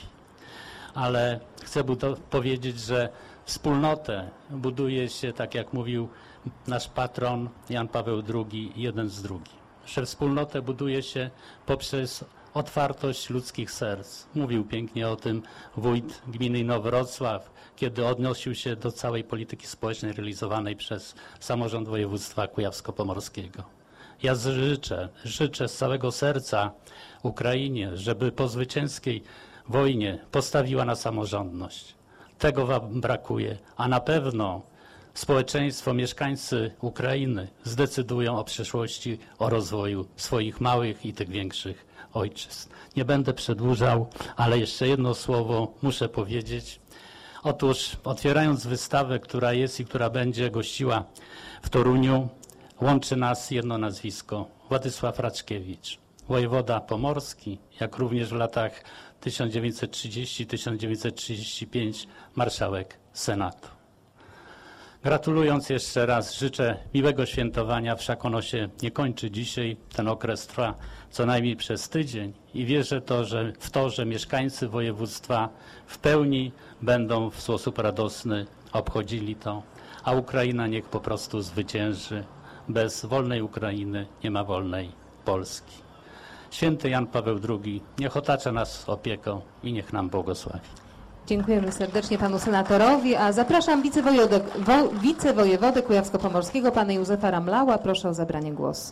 Ale chcę powiedzieć, że wspólnotę buduje się, tak jak mówił nasz patron Jan Paweł drugi, jeden z drugim. Że wspólnotę buduje się poprzez otwartość ludzkich serc. Mówił pięknie o tym wójt gminy Inowrocław, kiedy odnosił się do całej polityki społecznej realizowanej przez samorząd województwa kujawsko-pomorskiego. Ja życzę, życzę z całego serca Ukrainie, żeby po zwycięskiej wojnie postawiła na samorządność. Tego wam brakuje, a na pewno społeczeństwo, mieszkańcy Ukrainy zdecydują o przyszłości, o rozwoju swoich małych i tych większych ojczyzn. Nie będę przedłużał, ale jeszcze jedno słowo muszę powiedzieć. Otóż otwierając wystawę, która jest i która będzie gościła w Toruniu, łączy nas jedno nazwisko, Władysław Raczkiewicz, wojewoda pomorski, jak również w latach tysiąc dziewięćset trzydziestym do tysiąc dziewięćset trzydziestego piątego marszałek Senatu. Gratulując jeszcze raz, życzę miłego świętowania, wszak ono się nie kończy dzisiaj, ten okres trwa co najmniej przez tydzień i wierzę to, że w to, że mieszkańcy województwa w pełni będą w sposób radosny obchodzili to, a Ukraina niech po prostu zwycięży. Bez wolnej Ukrainy nie ma wolnej Polski. Święty Jan Paweł drugi niech otacza nas opieką i niech nam błogosławi. Dziękujemy serdecznie panu senatorowi, a zapraszam wicewojewodę, wo, wicewojewodę kujawsko-pomorskiego, pana Józefa Ramlała. Proszę o zabranie głosu.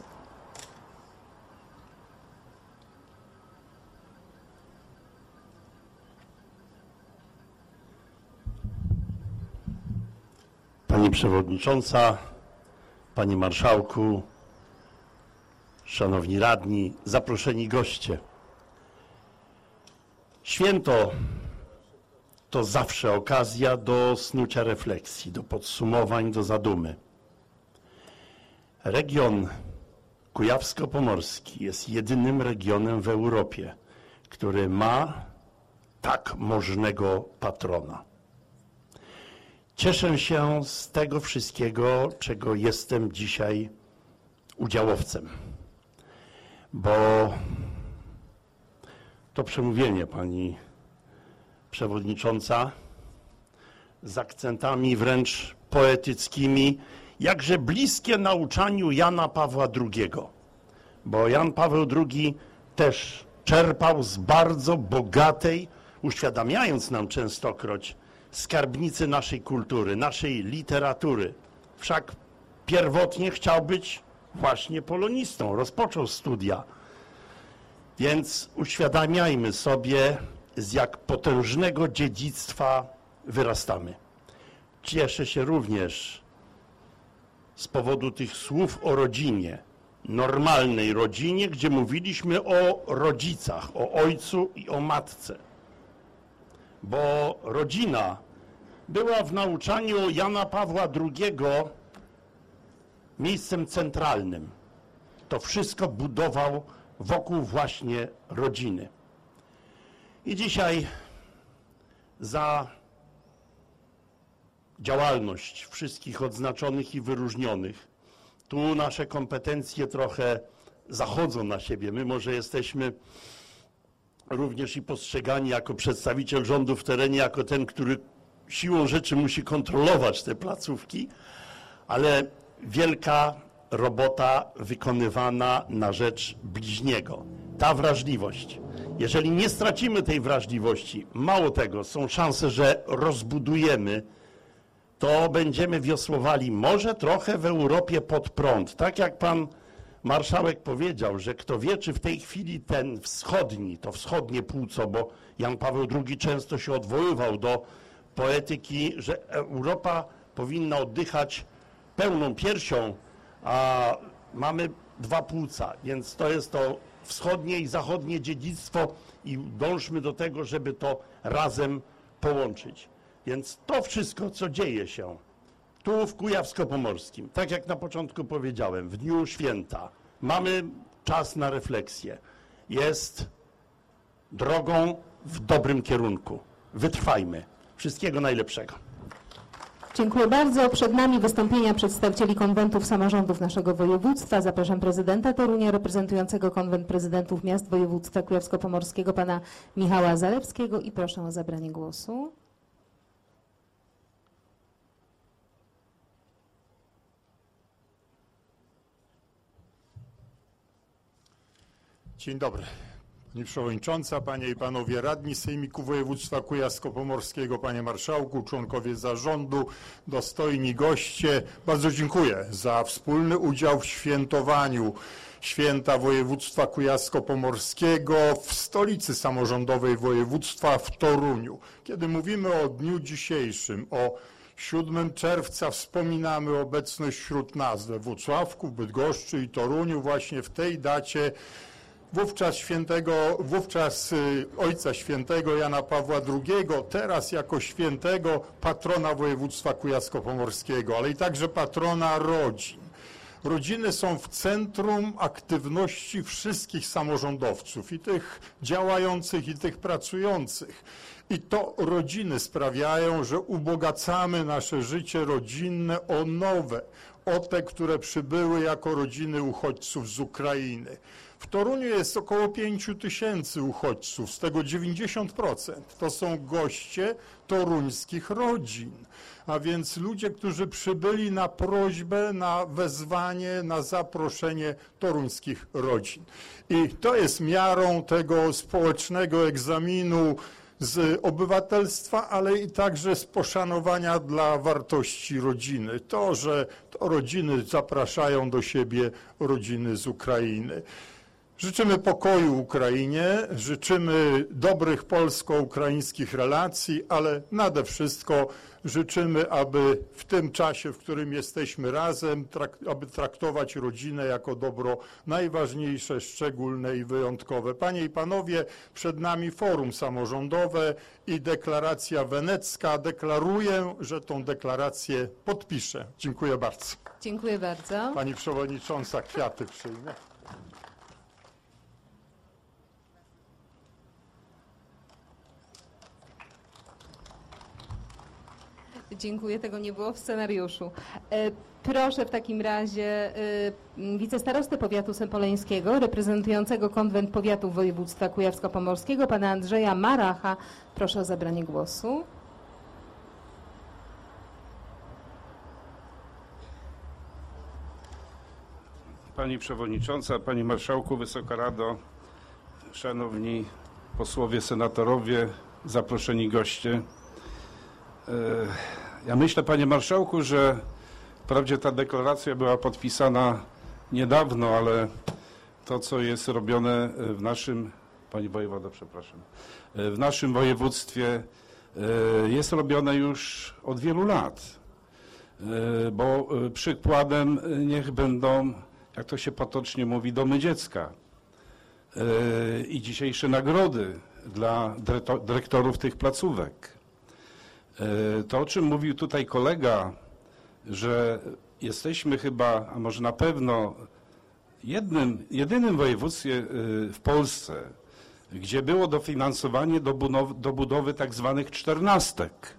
Pani Przewodnicząca, Panie Marszałku, Szanowni Radni, zaproszeni goście. Święto to zawsze okazja do snucia refleksji, do podsumowań, do zadumy. Region kujawsko-pomorski jest jedynym regionem w Europie, który ma tak możnego patrona. Cieszę się z tego wszystkiego, czego jestem dzisiaj udziałowcem, bo to przemówienie pani przewodnicząca z akcentami wręcz poetyckimi, jakże bliskie nauczaniu Jana Pawła drugiego, bo Jan Paweł drugi też czerpał z bardzo bogatej, uświadamiając nam częstokroć, skarbnicy naszej kultury, naszej literatury. Wszak pierwotnie chciał być właśnie polonistą, rozpoczął studia. Więc uświadamiajmy sobie, z jak potężnego dziedzictwa wyrastamy. Cieszę się również z powodu tych słów o rodzinie, normalnej rodzinie, gdzie mówiliśmy o rodzicach, o ojcu i o matce. Bo rodzina była w nauczaniu Jana Pawła drugiego miejscem centralnym. To wszystko budował wokół właśnie rodziny. I dzisiaj za działalność wszystkich odznaczonych i wyróżnionych, tu nasze kompetencje trochę zachodzą na siebie, mimo że jesteśmy również i postrzegani jako przedstawiciel rządu w terenie, jako ten, który siłą rzeczy musi kontrolować te placówki, ale wielka robota wykonywana na rzecz bliźniego. Ta wrażliwość. Jeżeli nie stracimy tej wrażliwości, mało tego, są szanse, że rozbudujemy, to będziemy wiosłowali może trochę w Europie pod prąd. Tak jak pan marszałek powiedział, że kto wie, czy w tej chwili ten wschodni, to wschodnie płuco, bo Jan Paweł drugi często się odwoływał do poetyki, że Europa powinna oddychać pełną piersią, a mamy dwa płuca, więc to jest to wschodnie i zachodnie dziedzictwo i dążmy do tego, żeby to razem połączyć. Więc to wszystko, co dzieje się tu w Kujawsko-Pomorskim, tak jak na początku powiedziałem, w dniu święta, mamy czas na refleksję, jest drogą w dobrym kierunku. Wytrwajmy. Wszystkiego najlepszego. Dziękuję bardzo. Przed nami wystąpienia przedstawicieli konwentów samorządów naszego województwa. Zapraszam prezydenta Torunia, reprezentującego konwent prezydentów miast województwa kujawsko-pomorskiego, pana Michała Zalewskiego i proszę o zabranie głosu. Dzień dobry. Pani Przewodnicząca, Panie i Panowie Radni Sejmiku Województwa Kujawsko-Pomorskiego, Panie Marszałku, członkowie zarządu, dostojni goście. Bardzo dziękuję za wspólny udział w świętowaniu Święta Województwa Kujawsko-Pomorskiego w stolicy samorządowej województwa w Toruniu. Kiedy mówimy o dniu dzisiejszym, o siódmego czerwca, wspominamy obecność wśród nas we Włocławku, Bydgoszczy i Toruniu właśnie w tej dacie wówczas świętego, wówczas Ojca Świętego Jana Pawła drugiego, teraz jako świętego patrona województwa kujawsko-pomorskiego, ale i także patrona rodzin. Rodziny są w centrum aktywności wszystkich samorządowców, i tych działających, i tych pracujących. I to rodziny sprawiają, że ubogacamy nasze życie rodzinne o nowe, o te, które przybyły jako rodziny uchodźców z Ukrainy. W Toruniu jest około pięciu tysięcy uchodźców, z tego dziewięćdziesiąt procent to są goście toruńskich rodzin, a więc ludzie, którzy przybyli na prośbę, na wezwanie, na zaproszenie toruńskich rodzin. I to jest miarą tego społecznego egzaminu z obywatelstwa, ale i także z poszanowania dla wartości rodziny. To, że to rodziny zapraszają do siebie rodziny z Ukrainy. Życzymy pokoju Ukrainie, życzymy dobrych polsko-ukraińskich relacji, ale nade wszystko życzymy, aby w tym czasie, w którym jesteśmy razem, trak aby traktować rodzinę jako dobro najważniejsze, szczególne i wyjątkowe. Panie i Panowie, przed nami forum samorządowe i deklaracja wenecka. Deklaruję, że tą deklarację podpiszę. Dziękuję bardzo. Dziękuję bardzo. Pani Przewodnicząca, kwiaty przyjmie. Dziękuję, tego nie było w scenariuszu. E, Proszę w takim razie y, wicestarostę powiatu sempoleńskiego, reprezentującego konwent powiatów województwa kujawsko-pomorskiego, pana Andrzeja Maracha. Proszę o zabranie głosu. Pani Przewodnicząca, Panie Marszałku, Wysoka Rado, Szanowni Posłowie, Senatorowie, zaproszeni goście. Ja myślę, Panie Marszałku, że wprawdzie ta deklaracja była podpisana niedawno, ale to, co jest robione w naszym, Pani Wojewodo, przepraszam, w naszym województwie jest robione już od wielu lat, bo przykładem niech będą, jak to się potocznie mówi, domy dziecka i dzisiejsze nagrody dla dyrektorów tych placówek. To, o czym mówił tutaj kolega, że jesteśmy chyba, a może na pewno jednym, jedynym województwie w Polsce, gdzie było dofinansowanie do budowy, do budowy tak zwanych czternastek.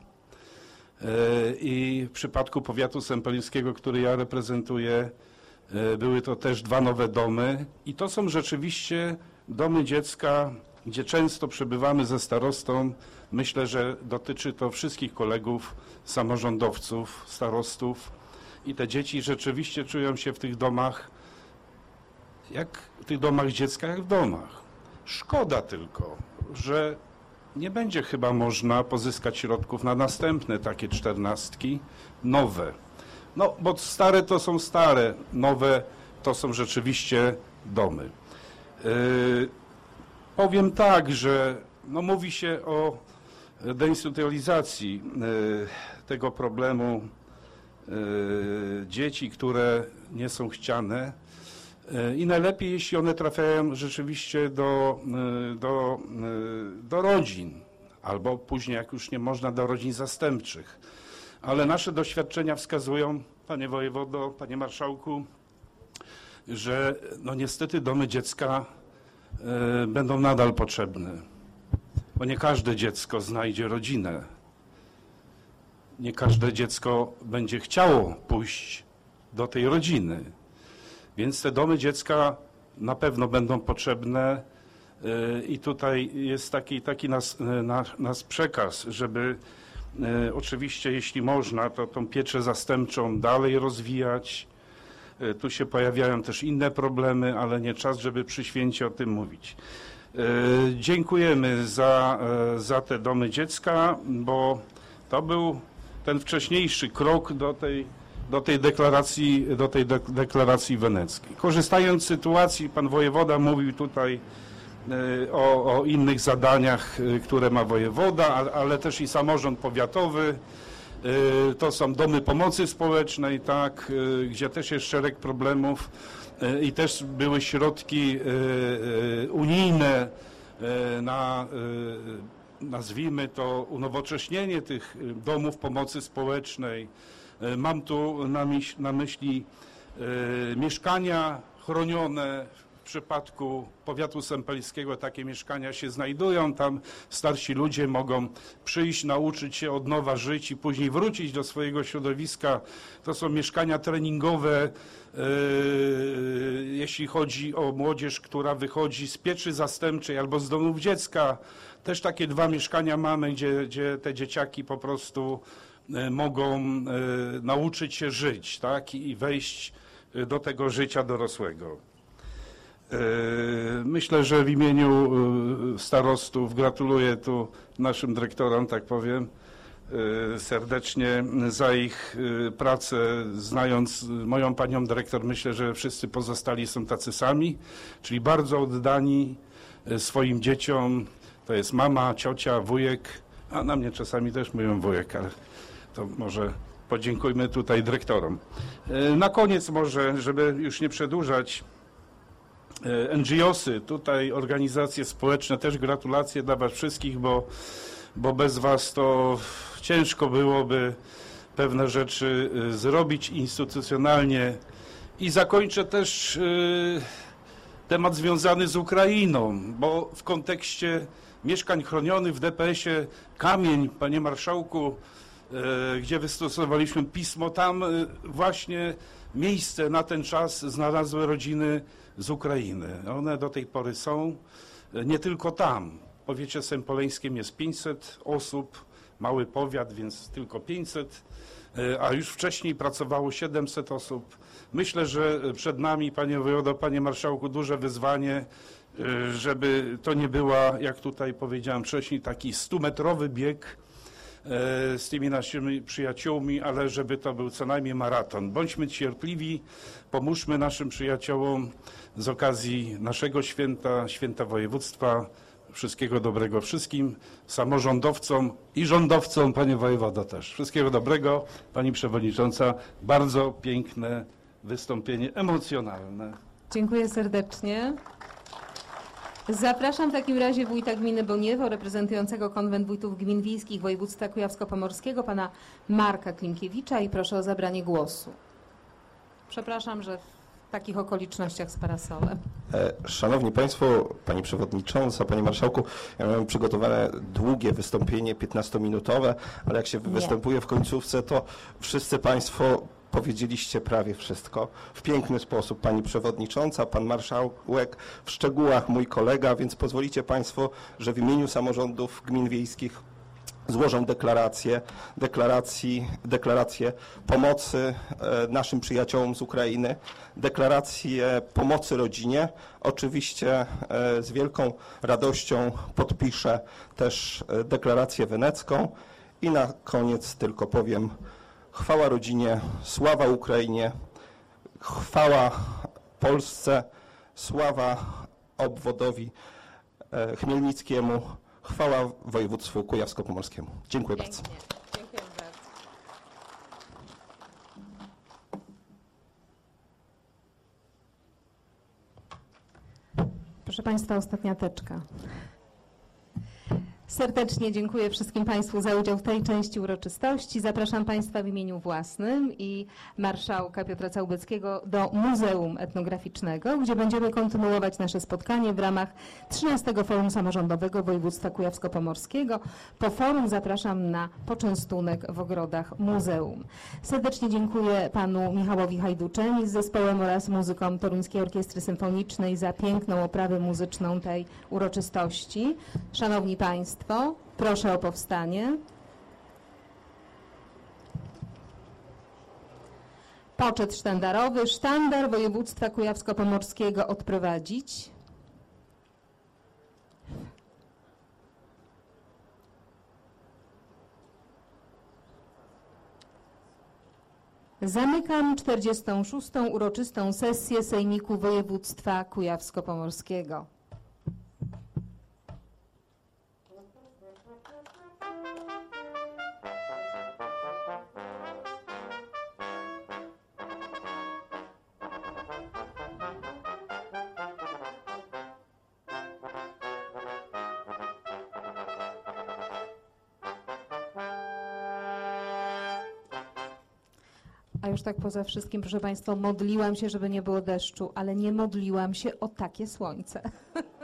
I w przypadku powiatu sempoleńskiego, który ja reprezentuję, były to też dwa nowe domy i to są rzeczywiście domy dziecka, gdzie często przebywamy ze starostą. Myślę, że dotyczy to wszystkich kolegów, samorządowców, starostów i te dzieci rzeczywiście czują się w tych domach, jak w tych domach dziecka, jak w domach. Szkoda tylko, że nie będzie chyba można pozyskać środków na następne takie czternastki, nowe. No, bo stare to są stare, nowe to są rzeczywiście domy. Yy, powiem tak, że no, mówi się o deinstytucjonalizacji yy, tego problemu yy, dzieci, które nie są chciane yy, i najlepiej, jeśli one trafiają rzeczywiście do, yy, do, yy, do rodzin, albo później, jak już nie można, do rodzin zastępczych. Ale nasze doświadczenia wskazują, Panie Wojewodo, Panie Marszałku, że no niestety domy dziecka y, będą nadal potrzebne, bo nie każde dziecko znajdzie rodzinę. Nie każde dziecko będzie chciało pójść do tej rodziny. Więc te domy dziecka na pewno będą potrzebne y, i tutaj jest taki, taki nas, nas, nas przekaz, żeby E, oczywiście, jeśli można, to tą pieczę zastępczą dalej rozwijać. E, tu się pojawiają też inne problemy, ale nie czas, żeby przy święcie o tym mówić. E, dziękujemy za, e, za te domy dziecka, bo to był ten wcześniejszy krok do tej, do tej deklaracji, do tej de deklaracji weneckiej. Korzystając z sytuacji, pan wojewoda mówił tutaj O, o innych zadaniach, które ma wojewoda, ale też i samorząd powiatowy. To są domy pomocy społecznej, tak, gdzie też jest szereg problemów i też były środki unijne na, nazwijmy to, unowocześnienie tych domów pomocy społecznej. Mam tu na, myśl, na myśli mieszkania chronione. W przypadku powiatu sempoleńskiego takie mieszkania się znajdują, tam starsi ludzie mogą przyjść, nauczyć się od nowa żyć i później wrócić do swojego środowiska. To są mieszkania treningowe, yy, jeśli chodzi o młodzież, która wychodzi z pieczy zastępczej albo z domów dziecka. Też takie dwa mieszkania mamy, gdzie, gdzie te dzieciaki po prostu yy, mogą yy, nauczyć się żyć, tak, i wejść do tego życia dorosłego. Myślę, że w imieniu starostów gratuluję tu naszym dyrektorom, tak powiem, serdecznie za ich pracę. Znając moją panią dyrektor, myślę, że wszyscy pozostali są tacy sami, czyli bardzo oddani swoim dzieciom. To jest mama, ciocia, wujek, a na mnie czasami też mówią wujek, ale to może podziękujmy tutaj dyrektorom. Na koniec może, żeby już nie przedłużać, N G O sy, tutaj organizacje społeczne, też gratulacje dla was wszystkich, bo, bo bez was to ciężko byłoby pewne rzeczy zrobić instytucjonalnie. I zakończę też y, temat związany z Ukrainą, bo w kontekście mieszkań chronionych w D P S ie Kamień, panie marszałku, e, gdzie wystosowaliśmy pismo. Tam e, właśnie miejsce na ten czas znalazły rodziny z Ukrainy. One do tej pory są, e, nie tylko tam. W powiecie sępoleńskim jest pięćset osób, mały powiat, więc tylko pięćset, e, a już wcześniej pracowało siedemset osób. Myślę, że przed nami, panie wojewodo, panie marszałku, duże wyzwanie, żeby to nie była, jak tutaj powiedziałem wcześniej, taki stumetrowy bieg z tymi naszymi przyjaciółmi, ale żeby to był co najmniej maraton. Bądźmy cierpliwi, pomóżmy naszym przyjaciołom z okazji naszego święta, święta województwa. Wszystkiego dobrego wszystkim samorządowcom i rządowcom, panie wojewodo też. Wszystkiego dobrego, pani przewodnicząca. Bardzo piękne wystąpienie, emocjonalne. Dziękuję serdecznie. Zapraszam w takim razie wójta gminy Boniewo, reprezentującego Konwent Wójtów Gmin Wiejskich Województwa Kujawsko-Pomorskiego, pana Marka Klimkiewicza, i proszę o zabranie głosu. Przepraszam, że w takich okolicznościach z parasolem. Szanowni Państwo, Pani Przewodnicząca, Panie Marszałku, ja miałem przygotowane długie wystąpienie, piętnastominutowe, ale jak się Nie. występuje w końcówce, to wszyscy Państwo powiedzieliście prawie wszystko. W piękny sposób Pani Przewodnicząca, Pan Marszałek, w szczegółach mój kolega, więc pozwolicie Państwo, że w imieniu samorządów gmin wiejskich złożę deklarację, deklaracji, deklarację pomocy e, naszym przyjaciołom z Ukrainy, deklarację pomocy rodzinie. Oczywiście e, z wielką radością podpiszę też e, deklarację wenecką i na koniec tylko powiem: chwała rodzinie, sława Ukrainie, chwała Polsce, sława obwodowi e, chmielnickiemu, chwała województwu kujawsko-pomorskiemu. Dziękuję bardzo. Dziękuję bardzo. Proszę Państwa, ostatnia teczka. Serdecznie dziękuję wszystkim Państwu za udział w tej części uroczystości. Zapraszam Państwa w imieniu własnym i marszałka Piotra Całubeckiego do Muzeum Etnograficznego, gdzie będziemy kontynuować nasze spotkanie w ramach trzynastego Forum Samorządowego Województwa Kujawsko-Pomorskiego. Po forum zapraszam na poczęstunek w ogrodach muzeum. Serdecznie dziękuję panu Michałowi Hajduczeni z zespołem oraz muzykom Toruńskiej Orkiestry Symfonicznej za piękną oprawę muzyczną tej uroczystości. Szanowni Państwo, proszę o powstanie. Poczet sztandarowy. Sztandar województwa kujawsko-pomorskiego odprowadzić. Zamykam czterdziestą szóstą uroczystą sesję Sejmiku Województwa Kujawsko-Pomorskiego. A już tak poza wszystkim, proszę Państwa, modliłam się, żeby nie było deszczu, ale nie modliłam się o takie słońce.